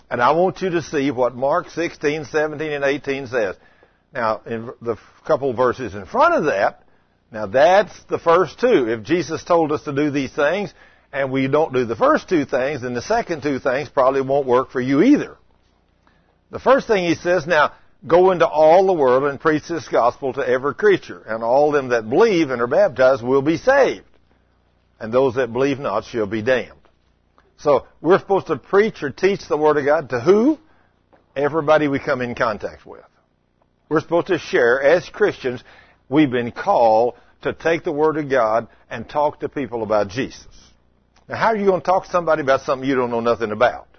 And I want you to see what Mark sixteen, seventeen, and eighteen says. Now, in the couple verses in front of that, now that's the first two. If Jesus told us to do these things, and we don't do the first two things, then the second two things probably won't work for you either. The first thing he says, now, go into all the world and preach this gospel to every creature, and all them that believe and are baptized will be saved, and those that believe not shall be damned. So we're supposed to preach or teach the Word of God to who? Everybody we come in contact with. We're supposed to share, as Christians, we've been called to take the Word of God and talk to people about Jesus. Now, how are you going to talk to somebody about something you don't know nothing about?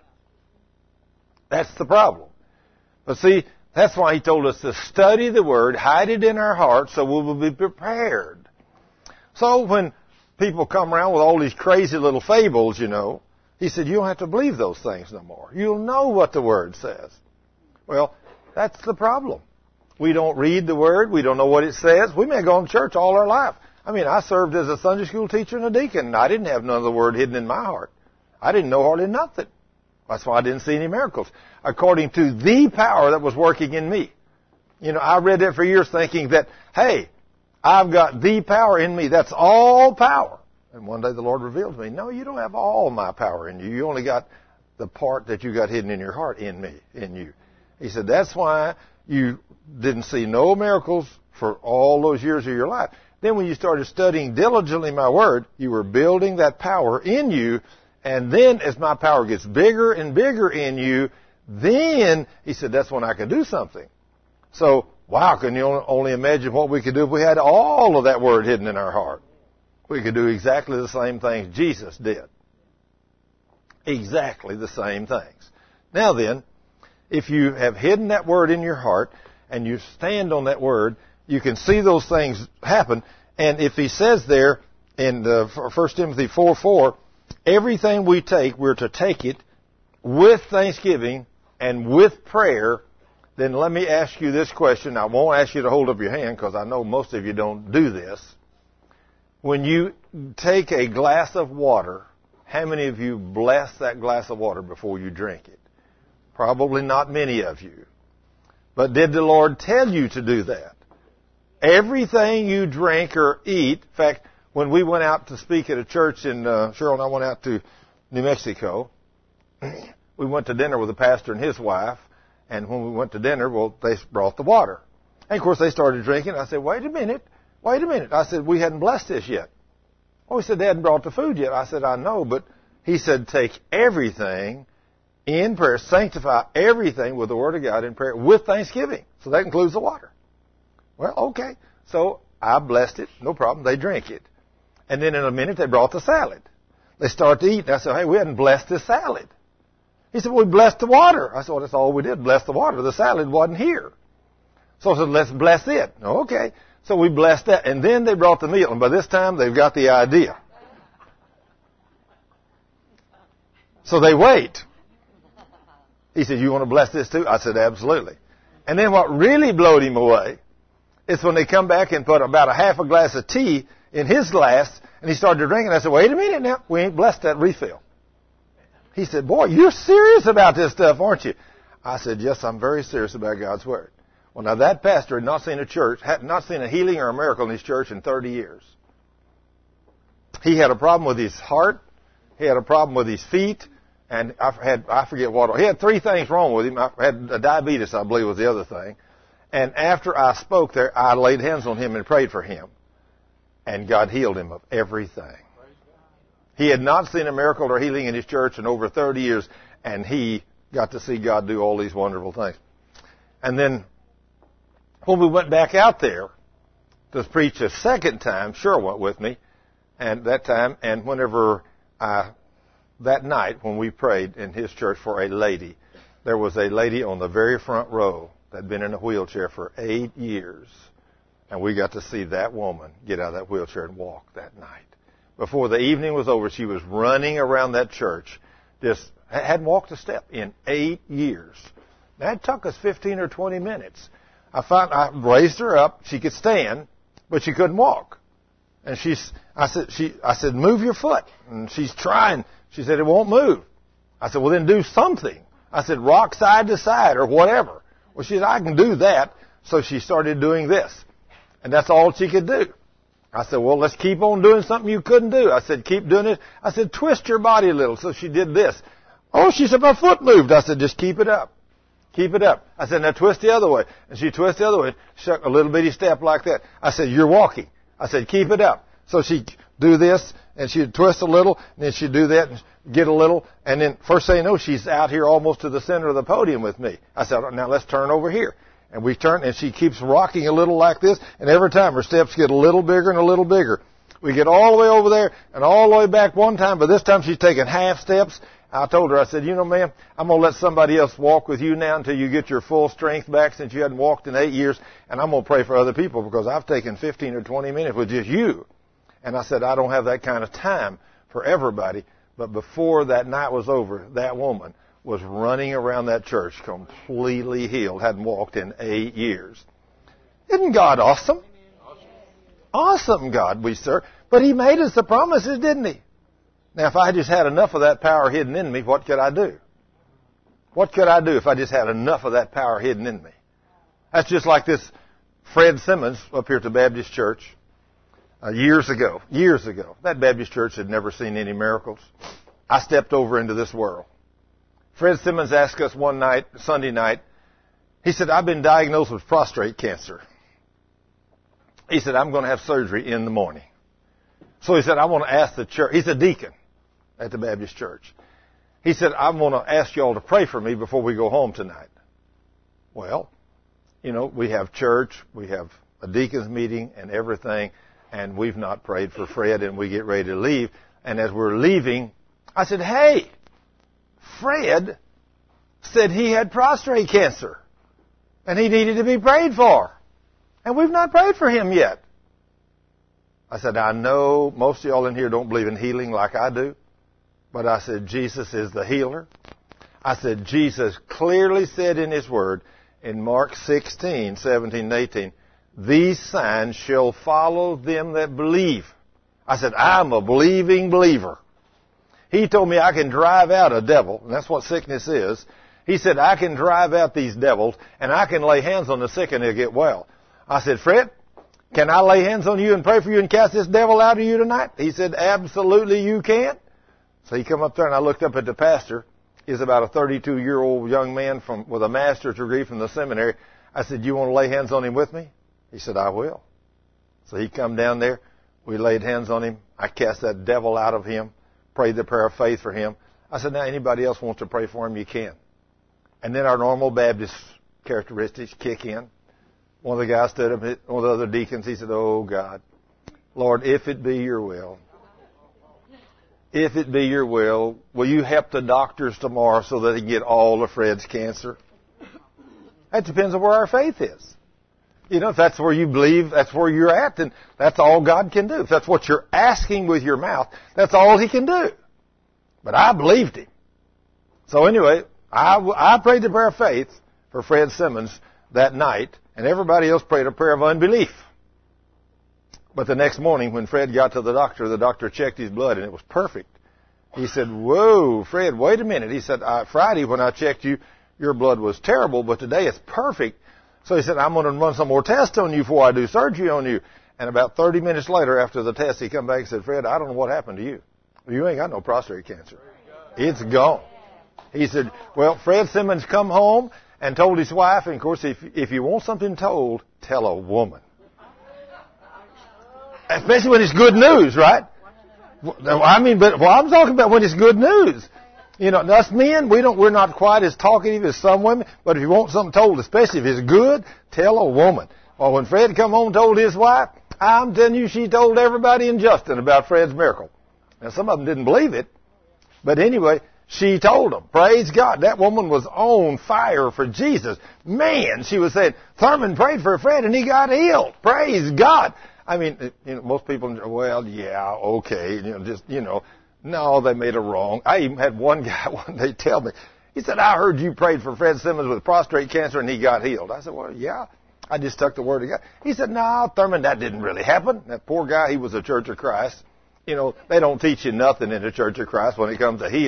That's the problem. But see, that's why he told us to study the Word, hide it in our hearts so we will be prepared. So when people come around with all these crazy little fables, you know, he said, you don't have to believe those things no more. You'll know what the Word says. Well, that's the problem. We don't read the Word. We don't know what it says. We may have gone to church all our life. I mean, I served as a Sunday school teacher and a deacon, and I didn't have none of the Word hidden in my heart. I didn't know hardly nothing. That's why I didn't see any miracles. According to the power that was working in me. You know, I read that for years thinking that, hey, I've got the power in me. That's all power. And one day the Lord revealed to me, no, you don't have all my power in you. You only got the part that you got hidden in your heart in me, in you. He said, that's why you didn't see no miracles for all those years of your life. Then when you started studying diligently my Word, you were building that power in you. And then as my power gets bigger and bigger in you, then, he said, that's when I can do something. So, wow, can you only imagine what we could do if we had all of that Word hidden in our heart? We could do exactly the same things Jesus did. Exactly the same things. Now then, if you have hidden that Word in your heart and you stand on that Word, you can see those things happen. And if he says there in uh, First Timothy four four, everything we take, we're to take it with thanksgiving and with prayer. Then let me ask you this question. I won't ask you to hold up your hand because I know most of you don't do this. When you take a glass of water, how many of you bless that glass of water before you drink it? Probably not many of you. But did the Lord tell you to do that? Everything you drink or eat, in fact, when we went out to speak at a church in, uh, Cheryl and I went out to New Mexico, we went to dinner with a pastor and his wife, and when we went to dinner, well, they brought the water. And of course, they started drinking. I said, wait a minute, wait a minute. I said, we hadn't blessed this yet. Oh, he said, they hadn't brought the food yet. I said, I know, but he said, take everything in prayer, sanctify everything with the Word of God in prayer with thanksgiving. So that includes the water. Well, okay. So I blessed it, no problem. They drink it. And then in a minute, they brought the salad. They start to eat. And I said, hey, we hadn't blessed this salad. He said, well, we blessed the water. I said, well, that's all we did, bless the water. The salad wasn't here. So I said, let's bless it. Okay. So we blessed that. And then they brought the meal. And by this time, they've got the idea. So they wait. He said, you want to bless this too? I said, absolutely. And then what really blowed him away is when they come back and put about a half a glass of tea in his glass, and he started drinking. I said, wait a minute now. We ain't blessed that refill. He said, boy, you're serious about this stuff, aren't you? I said, yes, I'm very serious about God's Word. Well, now that pastor had not seen a church, had not seen a healing or a miracle in his church in thirty years. He had a problem with his heart. He had a problem with his feet. And I had, I forget what, he had three things wrong with him. I had a diabetes, I believe, was the other thing. And after I spoke there, I laid hands on him and prayed for him. And God healed him of everything. He had not seen a miracle or healing in his church in over thirty years, and he got to see God do all these wonderful things. And then when we went back out there to preach a second time, Cheryl went with me, and that time, and whenever I, that night when we prayed in his church for a lady, there was a lady on the very front row that had been in a wheelchair for eight years. And we got to see that woman get out of that wheelchair and walk that night. Before the evening was over, she was running around that church, just hadn't walked a step in eight years. That took us fifteen or twenty minutes. I found, I raised her up. She could stand, but she couldn't walk. And she's, I said, she, I said, move your foot. And she's trying. She said, it won't move. I said, well, then do something. I said, rock side to side or whatever. Well, she said, I can do that. So she started doing this. And that's all she could do. I said, well, let's keep on doing something you couldn't do. I said, keep doing it. I said, twist your body a little. So she did this. Oh, she said, my foot moved. I said, just keep it up. Keep it up. I said, now twist the other way. And she twisted the other way. She took a little bitty step like that. I said, you're walking. I said, keep it up. So she'd do this, and she'd twist a little, and then she'd do that and get a little. And then first thing you know, she's out here almost to the center of the podium with me. I said, now let's turn over here. And we turn, and she keeps rocking a little like this, and every time her steps get a little bigger and a little bigger. We get all the way over there and all the way back one time, but this time she's taking half steps. I told her, I said, you know, ma'am, I'm going to let somebody else walk with you now until you get your full strength back since you hadn't walked in eight years, and I'm going to pray for other people because I've taken fifteen or twenty minutes with just you. And I said, I don't have that kind of time for everybody. But before that night was over, that woman was running around that church completely healed, hadn't walked in eight years. Isn't God awesome? Awesome God we serve. But He made us the promises, didn't He? Now, if I just had enough of that power hidden in me, what could I do? What could I do if I just had enough of that power hidden in me? That's just like this Fred Simmons up here at the Baptist Church uh, years ago. Years ago. That Baptist church had never seen any miracles. I stepped over into this world. Fred Simmons asked us one night, Sunday night, he said, I've been diagnosed with prostate cancer. He said, I'm going to have surgery in the morning. So he said, I want to ask the church. He's a deacon at the Baptist church. He said, I want to ask you all to pray for me before we go home tonight. Well, you know, we have church, we have a deacon's meeting and everything, and we've not prayed for Fred, and we get ready to leave. And as we're leaving, I said, hey, Fred said he had prostate cancer, and he needed to be prayed for. And we've not prayed for him yet. I said, I know most of y'all in here don't believe in healing like I do, but I said, Jesus is the healer. I said, Jesus clearly said in His Word in Mark sixteen, seventeen, and eighteen, these signs shall follow them that believe. I said, I'm a believing believer. He told me I can drive out a devil, and that's what sickness is. He said, I can drive out these devils, and I can lay hands on the sick and they'll get well. I said, Fred, can I lay hands on you and pray for you and cast this devil out of you tonight? He said, absolutely you can. So he come up there, and I looked up at the pastor. He's about a thirty-two-year-old young man from with a master's degree from the seminary. I said, you want to lay hands on him with me? He said, I will. So he come down there. We laid hands on him. I cast that devil out of him, prayed the prayer of faith for him. I said, now anybody else wants to pray for him, you can. And then our normal Baptist characteristics kick in. One of the guys stood up, one of the other deacons, he said, oh, God, Lord, if it be your will, if it be your will, will you help the doctors tomorrow so that they get all of Fred's cancer? That depends on where our faith is. You know, if that's where you believe, that's where you're at, then that's all God can do. If that's what you're asking with your mouth, that's all He can do. But I believed Him. So anyway, I, I prayed the prayer of faith for Fred Simmons that night, and everybody else prayed a prayer of unbelief. But the next morning when Fred got to the doctor, the doctor checked his blood, and it was perfect. He said, whoa, Fred, wait a minute. He said, uh, Friday when I checked you, your blood was terrible, but today it's perfect. So he said, I'm going to run some more tests on you before I do surgery on you. And about thirty minutes later after the test, he come back and said, Fred, I don't know what happened to you. You ain't got no prostate cancer. It's gone. He said, well, Fred Simmons come home and told his wife, and of course, if, if you want something told, tell a woman. Especially when it's good news, right? I mean, but well, I'm talking about when it's good news. You know, us men, we don't, we're not quite as talkative as some women, but if you want something told, especially if it's good, tell a woman. Well, when Fred come home and told his wife, I'm telling you, she told everybody in Justin about Fred's miracle. Now, some of them didn't believe it, but anyway, she told them. Praise God. That woman was on fire for Jesus. Man, she was saying, Thurman prayed for Fred and he got healed. Praise God. I mean, you know, most people, well, yeah, okay, you know, just, you know, no, they made a wrong. I even had one guy one day tell me, he said, I heard you prayed for Fred Simmons with prostate cancer and he got healed. I said, well, yeah, I just took the word of God. He said, no, Thurman, that didn't really happen. That poor guy, he was a Church of Christ. You know, they don't teach you nothing in the Church of Christ when it comes to healing.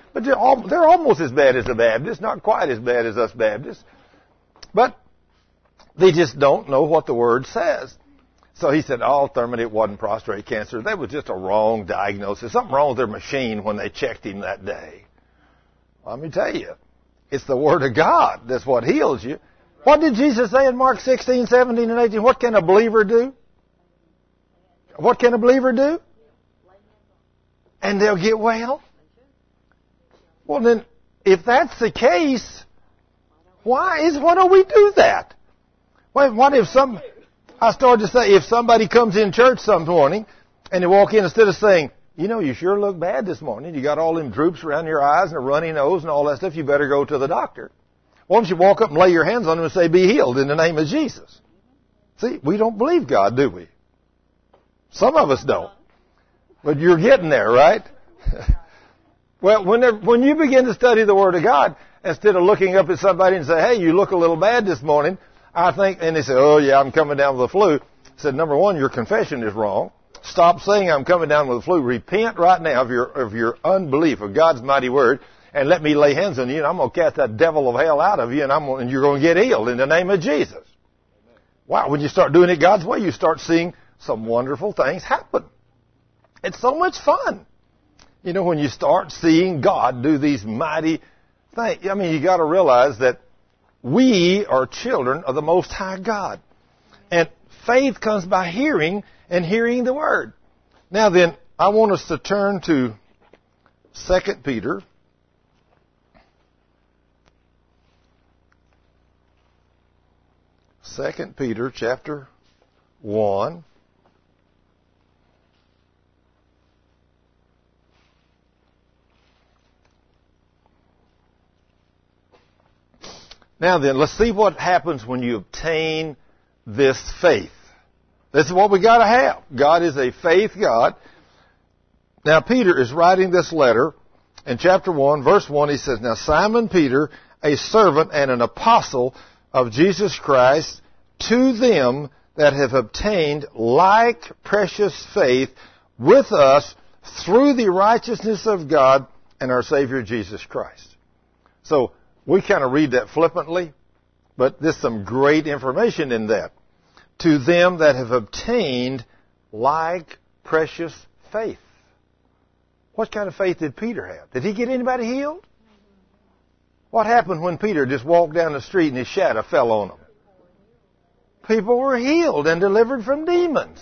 But they're, al- they're almost as bad as the Baptists, not quite as bad as us Baptists. But they just don't know what the Word says. So he said, oh, Thurman, it wasn't prostate cancer. That was just a wrong diagnosis. Something wrong with their machine when they checked him that day. Let me tell you, it's the Word of God that's what heals you. What did Jesus say in Mark sixteen, seventeen, and eighteen? What can a believer do? What can a believer do? And they'll get well. Well, then, if that's the case, why is why don't we do that? What, what if some? I started to say, if somebody comes in church some morning and they walk in, instead of saying, you know, you sure look bad this morning. You got all them droops around your eyes and a runny nose and all that stuff. You better go to the doctor. Why don't you walk up and lay your hands on them and say, be healed in the name of Jesus? See, we don't believe God, do we? Some of us don't. But you're getting there, right? Well, when, when you begin to study the Word of God, instead of looking up at somebody and say, hey, you look a little bad this morning, I think, and they say, oh, yeah, I'm coming down with the flu. I said, number one, your confession is wrong. Stop saying I'm coming down with the flu. Repent right now of your of your unbelief of God's mighty Word, and let me lay hands on you, and I'm going to cast that devil of hell out of you, and, I'm gonna, and you're going to get healed in the name of Jesus. Amen. Wow, when you start doing it God's way, you start seeing some wonderful things happen. It's so much fun. You know, when you start seeing God do these mighty things. I mean, you got to realize that we are children of the Most High God. And faith comes by hearing, and hearing the Word. Now then, I want us to turn to Second Peter. Second Peter chapter one. Now then, let's see what happens when you obtain this faith. This is what we got to have. God is a faith God. Now, Peter is writing this letter in chapter one, verse one. He says, now Simon Peter, a servant and an apostle of Jesus Christ, to them that have obtained like precious faith with us through the righteousness of God and our Savior Jesus Christ. So, we kind of read that flippantly, but there's some great information in that. To them that have obtained like precious faith. What kind of faith did Peter have? Did he get anybody healed? What happened when Peter just walked down the street and his shadow fell on them? People were healed and delivered from demons.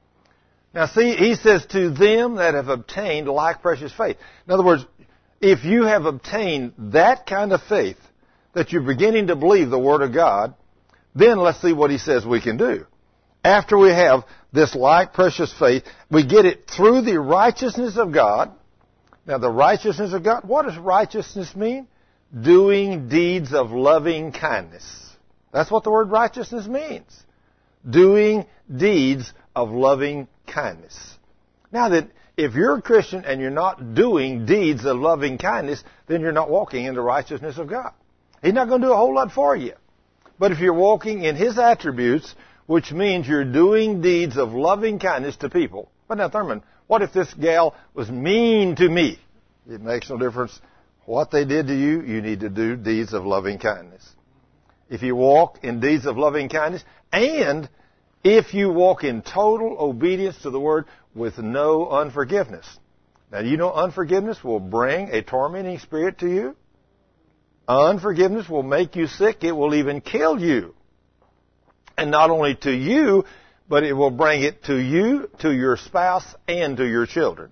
Now see, he says to them that have obtained like precious faith. In other words, if you have obtained that kind of faith, that you're beginning to believe the Word of God, then let's see what he says we can do. After we have this like precious faith, we get it through the righteousness of God. Now the righteousness of God, what does righteousness mean? Doing deeds of loving kindness. That's what the word righteousness means. Doing deeds of loving kindness. Now then, if you're a Christian and you're not doing deeds of loving kindness, then you're not walking in the righteousness of God. He's not going to do a whole lot for you. But if you're walking in His attributes, which means you're doing deeds of loving kindness to people. But now, Thurman, what if this gal was mean to me? It makes no difference what they did to you. You need to do deeds of loving kindness. If you walk in deeds of loving kindness, and if you walk in total obedience to the Word with no unforgiveness. Now, you know unforgiveness will bring a tormenting spirit to you. Unforgiveness will make you sick. It will even kill you. And not only to you, but it will bring it to you, to your spouse, and to your children.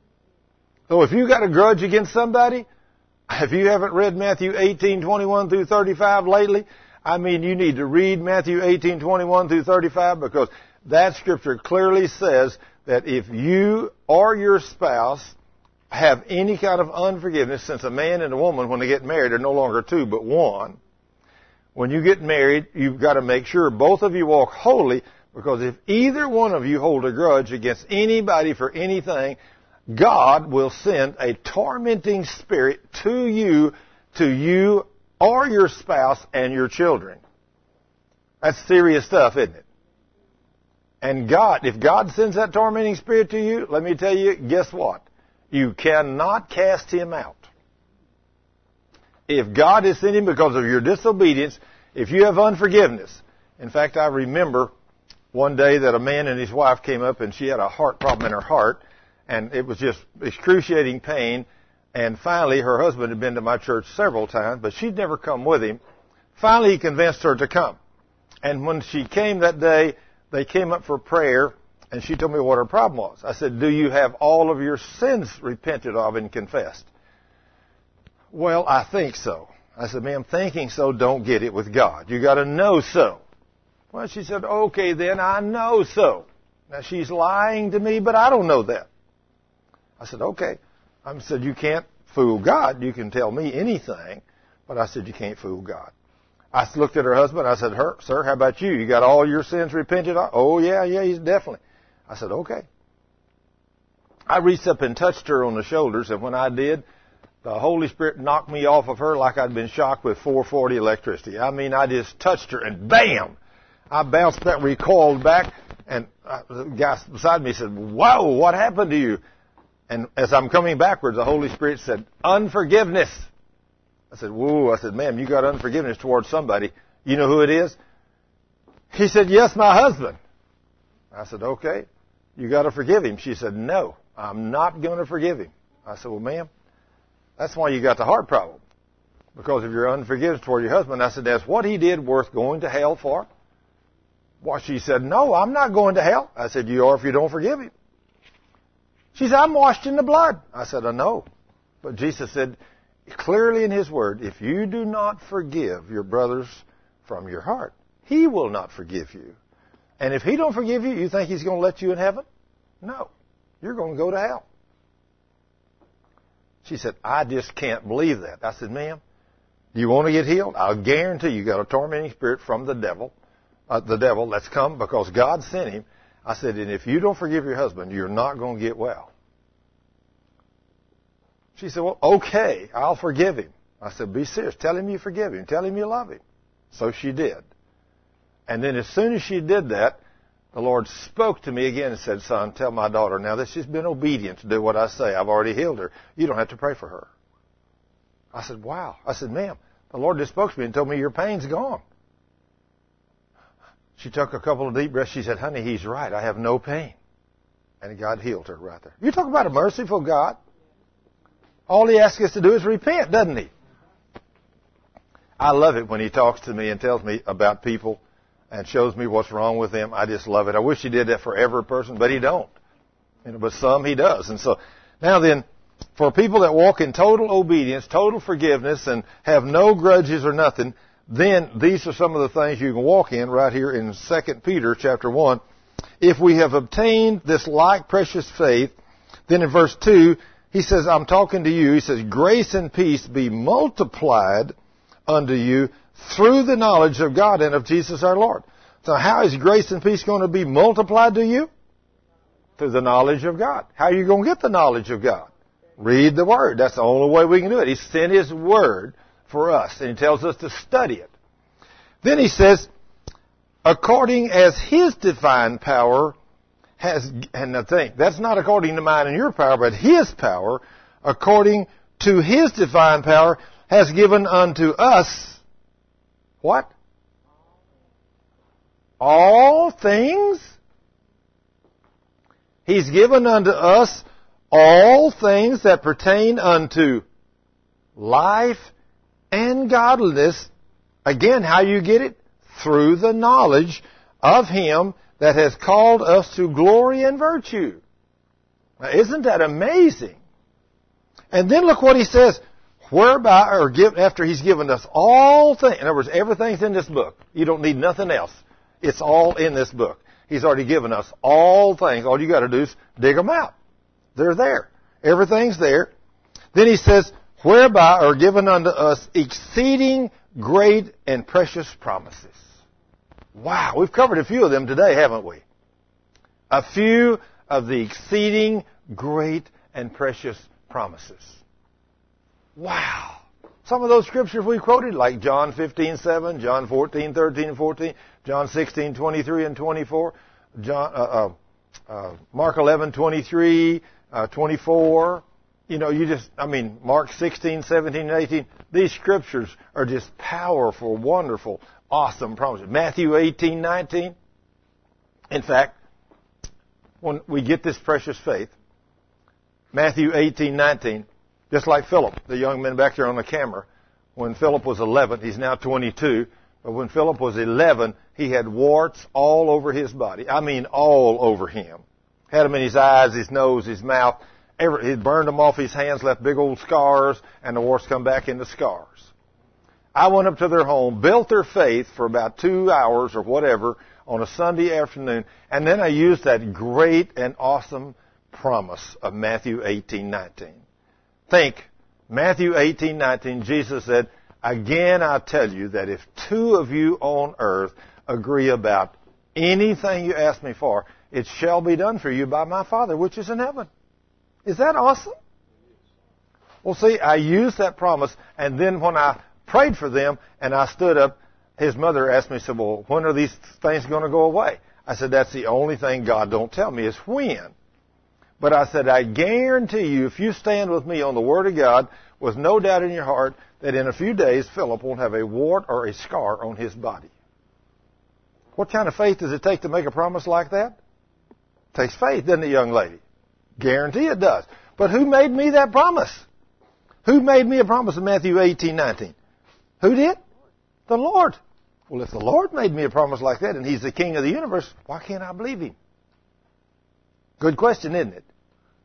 So if you got a grudge against somebody, if you haven't read Matthew eighteen, twenty-one through thirty-five lately, I mean, you need to read Matthew eighteen, twenty-one through thirty-five, because that scripture clearly says that if you or your spouse have any kind of unforgiveness, since a man and a woman, when they get married, are no longer two but one, when you get married, you've got to make sure both of you walk holy, because if either one of you hold a grudge against anybody for anything, God will send a tormenting spirit to you, to you or your spouse and your children. That's serious stuff, isn't it? And God, if God sends that tormenting spirit to you, let me tell you, guess what? You cannot cast him out. If God is sinning because of your disobedience, if you have unforgiveness. In fact, I remember one day that a man and his wife came up and she had a heart problem in her heart, and it was just excruciating pain. And finally, her husband had been to my church several times, but she'd never come with him. Finally, he convinced her to come. And when she came that day, they came up for prayer, and she told me what her problem was. I said, do you have all of your sins repented of and confessed? Well, I think so. I said, ma'am, thinking so don't get it with God. You got to know so. Well, she said, okay, then I know so. Now, she's lying to me, but I don't know that. I said, okay. I said, you can't fool God. You can tell me anything, but I said, you can't fool God. I looked at her husband. I said, her, sir, how about you? You got all your sins repented of? Oh, yeah, yeah, he's definitely. I said, okay. I reached up and touched her on the shoulders, and when I did, the Holy Spirit knocked me off of her like I'd been shocked with four forty electricity. I mean, I just touched her, and bam! I bounced back, recoiled back, and the guy beside me said, whoa, what happened to you? And as I'm coming backwards, the Holy Spirit said, unforgiveness. I said, whoa. I said, ma'am, you got unforgiveness towards somebody. You know who it is? He said, yes, my husband. I said, okay. You got to forgive him. She said, no, I'm not going to forgive him. I said, well, ma'am, that's why you got the heart problem. Because of your unforgiveness toward your husband. I said, that's what he did worth going to hell for? Well, she said, no, I'm not going to hell. I said, you are if you don't forgive him. She said, I'm washed in the blood. I said, I know. But Jesus said clearly in His Word, if you do not forgive your brothers from your heart, He will not forgive you. And if He don't forgive you, you think He's going to let you in heaven? No. You're going to go to hell. She said, I just can't believe that. I said, ma'am, do you want to get healed? I'll guarantee you got a tormenting spirit from the devil, uh, the devil that's come because God sent him. I said, and if you don't forgive your husband, you're not going to get well. She said, well, okay, I'll forgive him. I said, be serious. Tell him you forgive him. Tell him you love him. So she did. And then as soon as she did that, the Lord spoke to me again and said, son, tell my daughter now that she's been obedient to do what I say. I've already healed her. You don't have to pray for her. I said, wow. I said, ma'am, the Lord just spoke to me and told me your pain's gone. She took a couple of deep breaths. She said, honey, He's right. I have no pain. And God healed her right there. You talk about a merciful God. All He asks us to do is repent, doesn't He? I love it when He talks to me and tells me about people and shows me what's wrong with them. I just love it. I wish He did that for every person, but He don't. You know, but some He does. And so now then, for people that walk in total obedience, total forgiveness, and have no grudges or nothing, then these are some of the things you can walk in right here in Second Peter chapter one. If we have obtained this like precious faith, then in verse two, he says, I'm talking to you. He says, grace and peace be multiplied unto you through the knowledge of God and of Jesus our Lord. So how is grace and peace going to be multiplied to you? Through the knowledge of God. How are you going to get the knowledge of God? Read the Word. That's the only way we can do it. He sent His Word for us, and He tells us to study it. Then He says, according as His divine power has, and I think, that's not according to mine and your power, but His power, according to His divine power, has given unto us, what? All things? He's given unto us all things that pertain unto life and godliness. Again, how you get it? Through the knowledge of Him that has called us to glory and virtue. Now, isn't that amazing? And then look what He says, whereby, or give, after He's given us all things. In other words, everything's in this book. You don't need nothing else. It's all in this book. He's already given us all things. All you got to do is dig them out. They're there. Everything's there. Then He says, whereby are given unto us exceeding great and precious promises. Wow, we've covered a few of them today, haven't we? A few of the exceeding great and precious promises. Wow. Some of those scriptures we quoted, like John fifteen seven, John fourteen thirteen and fourteen, John sixteen twenty-three and twenty-four, John, uh, uh, uh, Mark eleven twenty-three, uh, twenty-four, You know, you just, I mean, Mark sixteen, seventeen, and eighteen, these scriptures are just powerful, wonderful, awesome promises. Matthew eighteen, nineteen. In fact, when we get this precious faith, Matthew eighteen, nineteen, just like Philip, the young man back there on the camera, when Philip was eleven, he's now twenty-two, but when Philip was eleven, he had warts all over his body. I mean, all over him. Had them in his eyes, his nose, his mouth. Every, he burned them off his hands, left big old scars, and the warts come back into scars. I went up to their home, built their faith for about two hours or whatever on a Sunday afternoon, and then I used that great and awesome promise of Matthew eighteen, nineteen. Think, Matthew eighteen, nineteen, Jesus said, again I tell you that if two of you on earth agree about anything you ask me for, it shall be done for you by my Father which is in heaven. Is that awesome? Well, see, I used that promise, and then when I prayed for them and I stood up, his mother asked me, said, well, when are these things going to go away? I said, that's the only thing God don't tell me is when. But I said, I guarantee you, if you stand with me on the Word of God, with no doubt in your heart, that in a few days, Philip won't have a wart or a scar on his body. What kind of faith does it take to make a promise like that? It takes faith, doesn't it, young lady? Guarantee it does. But who made me that promise? Who made me a promise in Matthew eighteen, nineteen? Who did? The Lord. Well, if the Lord made me a promise like that and He's the King of the universe, why can't I believe Him? Good question, isn't it?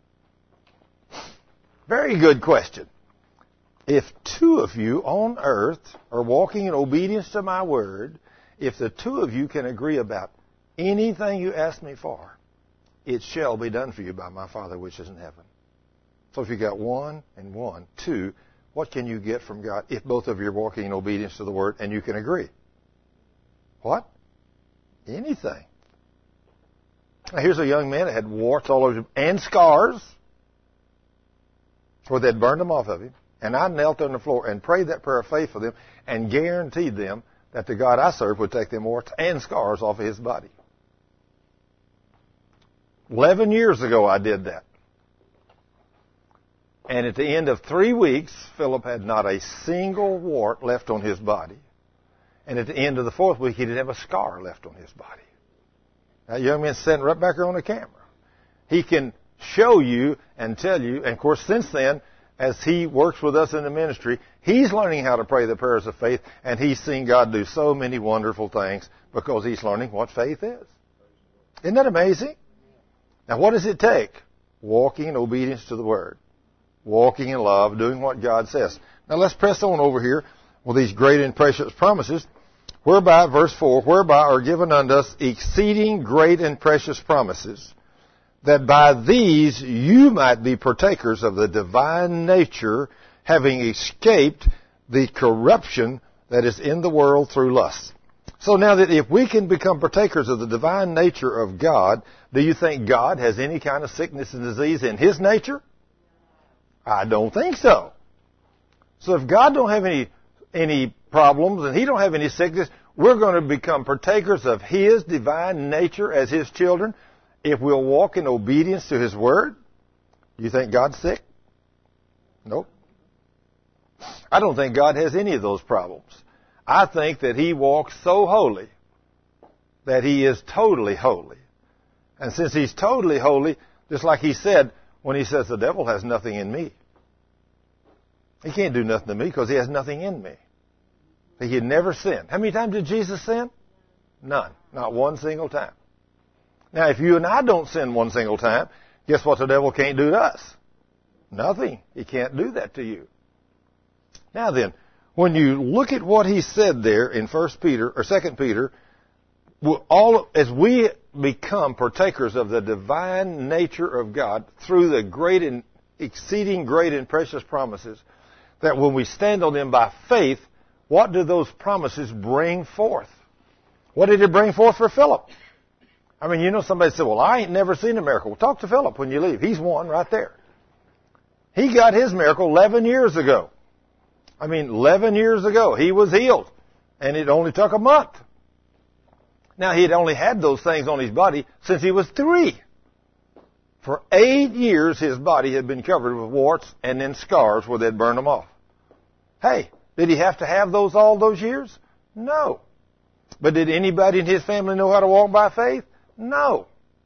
Very good question. If two of you on earth are walking in obedience to my word, if the two of you can agree about anything you ask me for, it shall be done for you by my Father which is in heaven. So if you got one and one, two, what can you get from God if both of you are walking in obedience to the word and you can agree? What? Anything. Now here's a young man that had warts all over him and scars where they'd burned them off of him. And I knelt on the floor and prayed that prayer of faith for them and guaranteed them that the God I serve would take them warts and scars off of his body. Eleven years ago I did that. And at the end of three weeks, Philip had not a single wart left on his body. And at the end of the fourth week, he didn't have a scar left on his body. That young man's sitting right back there on the camera. He can show you and tell you, and of course since then, as he works with us in the ministry, he's learning how to pray the prayers of faith, and he's seen God do so many wonderful things because he's learning what faith is. Isn't that amazing? Now what does it take? Walking in obedience to the Word. Walking in love, doing what God says. Now let's press on over here with these great and precious promises, whereby, verse four, whereby are given unto us exceeding great and precious promises, that by these you might be partakers of the divine nature, having escaped the corruption that is in the world through lust. So now that if we can become partakers of the divine nature of God, do you think God has any kind of sickness and disease in His nature? I don't think so. So if God don't have any any problems and He don't have any sickness, we're going to become partakers of His divine nature as His children if we'll walk in obedience to His Word. Do you think God's sick? Nope. I don't think God has any of those problems. I think that He walks so holy that He is totally holy. And since He's totally holy, just like He said when He says the devil has nothing in me. He can't do nothing to me because He has nothing in me. He had never sinned. How many times did Jesus sin? None. Not one single time. Now, if you and I don't sin one single time, guess what the devil can't do to us? Nothing. He can't do that to you. Now then, when you look at what he said there in First Peter or Second Peter, all as we become partakers of the divine nature of God through the great and exceeding great and precious promises, that when we stand on them by faith, what do those promises bring forth? What did it bring forth for Philip? I mean, you know, somebody said, well, I ain't never seen a miracle. Well, talk to Philip when you leave. He's one right there. He got his miracle eleven years ago. I mean, eleven years ago, he was healed. And it only took a month. Now, he had only had those things on his body since he was three. For eight years, his body had been covered with warts and then scars where they'd burned them off. Hey, did he have to have those all those years? No. But did anybody in his family know how to walk by faith? No.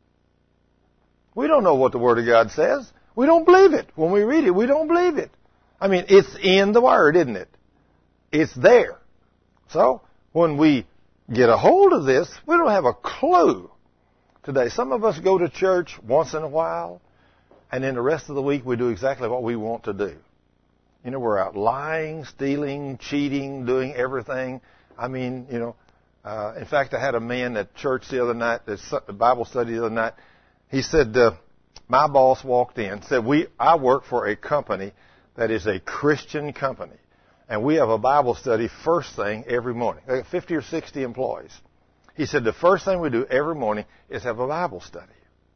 We don't know what the Word of God says. We don't believe it. When we read it, we don't believe it. I mean, it's in the Word, isn't it? It's there. So, when we get a hold of this, we don't have a clue today. Some of us go to church once in a while, and then the rest of the week we do exactly what we want to do. You know, we're out lying, stealing, cheating, doing everything. I mean, you know, uh, in fact, I had a man at church the other night, at Bible study the other night. He said, uh, my boss walked in, said, "We, I work for a company that is a Christian company, and we have a Bible study first thing every morning. They have fifty or sixty employees." He said, "The first thing we do every morning is have a Bible study."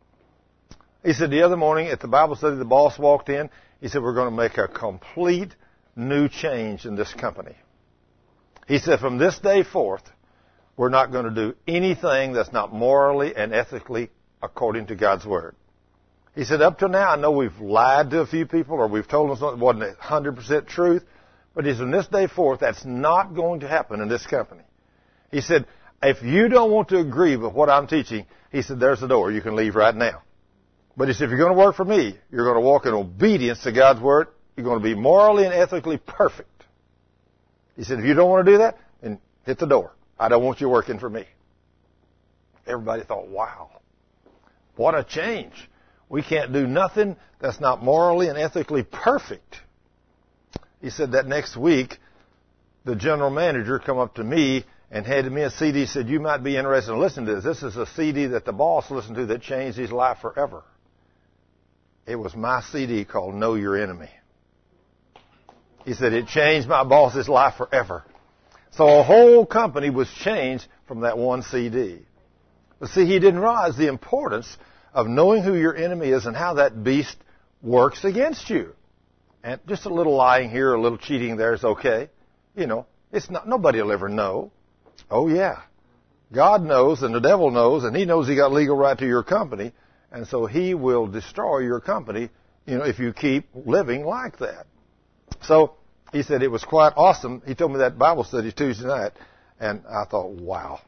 He said, the other morning at the Bible study, the boss walked in. He said, "We're going to make a complete new change in this company." He said, "From this day forth, we're not going to do anything that's not morally and ethically according to God's Word." He said, "Up to now, I know we've lied to a few people or we've told them something that wasn't one hundred percent truth. But he said, from this day forth, that's not going to happen in this company." He said, "If you don't want to agree with what I'm teaching," he said, "there's the door. You can leave right now. But he said, if you're going to work for me, you're going to walk in obedience to God's Word. You're going to be morally and ethically perfect." He said, "If you don't want to do that, then hit the door. I don't want you working for me." Everybody thought, wow, what a change. We can't do nothing that's not morally and ethically perfect. He said that next week, the general manager come up to me and handed me a C D, said, "You might be interested in listening to this. This is a C D that the boss listened to that changed his life forever." It was my C D called Know Your Enemy. He said, "It changed my boss's life forever." So a whole company was changed from that one C D. But see, he didn't realize the importance of knowing who your enemy is and how that beast works against you. And just a little lying here, a little cheating there is okay. You know, it's not, nobody will ever know. Oh yeah. God knows and the devil knows, and he knows he got legal right to your company, and so he will destroy your company, you know, if you keep living like that. So he said it was quite awesome. He told me that Bible study Tuesday night, and I thought, wow,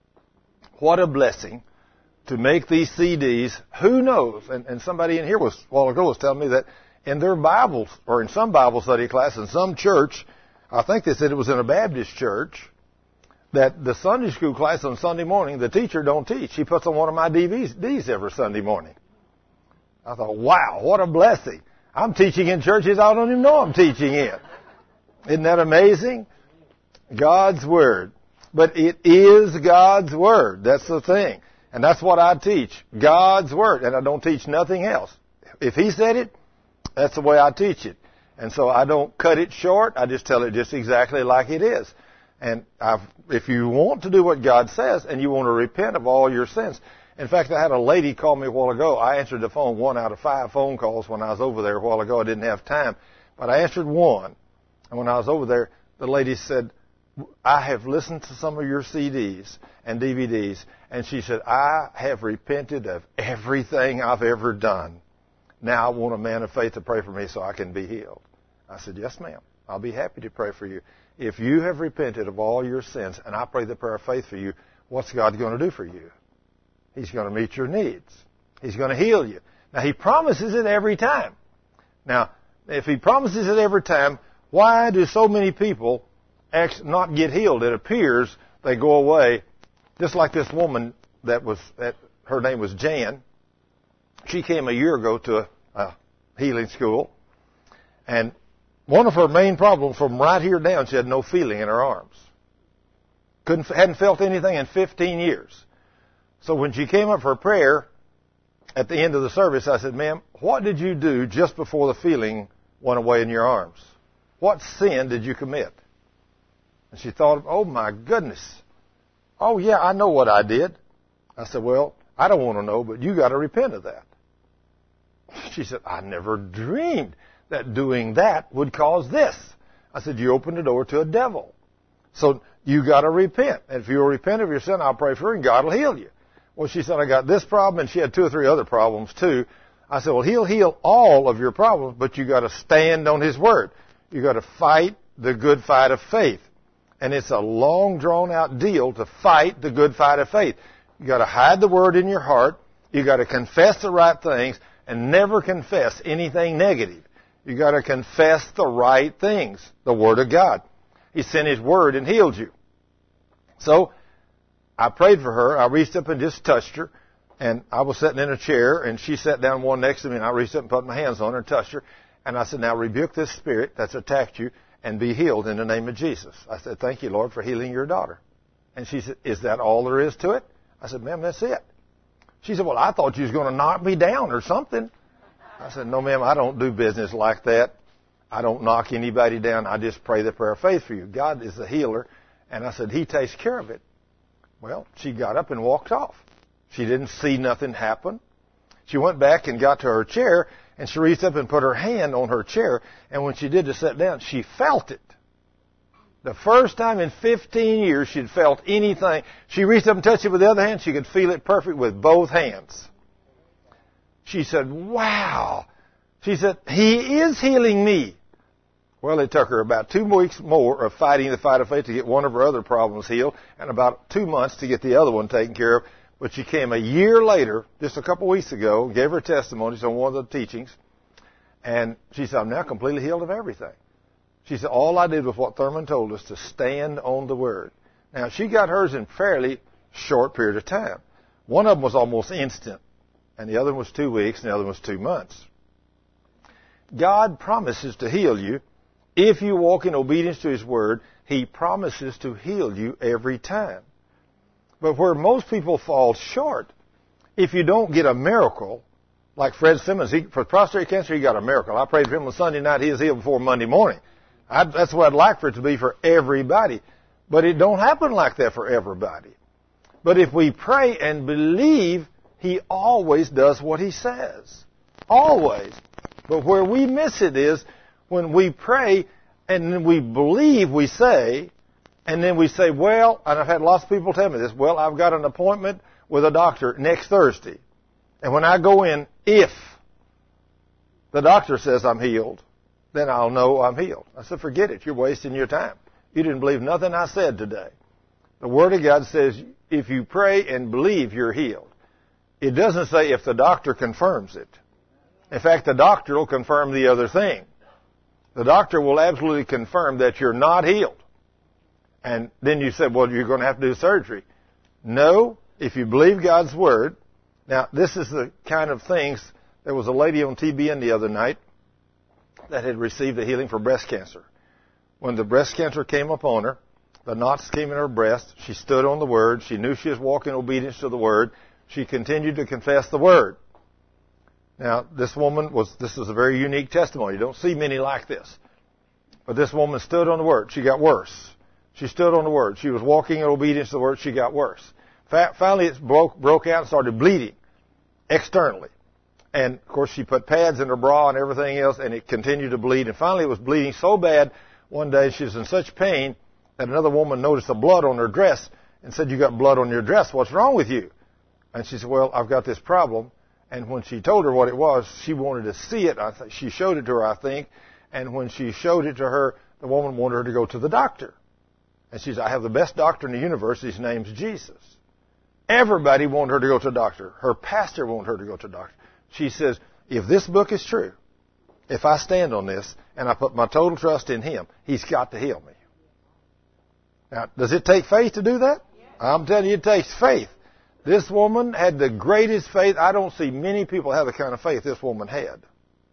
what a blessing to make these C Ds. Who knows? And, and somebody in here was a while ago was telling me that in their Bibles, or in some Bible study class, in some church, I think they said it was in a Baptist church, that the Sunday school class on Sunday morning, the teacher don't teach. He puts on one of my D V Ds every Sunday morning. I thought, wow, what a blessing. I'm teaching in churches I don't even know I'm teaching in. Isn't that amazing? God's Word. But it is God's Word. That's the thing. And that's what I teach. God's Word. And I don't teach nothing else. If He said it, that's the way I teach it. And so I don't cut it short. I just tell it just exactly like it is. And I've, if you want to do what God says and you want to repent of all your sins. In fact, I had a lady call me a while ago. I answered the phone one out of five phone calls when I was over there a while ago. I didn't have time. But I answered one. And when I was over there, the lady said, "I have listened to some of your C Ds and D V Ds." And she said, "I have repented of everything I've ever done. Now I want a man of faith to pray for me so I can be healed." I said, "Yes, ma'am. I'll be happy to pray for you. If you have repented of all your sins, and I pray the prayer of faith for you, what's God going to do for you? He's going to meet your needs. He's going to heal you." Now, He promises it every time. Now, if He promises it every time, why do so many people not get healed? It appears they go away, just like this woman that was, that her name was Jan. She came a year ago to a, a healing school, and one of her main problems from right here down, she had no feeling in her arms. Couldn't, hadn't felt anything in fifteen years. So when she came up for prayer at the end of the service, I said, "Ma'am, what did you do just before the feeling went away in your arms? What sin did you commit?" And she thought, "Oh my goodness. Oh yeah, I know what I did." I said, "Well, I don't want to know, but you got to repent of that." She said, "I never dreamed that doing that would cause this." I said, "You opened the door to a devil. So you got to repent. And if you'll repent of your sin, I'll pray for you and God will heal you." Well, she said, "I got this problem," and she had two or three other problems too. I said, well, He'll heal all of your problems, but you got to stand on His Word. You got to fight the good fight of faith. And it's a long, drawn-out deal to fight the good fight of faith. You got to hide the Word in your heart. You got to confess the right things and never confess anything negative. You got to confess the right things, the Word of God. He sent His Word and healed you. So I prayed for her. I reached up and just touched her. And I was sitting in a chair, and she sat down one next to me, and I reached up and put my hands on her and touched her. And I said, now rebuke this spirit that's attacked you and be healed in the name of Jesus. I said, thank you, Lord, for healing your daughter. And she said, is that all there is to it? I said, ma'am, that's it. She said, well, I thought you was going to knock me down or something. I said, no, ma'am, I don't do business like that. I don't knock anybody down. I just pray the prayer of faith for you. God is the healer. And I said, He takes care of it. Well, she got up and walked off. She didn't see nothing happen. She went back and got to her chair, and she reached up and put her hand on her chair, and when she did to sit down, she felt it. The first time in fifteen years she'd felt anything. She reached up and touched it with the other hand. She could feel it perfect with both hands. She said, wow. She said, He is healing me. Well, it took her about two weeks more of fighting the fight of faith to get one of her other problems healed, and about two months to get the other one taken care of. But she came a year later, just a couple weeks ago, gave her testimonies on one of the teachings, and she said, I'm now completely healed of everything. She said, all I did was what Thurman told us, to stand on the Word. Now, she got hers in fairly short period of time. One of them was almost instant, and the other was two weeks, and the other was two months. God promises to heal you. If you walk in obedience to His Word, He promises to heal you every time. But where most people fall short, if you don't get a miracle, like Fred Simmons, he, for prostate cancer, he got a miracle. I prayed for him on Sunday night. He was healed before Monday morning. I, that's what I'd like for it to be for everybody. But it don't happen like that for everybody. But if we pray and believe, He always does what He says. Always. But where we miss it is when we pray and then we believe we say, and then we say, well, and I've had lots of people tell me this, well, I've got an appointment with a doctor next Thursday. And when I go in, if the doctor says I'm healed, then I'll know I'm healed. I said, forget it. You're wasting your time. You didn't believe nothing I said today. The Word of God says if you pray and believe, you're healed. It doesn't say if the doctor confirms it. In fact, the doctor will confirm the other thing. The doctor will absolutely confirm that you're not healed. And then you said, well, you're going to have to do surgery. No, if you believe God's Word. Now, this is the kind of things. There was a lady on T B N the other night that had received a healing for breast cancer. When the breast cancer came upon her, the knots came in her breast. She stood on the Word. She knew she was walking in obedience to the Word. She continued to confess the Word. Now, this woman was, this is a very unique testimony. You don't see many like this. But this woman stood on the Word. She got worse. She stood on the Word. She was walking in obedience to the Word. She got worse. Finally, it broke, broke out and started bleeding externally. And, of course, she put pads in her bra and everything else, and it continued to bleed. And finally, it was bleeding so bad, one day she was in such pain that another woman noticed the blood on her dress and said, you got blood on your dress. What's wrong with you? And she said, well, I've got this problem. And when she told her what it was, she wanted to see it. I th- she showed it to her, I think. And when she showed it to her, the woman wanted her to go to the doctor. And she said, I have the best doctor in the universe. His name's Jesus. Everybody wanted her to go to a doctor. Her pastor wanted her to go to a doctor. She says, if this book is true, if I stand on this and I put my total trust in Him, He's got to heal me. Now, does it take faith to do that? I'm telling you, it takes faith. This woman had the greatest faith. I don't see many people have the kind of faith this woman had.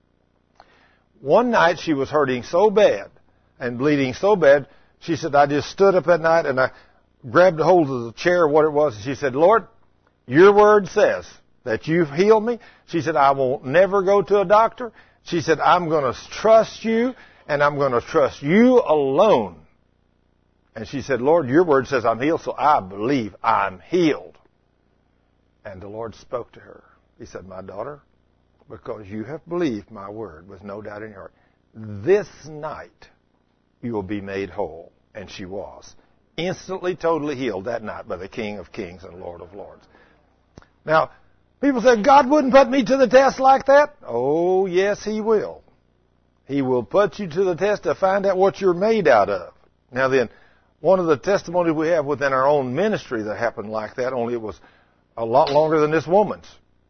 One night she was hurting so bad and bleeding so bad, she said, I just stood up at night and I grabbed a hold of the chair, what it was, and she said, Lord, your Word says that you've healed me. She said, I won't never go to a doctor. She said, I'm going to trust you, and I'm going to trust you alone. And she said, Lord, your Word says I'm healed, so I believe I'm healed. And the Lord spoke to her. He said, my daughter, because you have believed my Word with no doubt in your heart, this night you will be made whole. And she was. Instantly, totally healed that night by the King of Kings and Lord of Lords. Now, People say, God wouldn't put me to the test like that. Oh, yes, He will. He will put you to the test to find out what you're made out of. Now then, one of the testimonies we have within our own ministry that happened like that, only it was a lot longer than this woman's.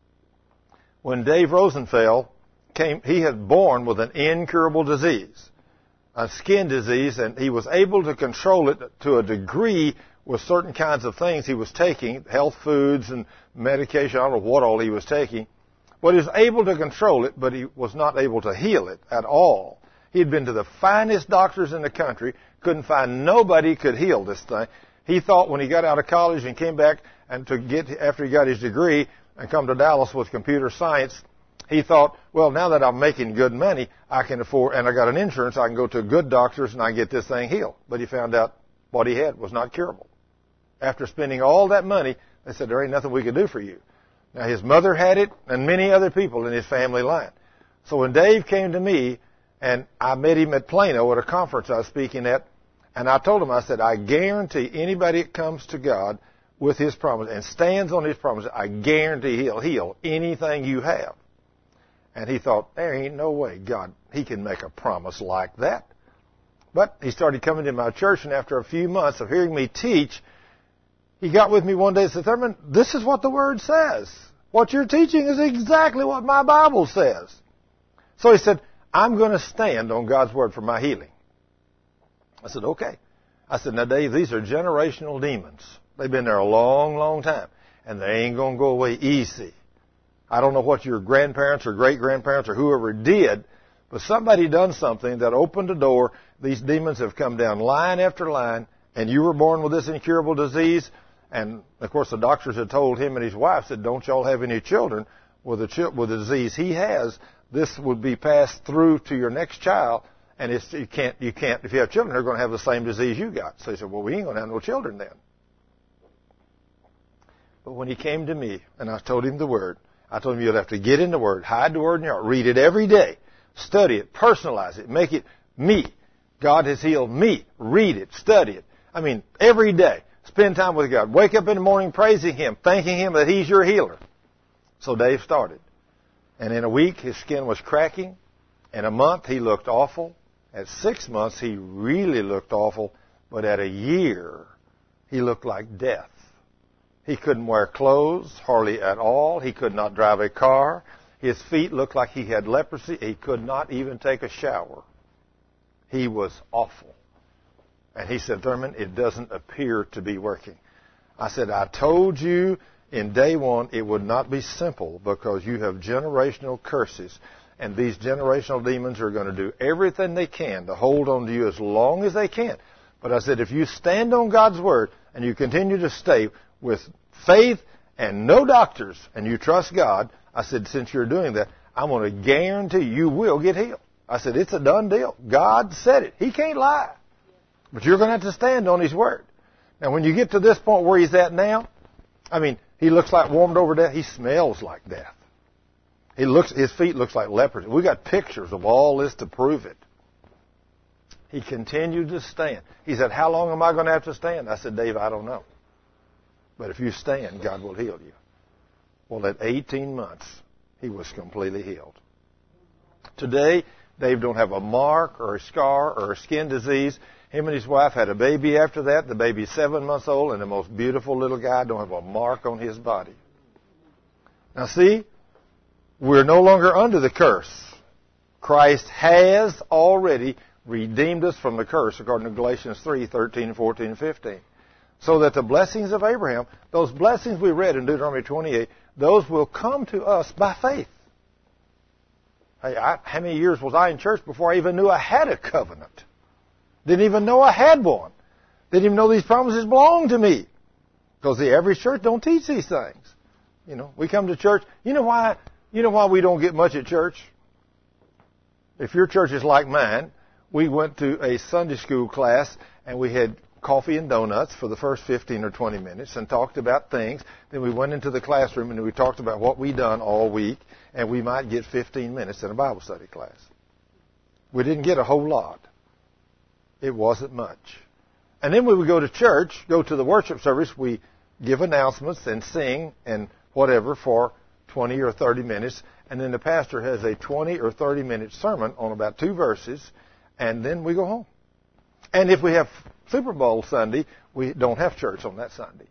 When Dave Rosenfeld came, he had born with an incurable disease, a skin disease, and he was able to control it to a degree with certain kinds of things he was taking, health foods and medication. I don't know what all he was taking. But he was able to control it, but he was not able to heal it at all. He'd been to the finest doctors in the country, couldn't find nobody could heal this thing. He thought when he got out of college and came back and to get after he got his degree and come to Dallas with computer science, he thought, well, now that I'm making good money, I can afford, and I got an insurance, I can go to good doctors and I can get this thing healed. But he found out what he had was not curable. After spending all that money, they said, there ain't nothing we can do for you. Now, his mother had it and many other people in his family line. So when Dave came to me, and I met him at Plano at a conference I was speaking at, and I told him, I said, I guarantee anybody that comes to God with His promise and stands on His promise, I guarantee He'll heal anything you have. And he thought, there ain't no way God, He can make a promise like that. But he started coming to my church, and after a few months of hearing me teach, he got with me one day and said, Thurman, this is what the Word says. What you're teaching is exactly what my Bible says. So he said, I'm going to stand on God's Word for my healing. I said, okay. I said, now, Dave, these are generational demons. They've been there a long, long time, and they ain't going to go away easy. I don't know what your grandparents or great-grandparents or whoever did, but somebody done something that opened a door. These demons have come down line after line, and you were born with this incurable disease. And, of course, the doctors had told him and his wife, said, don't y'all have any children with the, with the disease he has. This would be passed through to your next child, and it's, you can't, you can't, if you have children, they're going to have the same disease you got. So he said, well, we ain't going to have no children then. But when he came to me, and I told him the Word, I told him you'll have to get in the Word, hide the Word in your heart, read it every day, study it, personalize it, make it me. God has healed me. Read it, study it. I mean, every day. Spend time with God. Wake up in the morning praising Him, thanking Him that He's your healer. So Dave started. And in a week, his skin was cracking. In a month, he looked awful. At six months, he really looked awful. But at a year, he looked like death. He couldn't wear clothes, hardly at all. He could not drive a car. His feet looked like he had leprosy. He could not even take a shower. He was awful. And he said, Thurman, it doesn't appear to be working. I said, I told you in day one it would not be simple because you have generational curses. And these generational demons are going to do everything they can to hold on to you as long as they can. But I said, if you stand on God's Word and you continue to stay with faith and no doctors and you trust God, I said, since you're doing that, I'm going to guarantee you will get healed. I said, it's a done deal. God said it. He can't lie. But you're going to have to stand on His Word. Now, when you get to this point where he's at now, I mean, he looks like warmed over death. He smells like death. He looks, his feet looks like leprosy. We got pictures of all this to prove it. He continued to stand. He said, how long am I going to have to stand? I said, Dave, I don't know. But if you stand, God will heal you. Well, at eighteen months, he was completely healed. Today, Dave don't have a mark or a scar or a skin disease. Him and his wife had a baby after that. The baby's seven months old, and the most beautiful little guy. Don't have a mark on his body. Now, see, we're no longer under the curse. Christ has already redeemed us from the curse, according to Galatians three, thirteen, fourteen, and fifteen. So that the blessings of Abraham, those blessings we read in Deuteronomy twenty-eight, those will come to us by faith. Hey, I, how many years was I in church before I even knew I had a covenant? Didn't even know I had one. Didn't even know these promises belonged to me. Because the average church don't teach these things. You know, we come to church. You know why? You know why we don't get much at church? If your church is like mine, we went to a Sunday school class and we had coffee and donuts for the first fifteen or twenty minutes and talked about things. Then we went into the classroom and we talked about what we done all week, and we might get fifteen minutes in a Bible study class. We didn't get a whole lot. It wasn't much. And then when we go to church, go to the worship service, we give announcements and sing and whatever for twenty or thirty minutes, and then the pastor has a twenty or thirty minute sermon on about two verses, and then we go home. And if we have Super Bowl Sunday, we don't have church on that Sunday.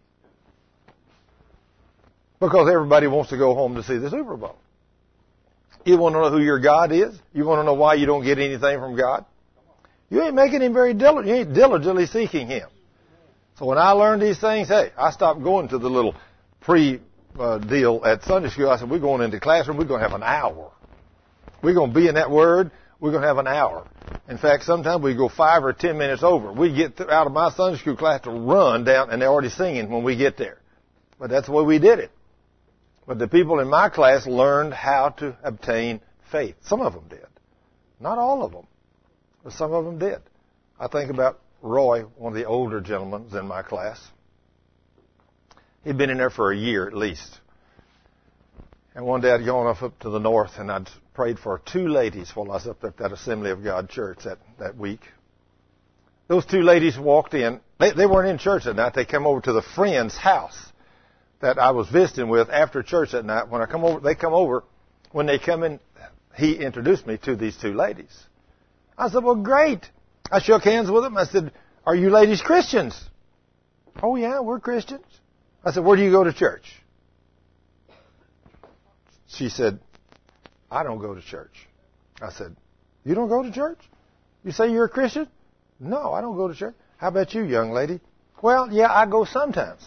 Because everybody wants to go home to see the Super Bowl. You want to know who your God is? You want to know why you don't get anything from God? You ain't making Him very diligent. You ain't diligently seeking Him. So when I learned these things, hey, I stopped going to the little pre uh, deal at Sunday school. I said, we're going into the classroom. We're going to have an hour. We're going to be in that Word. We're going to have an hour. In fact, sometimes we go five or ten minutes over. We get out of my Sunday school class to run down, and they're already singing when we get there. But that's the way we did it. But the people in my class learned how to obtain faith. Some of them did. Not all of them. But some of them did. I think about Roy, one of the older gentlemen in my class. He'd been in there for a year at least. And one day I'd gone off up to the north and I'd prayed for two ladies while I was up at that Assembly of God church that, that week. Those two ladies walked in. They, they weren't in church that night. They came over to the friend's house that I was visiting with after church that night. When I come over, they come over. When they come in, he introduced me to these two ladies. I said, well, great. I shook hands with them. I said, are you ladies Christians? Oh, yeah, we're Christians. I said, where do you go to church? She said, I don't go to church. I said, you don't go to church? You say you're a Christian? No, I don't go to church. How about you, young lady? Well, yeah, I go sometimes.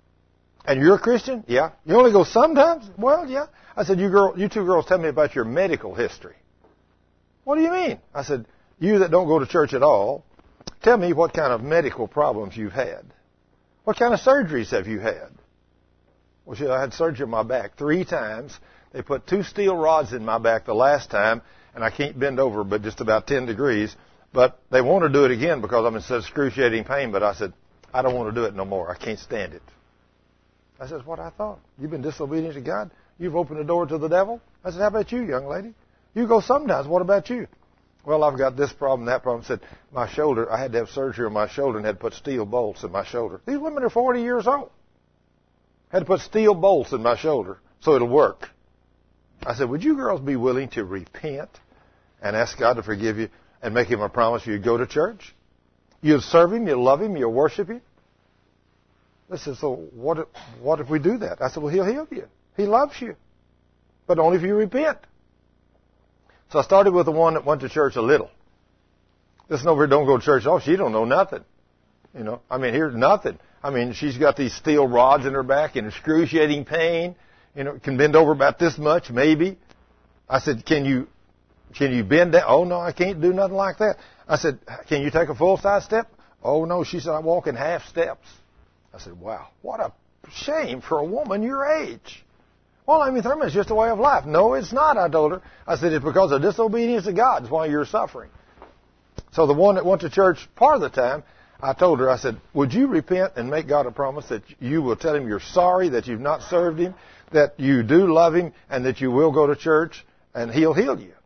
And you're a Christian? Yeah. You only go sometimes? Well, yeah. I said, you girl, you two girls, tell me about your medical history. What do you mean? I said, you that don't go to church at all, tell me what kind of medical problems you've had. What kind of surgeries have you had? Well, she, I had surgery on my back three times. They put two steel rods in my back the last time, and I can't bend over but just about ten degrees. But they want to do it again because I'm in such excruciating pain. But I said, I don't want to do it no more. I can't stand it. I said, that's what I thought. You've been disobedient to God. You've opened the door to the devil. I said, how about you, young lady? You go sometimes. What about you? Well, I've got this problem, that problem. I said, my shoulder, I had to have surgery on my shoulder and had to put steel bolts in my shoulder. These women are forty years old. Had to put steel bolts in my shoulder so it'll work. I said, would you girls be willing to repent and ask God to forgive you and make Him a promise you'd go to church? You'd serve Him, you'd love Him, you'd worship Him? They said, so what if, what if we do that? I said, well, He'll heal you. He loves you. But only if you repent. So I started with the one that went to church a little. This one over here don't go to church. Oh, she don't know nothing. You know, I mean, here's nothing. I mean, she's got these steel rods in her back in excruciating pain. You know, can bend over about this much, maybe. I said, can you, can you bend down? Oh, no, I can't do nothing like that. I said, can you take a full-size step? Oh, no, she said, I walk in half steps. I said, wow, what a shame for a woman your age. Well, I mean, Thurman, it's just a way of life. No, it's not, I told her. I said, it's because of disobedience to God. That's why you're suffering. So the one that went to church part of the time, I told her, I said, would you repent and make God a promise that you will tell Him you're sorry, that you've not served Him, that you do love Him, and that you will go to church, and He'll heal you?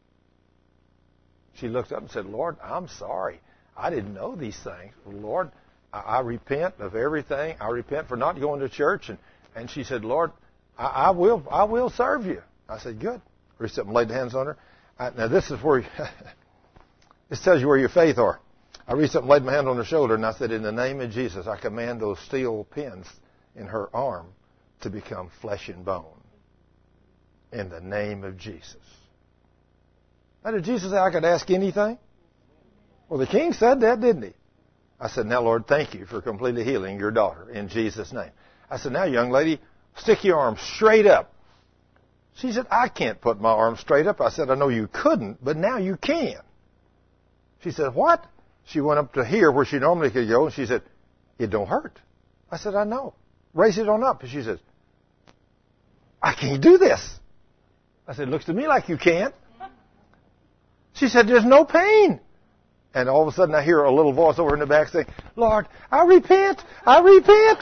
She looked up and said, Lord, I'm sorry. I didn't know these things. Lord, I, I repent of everything. I repent for not going to church. And, and she said, Lord, I, I will I will serve you. I said, good. Reached up and laid the hands on her. I, now, this is where, this tells you where your faith are. I reached up and laid my hand on her shoulder, and I said, in the name of Jesus, I command those steel pins in her arm to become flesh and bone. In the name of Jesus. Now, did Jesus say I could ask anything? Well, the king said that, didn't he? I said, now, Lord, thank you for completely healing your daughter in Jesus' name. I said, now, young lady, stick your arm straight up. She said, I can't put my arm straight up. I said, I know you couldn't, but now you can. She said, what? She went up to here where she normally could go, and she said, it don't hurt. I said, I know. Raise it on up. And she says, I can't do this. I said, looks to me like you can't. She said, there's no pain. And all of a sudden I hear a little voice over in the back saying, Lord, I repent. I repent.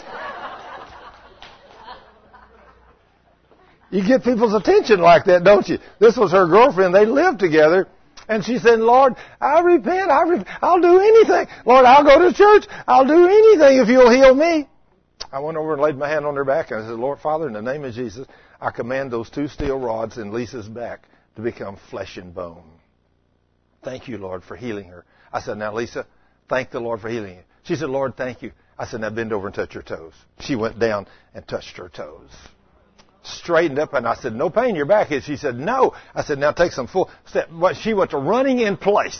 You get people's attention like that, don't you? This was her girlfriend. They lived together. And she said, Lord, I repent. I re- I'll do anything. Lord, I'll go to church. I'll do anything if you'll heal me. I went over and laid my hand on her back, and I said, Lord, Father, in the name of Jesus, I command those two steel rods in Lisa's back to become flesh and bone. Thank you, Lord, for healing her. I said, now, Lisa, thank the Lord for healing you. She said, Lord, thank you. I said, now bend over and touch your toes. She went down and touched her toes. Straightened up, and I said, no pain in your back. And she said, no. I said, now take some full step. But she went to running in place.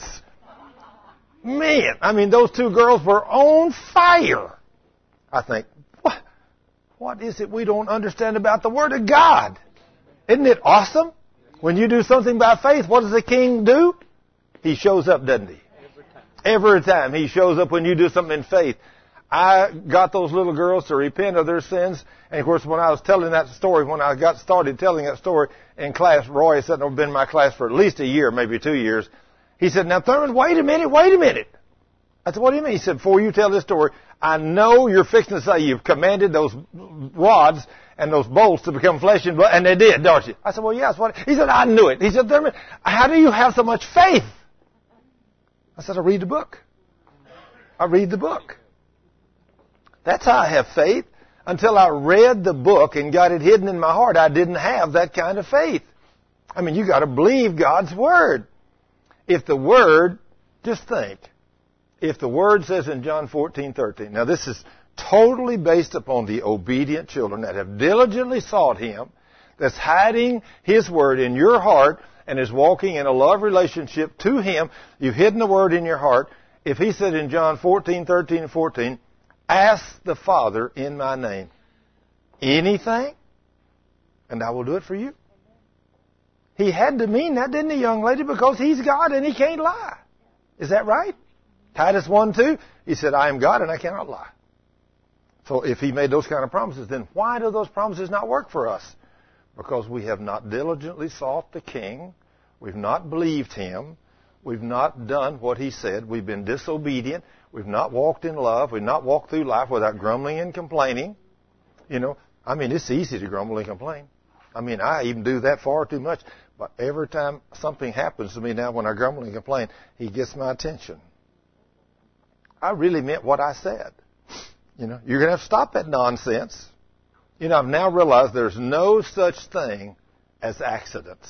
Man, I mean, those two girls were on fire. I think, what, what is it we don't understand about the Word of God? Isn't it awesome? When you do something by faith, what does the King do? He shows up, doesn't he? Every time. Every time he shows up when you do something in faith. I got those little girls to repent of their sins. And, of course, when I was telling that story, when I got started telling that story in class, Roy said, I've been in my class for at least a year, maybe two years. He said, now, Thurman, wait a minute, wait a minute. I said, what do you mean? He said, before you tell this story, I know you're fixing to say you've commanded those rods and those bolts to become flesh and blood, and they did, don't you? I said, well, yes. What? He said, I knew it. He said, Thurman, how do you have so much faith? I said, I read the book. I read the book. That's how I have faith. Until I read the book and got it hidden in my heart, I didn't have that kind of faith. I mean, you got to believe God's Word. If the Word, just think, if the Word says in John fourteen thirteen, now this is totally based upon the obedient children that have diligently sought Him, that's hiding His Word in your heart and is walking in a love relationship to Him. You've hidden the Word in your heart. If He said in John fourteen thirteen and fourteen, ask the Father in my name anything, and I will do it for you. He had to mean that, didn't he, young lady? Because He's God and He can't lie. Is that right? Titus one two, He said, I am God and I cannot lie. So if He made those kind of promises, then why do those promises not work for us? Because we have not diligently sought the King. We've not believed Him. We've not done what He said. We've been disobedient. We've not walked in love. We've not walked through life without grumbling and complaining. You know, I mean, it's easy to grumble and complain. I mean, I even do that far too much. But every time something happens to me now when I grumble and complain, He gets my attention. I really meant what I said. You know, you're going to have to stop that nonsense. You know, I've now realized there's no such thing as accidents.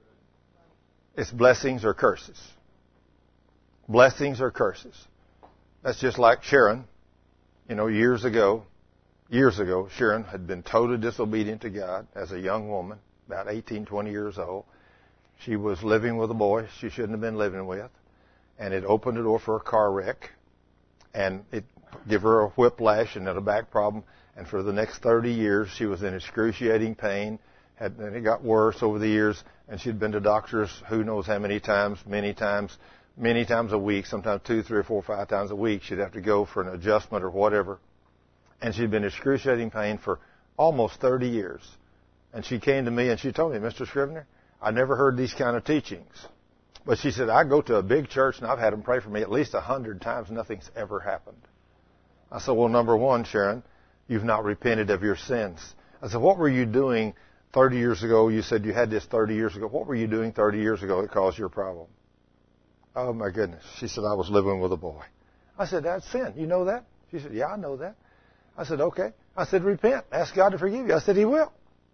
It's blessings or curses. Blessings or curses. That's just like Sharon. You know, years ago, years ago, Sharon had been totally disobedient to God as a young woman, about eighteen, twenty years old. She was living with a boy she shouldn't have been living with, and it opened the door for a car wreck, and it gave her a whiplash and then a back problem, and for the next thirty years she was in excruciating pain, had, and it got worse over the years, and she'd been to doctors who knows how many times, many times, many times a week, sometimes two, three, or four, five times a week. She'd have to go for an adjustment or whatever. And she'd been in excruciating pain for almost thirty years. And she came to me and she told me, Mister Scrivener, I never heard these kind of teachings. But she said, I go to a big church and I've had them pray for me at least a hundred times. Nothing's ever happened. I said, well, number one, Sharon, you've not repented of your sins. I said, what were you doing thirty years ago? You said you had this thirty years ago. What were you doing thirty years ago that caused your problem? Oh, my goodness. She said, I was living with a boy. I said, that's sin. You know that? She said, yeah, I know that. I said, okay. I said, repent. Ask God to forgive you. I said, He will.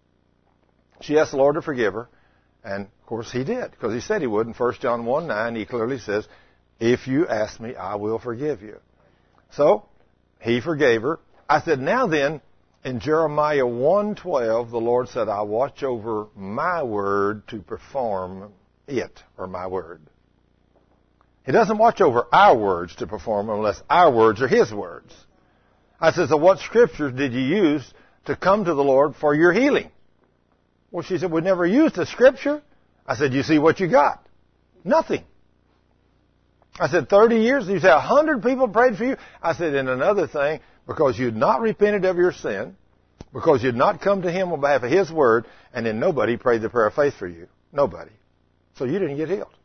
She asked the Lord to forgive her. And, of course, He did, because He said He would. In First John one nine, He clearly says, if you ask me, I will forgive you. So, He forgave her. I said, now then, in Jeremiah one twelve, the Lord said, I watch over my word to perform it, or my word. He doesn't watch over our words to perform them unless our words are His words. I said, so what scriptures did you use to come to the Lord for your healing? Well, she said, we never used a scripture. I said, you see what you got? Nothing. I said, thirty years? You said, a hundred people prayed for you? I said, and another thing, because you'd not repented of your sin, because you'd not come to Him on behalf of His word, and then nobody prayed the prayer of faith for you. Nobody. So you didn't get healed.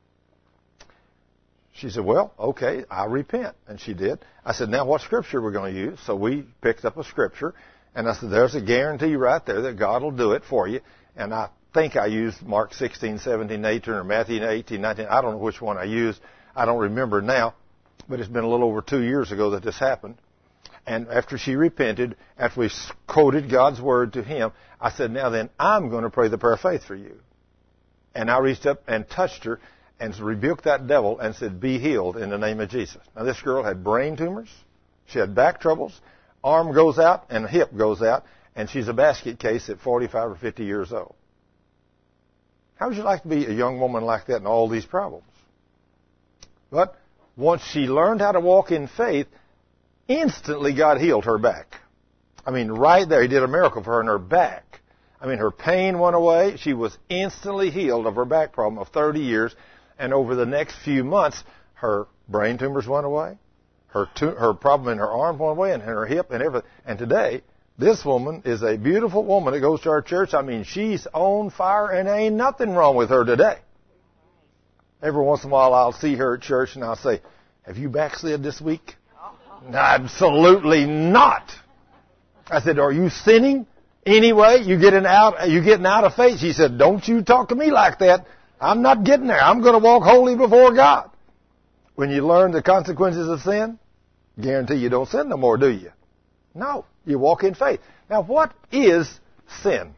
She said, well, okay, I'll repent. And she did. I said, now what scripture we're going to use? So we picked up a scripture. And I said, there's a guarantee right there that God will do it for you. And I think I used Mark sixteen, seventeen, eighteen, or Matthew eighteen, nineteen. I don't know which one I used. I don't remember now. But it's been a little over two years ago that this happened. And after she repented, after we quoted God's word to him, I said, now then, I'm going to pray the prayer of faith for you. And I reached up and touched her and rebuked that devil and said, be healed in the name of Jesus. Now this girl had brain tumors. She had back troubles. Arm goes out and hip goes out. And she's a basket case at forty-five or fifty years old. How would you like to be a young woman like that and all these problems? But once she learned how to walk in faith, instantly God healed her back. I mean, right there, he did a miracle for her in her back. I mean, her pain went away. She was instantly healed of her back problem of thirty years. And over the next few months, her brain tumors went away. Her tu- her problem in her arm went away and in her hip and everything. And today, this woman is a beautiful woman that goes to our church. I mean, she's on fire and ain't nothing wrong with her today. Every once in a while I'll see her at church and I'll say, have you backslid this week? Absolutely not. I said, are you sinning anyway? You getting out, you getting out of faith? She said, don't you talk to me like that. I'm not getting there. I'm going to walk holy before God. When you learn the consequences of sin, guarantee you don't sin no more, do you? No. You walk in faith. Now, what is sin?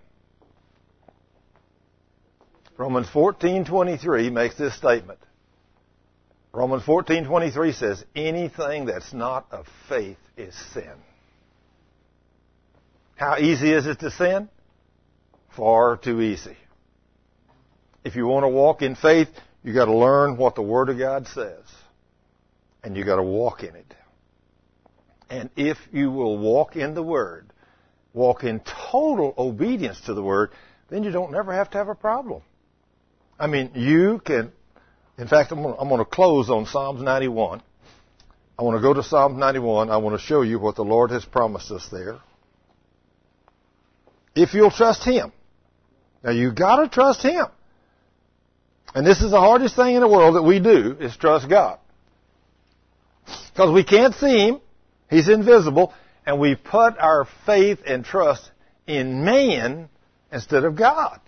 Romans fourteen twenty-three makes this statement. Romans fourteen twenty-three says, anything that's not of faith is sin. How easy is it to sin? Far too easy. If you want to walk in faith, you got to learn what the Word of God says. And you got to walk in it. And if you will walk in the Word, walk in total obedience to the Word, then you don't never have to have a problem. I mean, you can, in fact, I'm going to, I'm going to close on Psalms ninety-one. I want to go to Psalms ninety-one. I want to show you what the Lord has promised us there. If you'll trust Him. Now, you got to trust Him. And this is the hardest thing in the world that we do, is trust God. Because we can't see Him. He's invisible, and we put our faith and trust in man instead of God.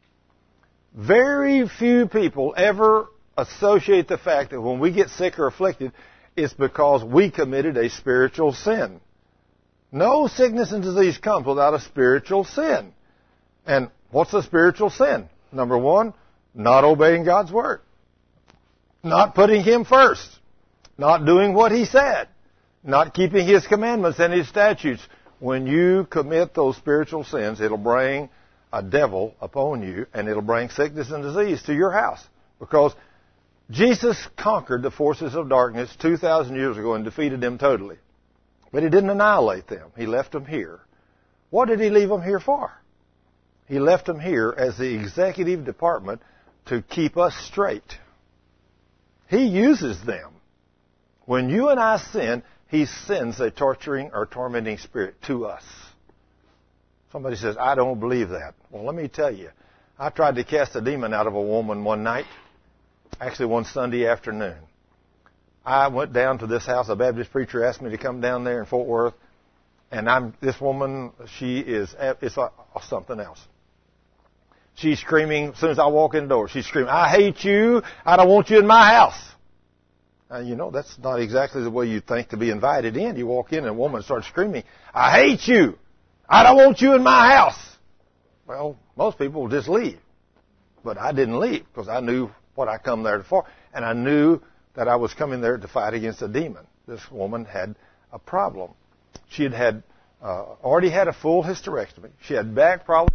Very few people ever associate the fact that when we get sick or afflicted, it's because we committed a spiritual sin. No sickness and disease comes without a spiritual sin. And what's a spiritual sin? Number one, not obeying God's word. Not putting Him first. Not doing what He said. Not keeping His commandments and His statutes. When you commit those spiritual sins, it'll bring a devil upon you, and it'll bring sickness and disease to your house. Because Jesus conquered the forces of darkness two thousand years ago and defeated them totally. But He didn't annihilate them. He left them here. What did He leave them here for? He left them here as the executive department to keep us straight. He uses them. When you and I sin, He sends a torturing or tormenting spirit to us. Somebody says, I don't believe that. Well, let me tell you. I tried to cast a demon out of a woman one night, actually one Sunday afternoon. I went down to this house. A Baptist preacher asked me to come down there in Fort Worth. And I'm this woman, she is, it's a, something else. She's screaming, as soon as I walk in the door, she's screaming, I hate you. I don't want you in my house. Now, you know, that's not exactly the way you think to be invited in. You walk in and a woman starts screaming, I hate you. I don't want you in my house. Well, most people will just leave. But I didn't leave because I knew what I come there for. And I knew that I was coming there to fight against a demon. This woman had a problem. She had, had uh, already had a full hysterectomy. She had back problems.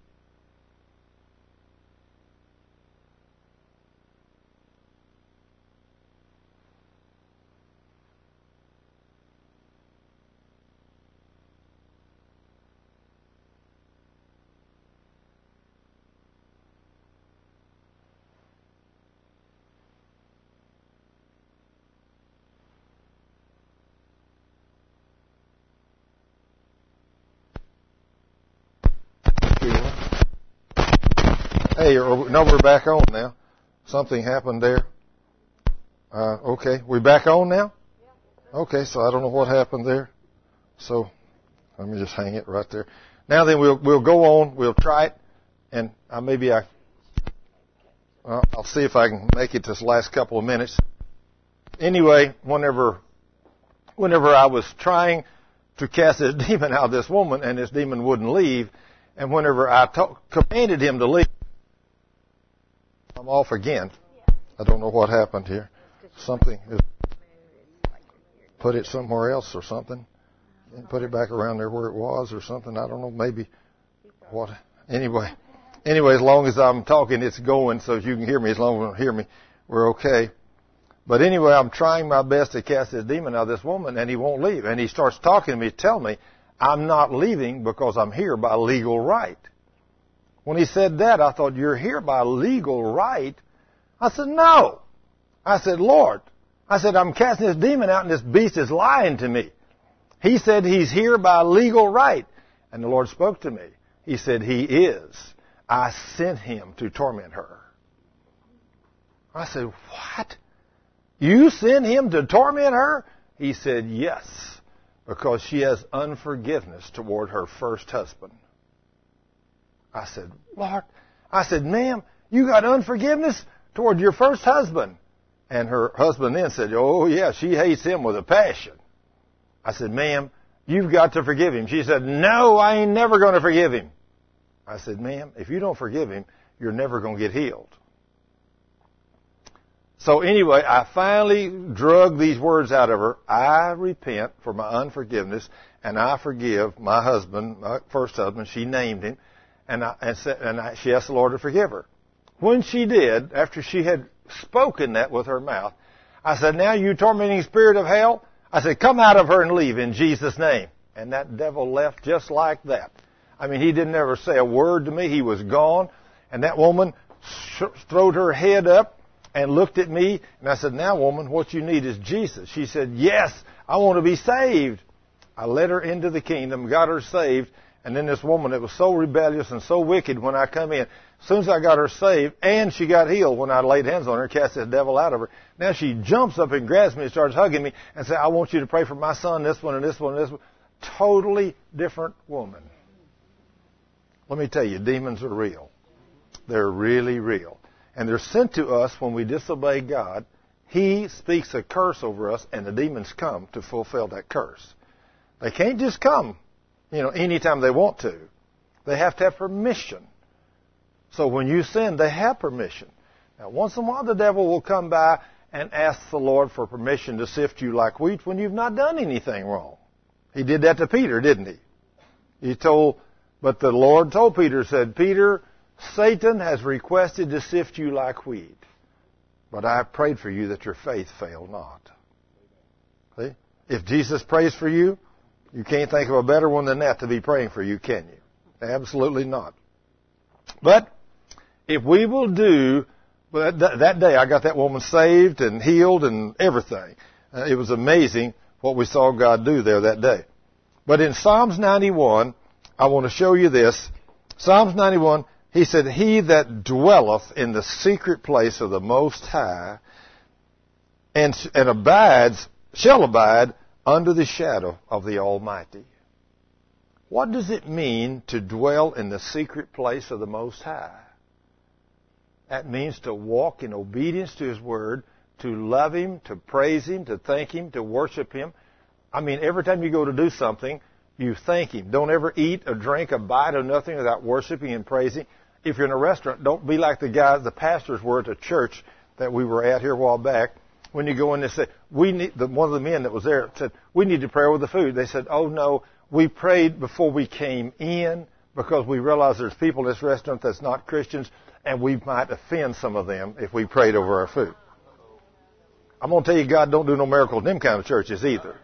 Hey, no, we're back on now. Something happened there. Uh, okay, we back on now? Okay, so I don't know what happened there. So let me just hang it right there. Now then, we'll we'll go on. We'll try it, and uh, maybe I uh, I'll see if I can make it this last couple of minutes. Anyway, whenever whenever I was trying to cast this demon out of this woman, and this demon wouldn't leave. And whenever I to- commanded him to leave, I'm off again. I don't know what happened here. Something. Put it somewhere else or something. And put it back around there where it was or something. I don't know. Maybe what. Anyway. Anyway, as long as I'm talking, it's going, so if you can hear me, as long as you don't hear me, we're okay. But anyway, I'm trying my best to cast this demon out of this woman, and he won't leave. And he starts talking to me, tell me, I'm not leaving because I'm here by legal right. When he said that, I thought, you're here by legal right? I said, no. I said, Lord. I said, I'm casting this demon out, and this beast is lying to me. He said he's here by legal right. And the Lord spoke to me. He said, he is. I sent him to torment her. I said, what? You sent him to torment her? He said, yes, because she has unforgiveness toward her first husband. I said, Lord, I said, ma'am, you got unforgiveness toward your first husband. And her husband then said, oh, yeah, she hates him with a passion. I said, ma'am, you've got to forgive him. She said, no, I ain't never going to forgive him. I said, ma'am, if you don't forgive him, you're never going to get healed. So anyway, I finally drug these words out of her. I repent for my unforgiveness, and I forgive my husband, my first husband. She named him, and, I, and, said, and I, she asked the Lord to forgive her. When she did, after she had spoken that with her mouth, I said, now you tormenting spirit of hell, I said, come out of her and leave in Jesus' name. And that devil left just like that. I mean, he didn't ever say a word to me. He was gone. And that woman sh- throwed her head up and looked at me. And I said, now, woman, what you need is Jesus. She said, yes, I want to be saved. I led her into the kingdom, got her saved. And then this woman that was so rebellious and so wicked when I come in, as soon as I got her saved, and she got healed when I laid hands on her, cast this devil out of her. Now she jumps up and grabs me and starts hugging me and says, I want you to pray for my son, this one and this one and this one. Totally different woman. Let me tell you, demons are real. They're really real. And they're sent to us when we disobey God. He speaks a curse over us, and the demons come to fulfill that curse. They can't just come, you know, anytime they want to. They have to have permission. So when you sin, they have permission. Now, once in a while, the devil will come by and ask the Lord for permission to sift you like wheat when you've not done anything wrong. He did that to Peter, didn't he? He told... But the Lord told Peter, said, Peter, Satan has requested to sift you like wheat, but I have prayed for you that your faith fail not. See? If Jesus prays for you, you can't think of a better one than that to be praying for you, can you? Absolutely not. But if we will do, well, that, that day I got that woman saved and healed and everything. Uh, it was amazing what we saw God do there that day. But in Psalms ninety-one, I want to show you this. Psalms ninety-one, he said, he that dwelleth in the secret place of the Most High and, and abides, shall abide under the shadow of the Almighty. What does it mean to dwell in the secret place of the Most High? That means to walk in obedience to His Word, to love Him, to praise Him, to thank Him, to worship Him. I mean, every time you go to do something, you thank Him. Don't ever eat or drink a bite of nothing without worshiping and praising. If you're in a restaurant, don't be like the guys, the pastors were at a church that we were at here a while back. When you go in, they say, we need, the, one of the men that was there said, we need to pray over the food. They said, oh no, we prayed before we came in because we realized there's people in this restaurant that's not Christians and we might offend some of them if we prayed over our food. I'm going to tell you, God don't do no miracles in them kind of churches either.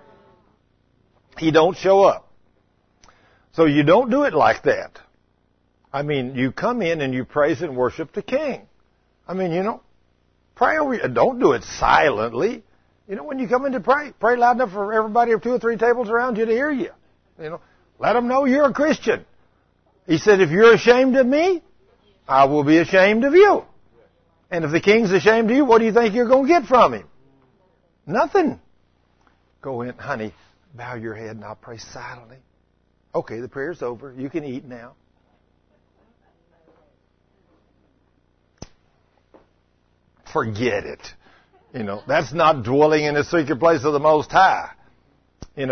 He don't show up. So you don't do it like that. I mean, you come in and you praise and worship the King. I mean, you know, pray over you. Don't do it silently. You know, when you come in to pray, pray loud enough for everybody or two or three tables around you to hear you. You know, let them know you're a Christian. He said, if you're ashamed of me, I will be ashamed of you. And if the King's ashamed of you, what do you think you're going to get from him? Nothing. Go in, honey, bow your head and I'll pray silently. Okay, the prayer's over. You can eat now. Forget it. You know, that's not dwelling in the secret place of the Most High. You know,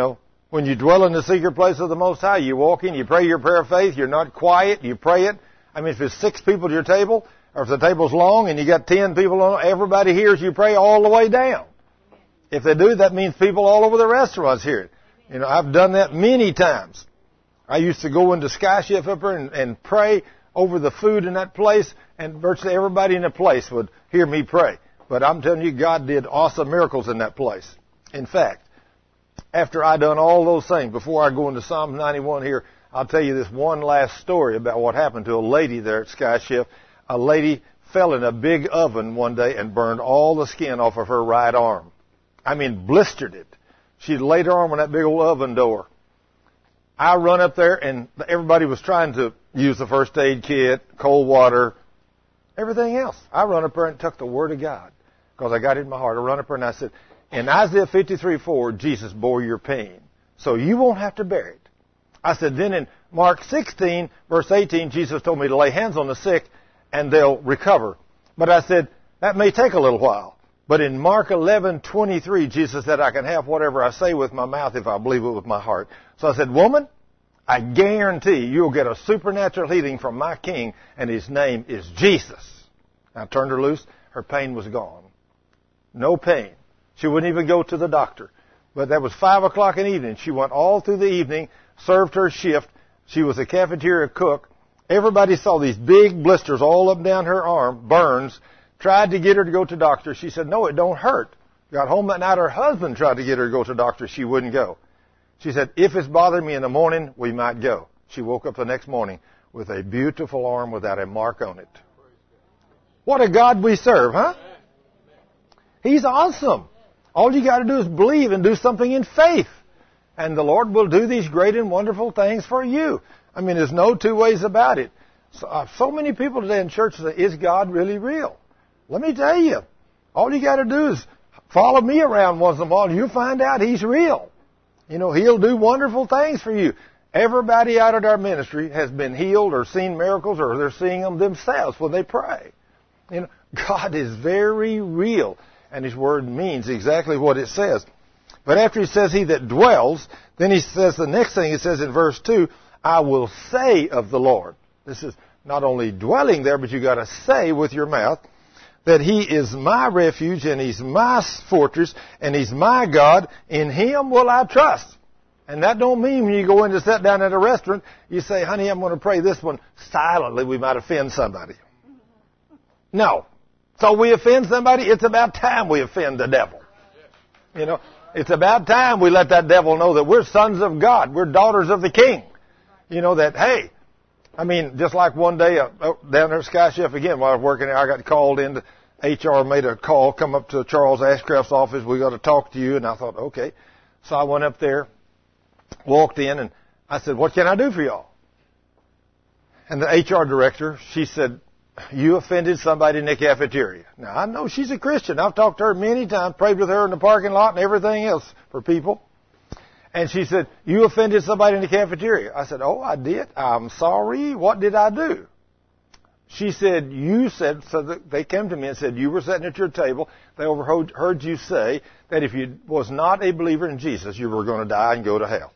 When you dwell in the secret place of the Most High, you walk in, you pray your prayer of faith, you're not quiet, you pray it. I mean, if there's six people at your table, or if the table's long and you got ten people on it, everybody hears you pray all the way down. If they do, that means people all over the restaurants hear it. You know, I've done that many times. I used to go into Sky Chef up there and, and pray over the food in that place, and virtually everybody in the place would hear me pray. But I'm telling you, God did awesome miracles in that place. In fact, after I done all those things, before I go into Psalm ninety-one here, I'll tell you this one last story about what happened to a lady there at Sky Chef. A lady fell in a big oven one day and burned all the skin off of her right arm. I mean, blistered it. She laid her arm on that big old oven door. I run up there, and everybody was trying to use the first aid kit, cold water, everything else. I run up there and took the Word of God, because I got it in my heart. I run up there and I said, in Isaiah fifty-three four, Jesus bore your pain, so you won't have to bear it. I said, then in Mark sixteen, verse eighteen, Jesus told me to lay hands on the sick, and they'll recover. But I said, that may take a little while. But in Mark eleven twenty-three, Jesus said, I can have whatever I say with my mouth if I believe it with my heart. So I said, woman, I guarantee you'll get a supernatural healing from my King, and His name is Jesus. I turned her loose. Her pain was gone. No pain. She wouldn't even go to the doctor. But that was five o'clock in the evening. She went all through the evening, served her shift. She was a cafeteria cook. Everybody saw these big blisters all up and down her arm, burns. Tried to get her to go to the doctor. She said, no, it don't hurt. Got home that night. Her husband tried to get her to go to the doctor. She wouldn't go. She said, if it's bothering me in the morning, we might go. She woke up the next morning with a beautiful arm without a mark on it. What a God we serve, huh? He's awesome. All you got to do is believe and do something in faith. And the Lord will do these great and wonderful things for you. I mean, there's no two ways about it. So, uh, so many people today in church say, is God really real? Let me tell you, all you got to do is follow me around once in a while, and you'll find out He's real. You know, He'll do wonderful things for you. Everybody out of our ministry has been healed or seen miracles, or they're seeing them themselves when they pray. You know, God is very real, and His Word means exactly what it says. But after He says He that dwells, then He says the next thing He says in verse two, I will say of the Lord. This is not only dwelling there, but you got to say with your mouth that He is my refuge and He's my fortress and He's my God. In Him will I trust. And that don't mean when you go in to sit down at a restaurant, you say, honey, I'm going to pray this one silently. We might offend somebody. No. So we offend somebody. It's about time we offend the devil. You know, it's about time we let that devil know that we're sons of God. We're daughters of the King. You know, that, hey, I mean, just like one day uh, down there at Sky Chef again, while I was working there, I got called in. H R made a call, come up to Charles Ashcraft's office. We got to talk to you. And I thought, okay. So I went up there, walked in, and I said, what can I do for y'all? And the H R director, she said, you offended somebody in the cafeteria. Now, I know she's a Christian. I've talked to her many times, prayed with her in the parking lot and everything else for people. And she said, you offended somebody in the cafeteria. I said, oh, I did. I'm sorry. What did I do? She said, you said, so they came to me and said, you were sitting at your table. They overheard heard you say that if you was not a believer in Jesus, you were going to die and go to hell.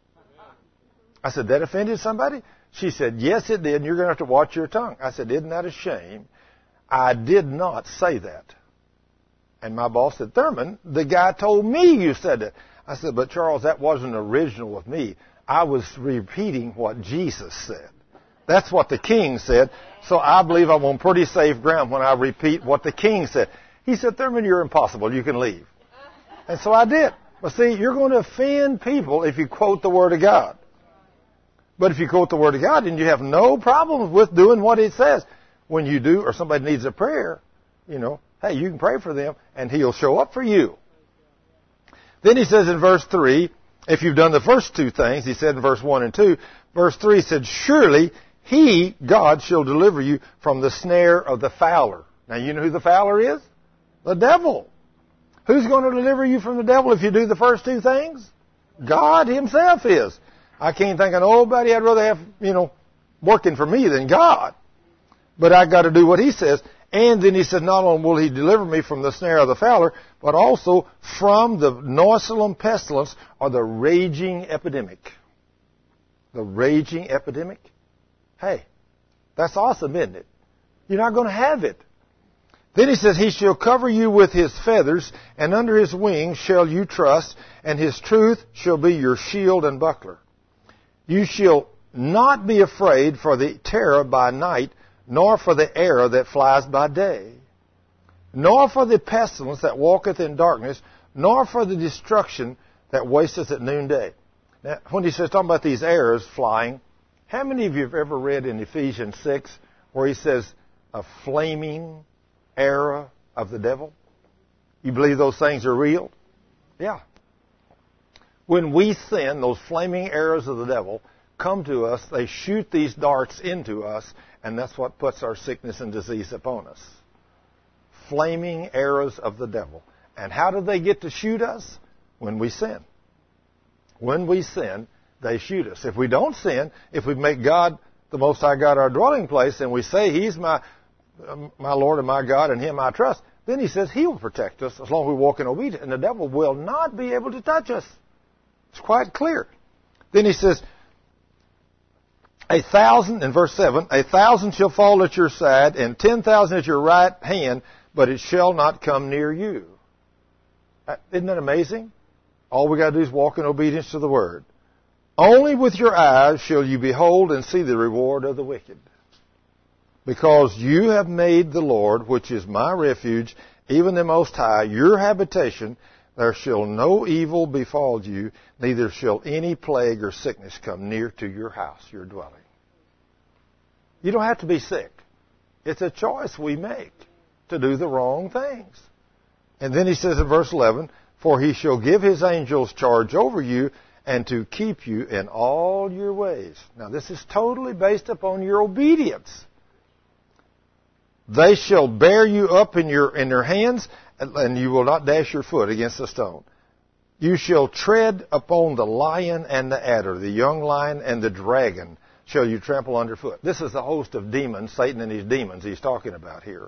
I said, that offended somebody? She said, yes, it did, and you're going to have to watch your tongue. I said, isn't that a shame? I did not say that. And my boss said, Thurman, the guy told me you said that. I said, but Charles, that wasn't original with me. I was repeating what Jesus said. That's what the King said. So I believe I'm on pretty safe ground when I repeat what the King said. He said, Thurman, you're impossible. You can leave. And so I did. But see, you're going to offend people if you quote the Word of God. But if you quote the Word of God, then you have no problems with doing what it says. When you do, or somebody needs a prayer, you know, hey, you can pray for them, and He'll show up for you. Then He says in verse three, if you've done the first two things, He said in verse one and two, verse three said, surely He, God, shall deliver you from the snare of the fowler. Now, you know who the fowler is? The devil. Who's going to deliver you from the devil if you do the first two things? God Himself is. I can't think of nobody I'd rather have, you know, working for me than God. But I got to do what He says. And then he said, not only will he deliver me from the snare of the fowler, but also from the noisome pestilence or the raging epidemic. The raging epidemic? Hey, that's awesome, isn't it? You're not going to have it. Then he says, he shall cover you with his feathers, and under his wings shall you trust, and his truth shall be your shield and buckler. You shall not be afraid for the terror by night, nor for the arrow that flies by day, nor for the pestilence that walketh in darkness, nor for the destruction that wasteth at noonday. Now, when he says, talking about these arrows flying, how many of you have ever read in Ephesians six where he says, a flaming arrow of the devil? You believe those things are real? Yeah. When we sin, those flaming arrows of the devil come to us, they shoot these darts into us, and that's what puts our sickness and disease upon us. Flaming arrows of the devil. And how do they get to shoot us? When we sin. When we sin, they shoot us. If we don't sin, if we make God, the Most High God, our dwelling place, and we say He's my my Lord and my God, and Him I trust, then He says He will protect us as long as we walk in obedience, and the devil will not be able to touch us. It's quite clear. Then He says, a thousand, in verse seven, a thousand shall fall at your side, and ten thousand at your right hand, but it shall not come near you. Isn't that amazing? All we got to do is walk in obedience to the Word. Only with your eyes shall you behold and see the reward of the wicked. Because you have made the Lord, which is my refuge, even the Most High, your habitation, there shall no evil befall you, neither shall any plague or sickness come near to your house, your dwelling. You don't have to be sick. It's a choice we make to do the wrong things. And then he says in verse eleven, for he shall give his angels charge over you, and to keep you in all your ways. Now this is totally based upon your obedience. They shall bear you up in your in their hands, and you will not dash your foot against a stone. You shall tread upon the lion and the adder, the young lion and the dragon shall you trample underfoot. This is the host of demons, Satan and his demons he's talking about here.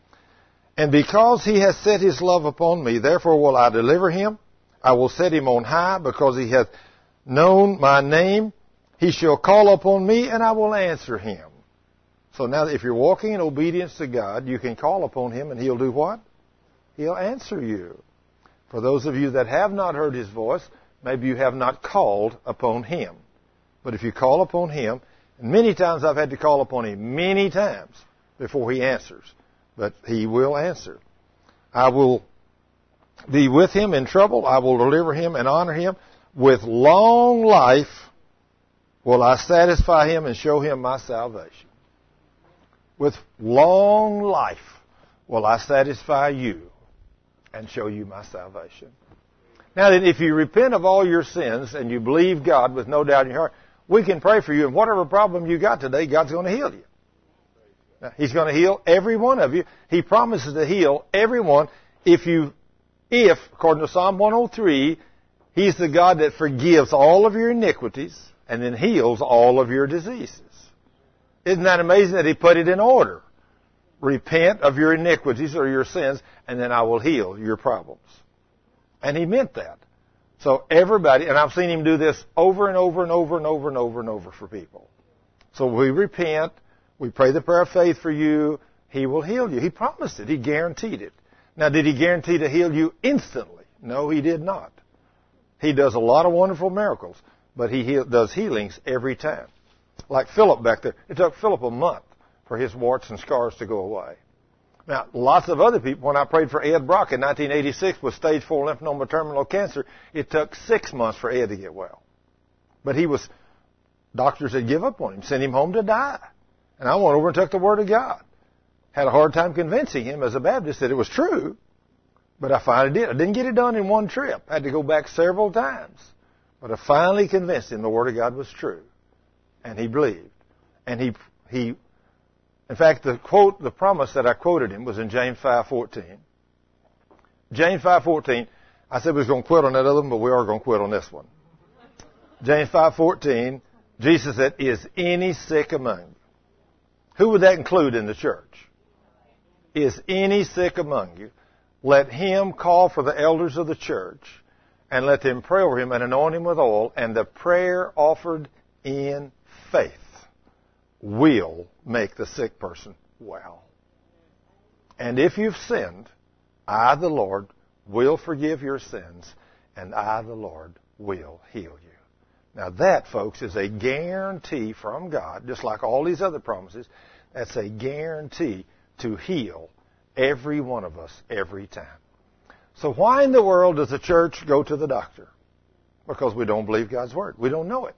And because he has set his love upon me, therefore will I deliver him. I will set him on high, because he hath known my name. He shall call upon me, and I will answer him. So now if you're walking in obedience to God, you can call upon Him, and He'll do what? He'll answer you. For those of you that have not heard His voice, maybe you have not called upon Him. But if you call upon Him, and many times I've had to call upon Him, many times, before He answers. But He will answer. I will be with him in trouble. I will deliver him and honor him. With long life will I satisfy him and show him my salvation. With long life will I satisfy you and show you my salvation. Now then, if you repent of all your sins and you believe God with no doubt in your heart, we can pray for you. And whatever problem you got today, God's going to heal you. Now, He's going to heal every one of you. He promises to heal everyone if you, if, according to Psalm one oh three, He's the God that forgives all of your iniquities and then heals all of your diseases. Isn't that amazing that He put it in order? Repent of your iniquities or your sins, and then I will heal your problems. And He meant that. So everybody, and I've seen Him do this over and over and over and over and over and over for people. So we repent, we pray the prayer of faith for you, He will heal you. He promised it. He guaranteed it. Now, did He guarantee to heal you instantly? No, He did not. He does a lot of wonderful miracles, but He heal, does healings every time. Like Philip back there. It took Philip a month for his warts and scars to go away. Now, lots of other people, when I prayed for Ed Brock in nineteen eighty-six with stage four lymphoma terminal cancer, it took six months for Ed to get well. But he was, doctors had give up on him, sent him home to die. And I went over and took the Word of God. Had a hard time convincing him as a Baptist that it was true, but I finally did. I didn't get it done in one trip. I had to go back several times. But I finally convinced him the Word of God was true. And he believed. And he, he, in fact, the quote, the promise that I quoted him was in James five fourteen. James five fourteen, I said we was going to quit on that other one, but we are going to quit on this one. James five fourteen, Jesus said, is any sick among you? Who would that include in the church? is any sick among you, let him call for the elders of the church, and let them pray over him and anoint him with oil, and the prayer offered in faith will make the sick person well. And if you've sinned, I, the Lord, will forgive your sins, and I, the Lord, will heal you. Now that, folks, is a guarantee from God, just like all these other promises. That's a guarantee to heal every one of us every time. So why in the world does the church go to the doctor? Because we don't believe God's Word. We don't know it.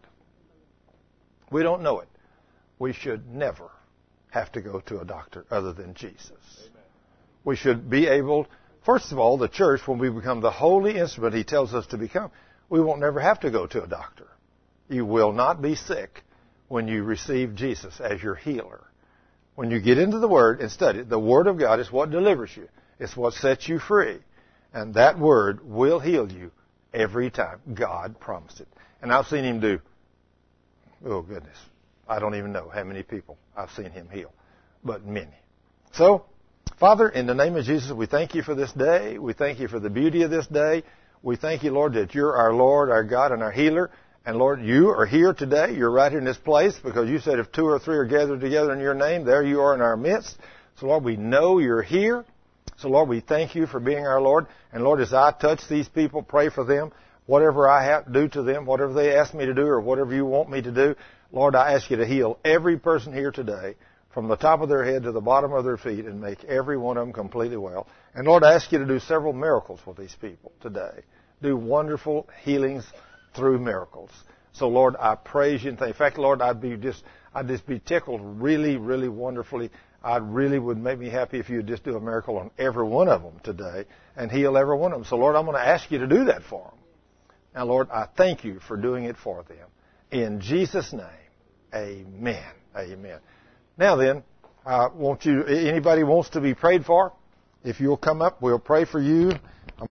We don't know it. We should never have to go to a doctor other than Jesus. Amen. We should be able, first of all, the church, when we become the holy instrument He tells us to become, we won't never have to go to a doctor. You will not be sick when you receive Jesus as your healer. When you get into the Word and study it, the Word of God is what delivers you. It's what sets you free. And that Word will heal you every time. God promised it. And I've seen Him do, oh goodness, I don't even know how many people I've seen Him heal, but many. So, Father, in the name of Jesus, we thank You for this day. We thank You for the beauty of this day. We thank You, Lord, that You're our Lord, our God, and our healer. And Lord, You are here today. You're right here in this place because You said if two or three are gathered together in Your name, there You are in our midst. So Lord, we know You're here. So Lord, we thank You for being our Lord. And Lord, as I touch these people, pray for them, whatever I have to do to them, whatever they ask me to do or whatever You want me to do, Lord, I ask You to heal every person here today from the top of their head to the bottom of their feet and make every one of them completely well. And Lord, I ask You to do several miracles with these people today. Do wonderful healings through miracles. So Lord, I praise You and thank You. In fact, Lord, I'd be just, I'd just be tickled really, really wonderfully. I really would make me happy if You'd just do a miracle on every one of them today and heal every one of them. So Lord, I'm going to ask You to do that for them. Now Lord, I thank You for doing it for them. In Jesus' name, amen. Amen. Now then, I want you, anybody wants to be prayed for, if you'll come up, we'll pray for you.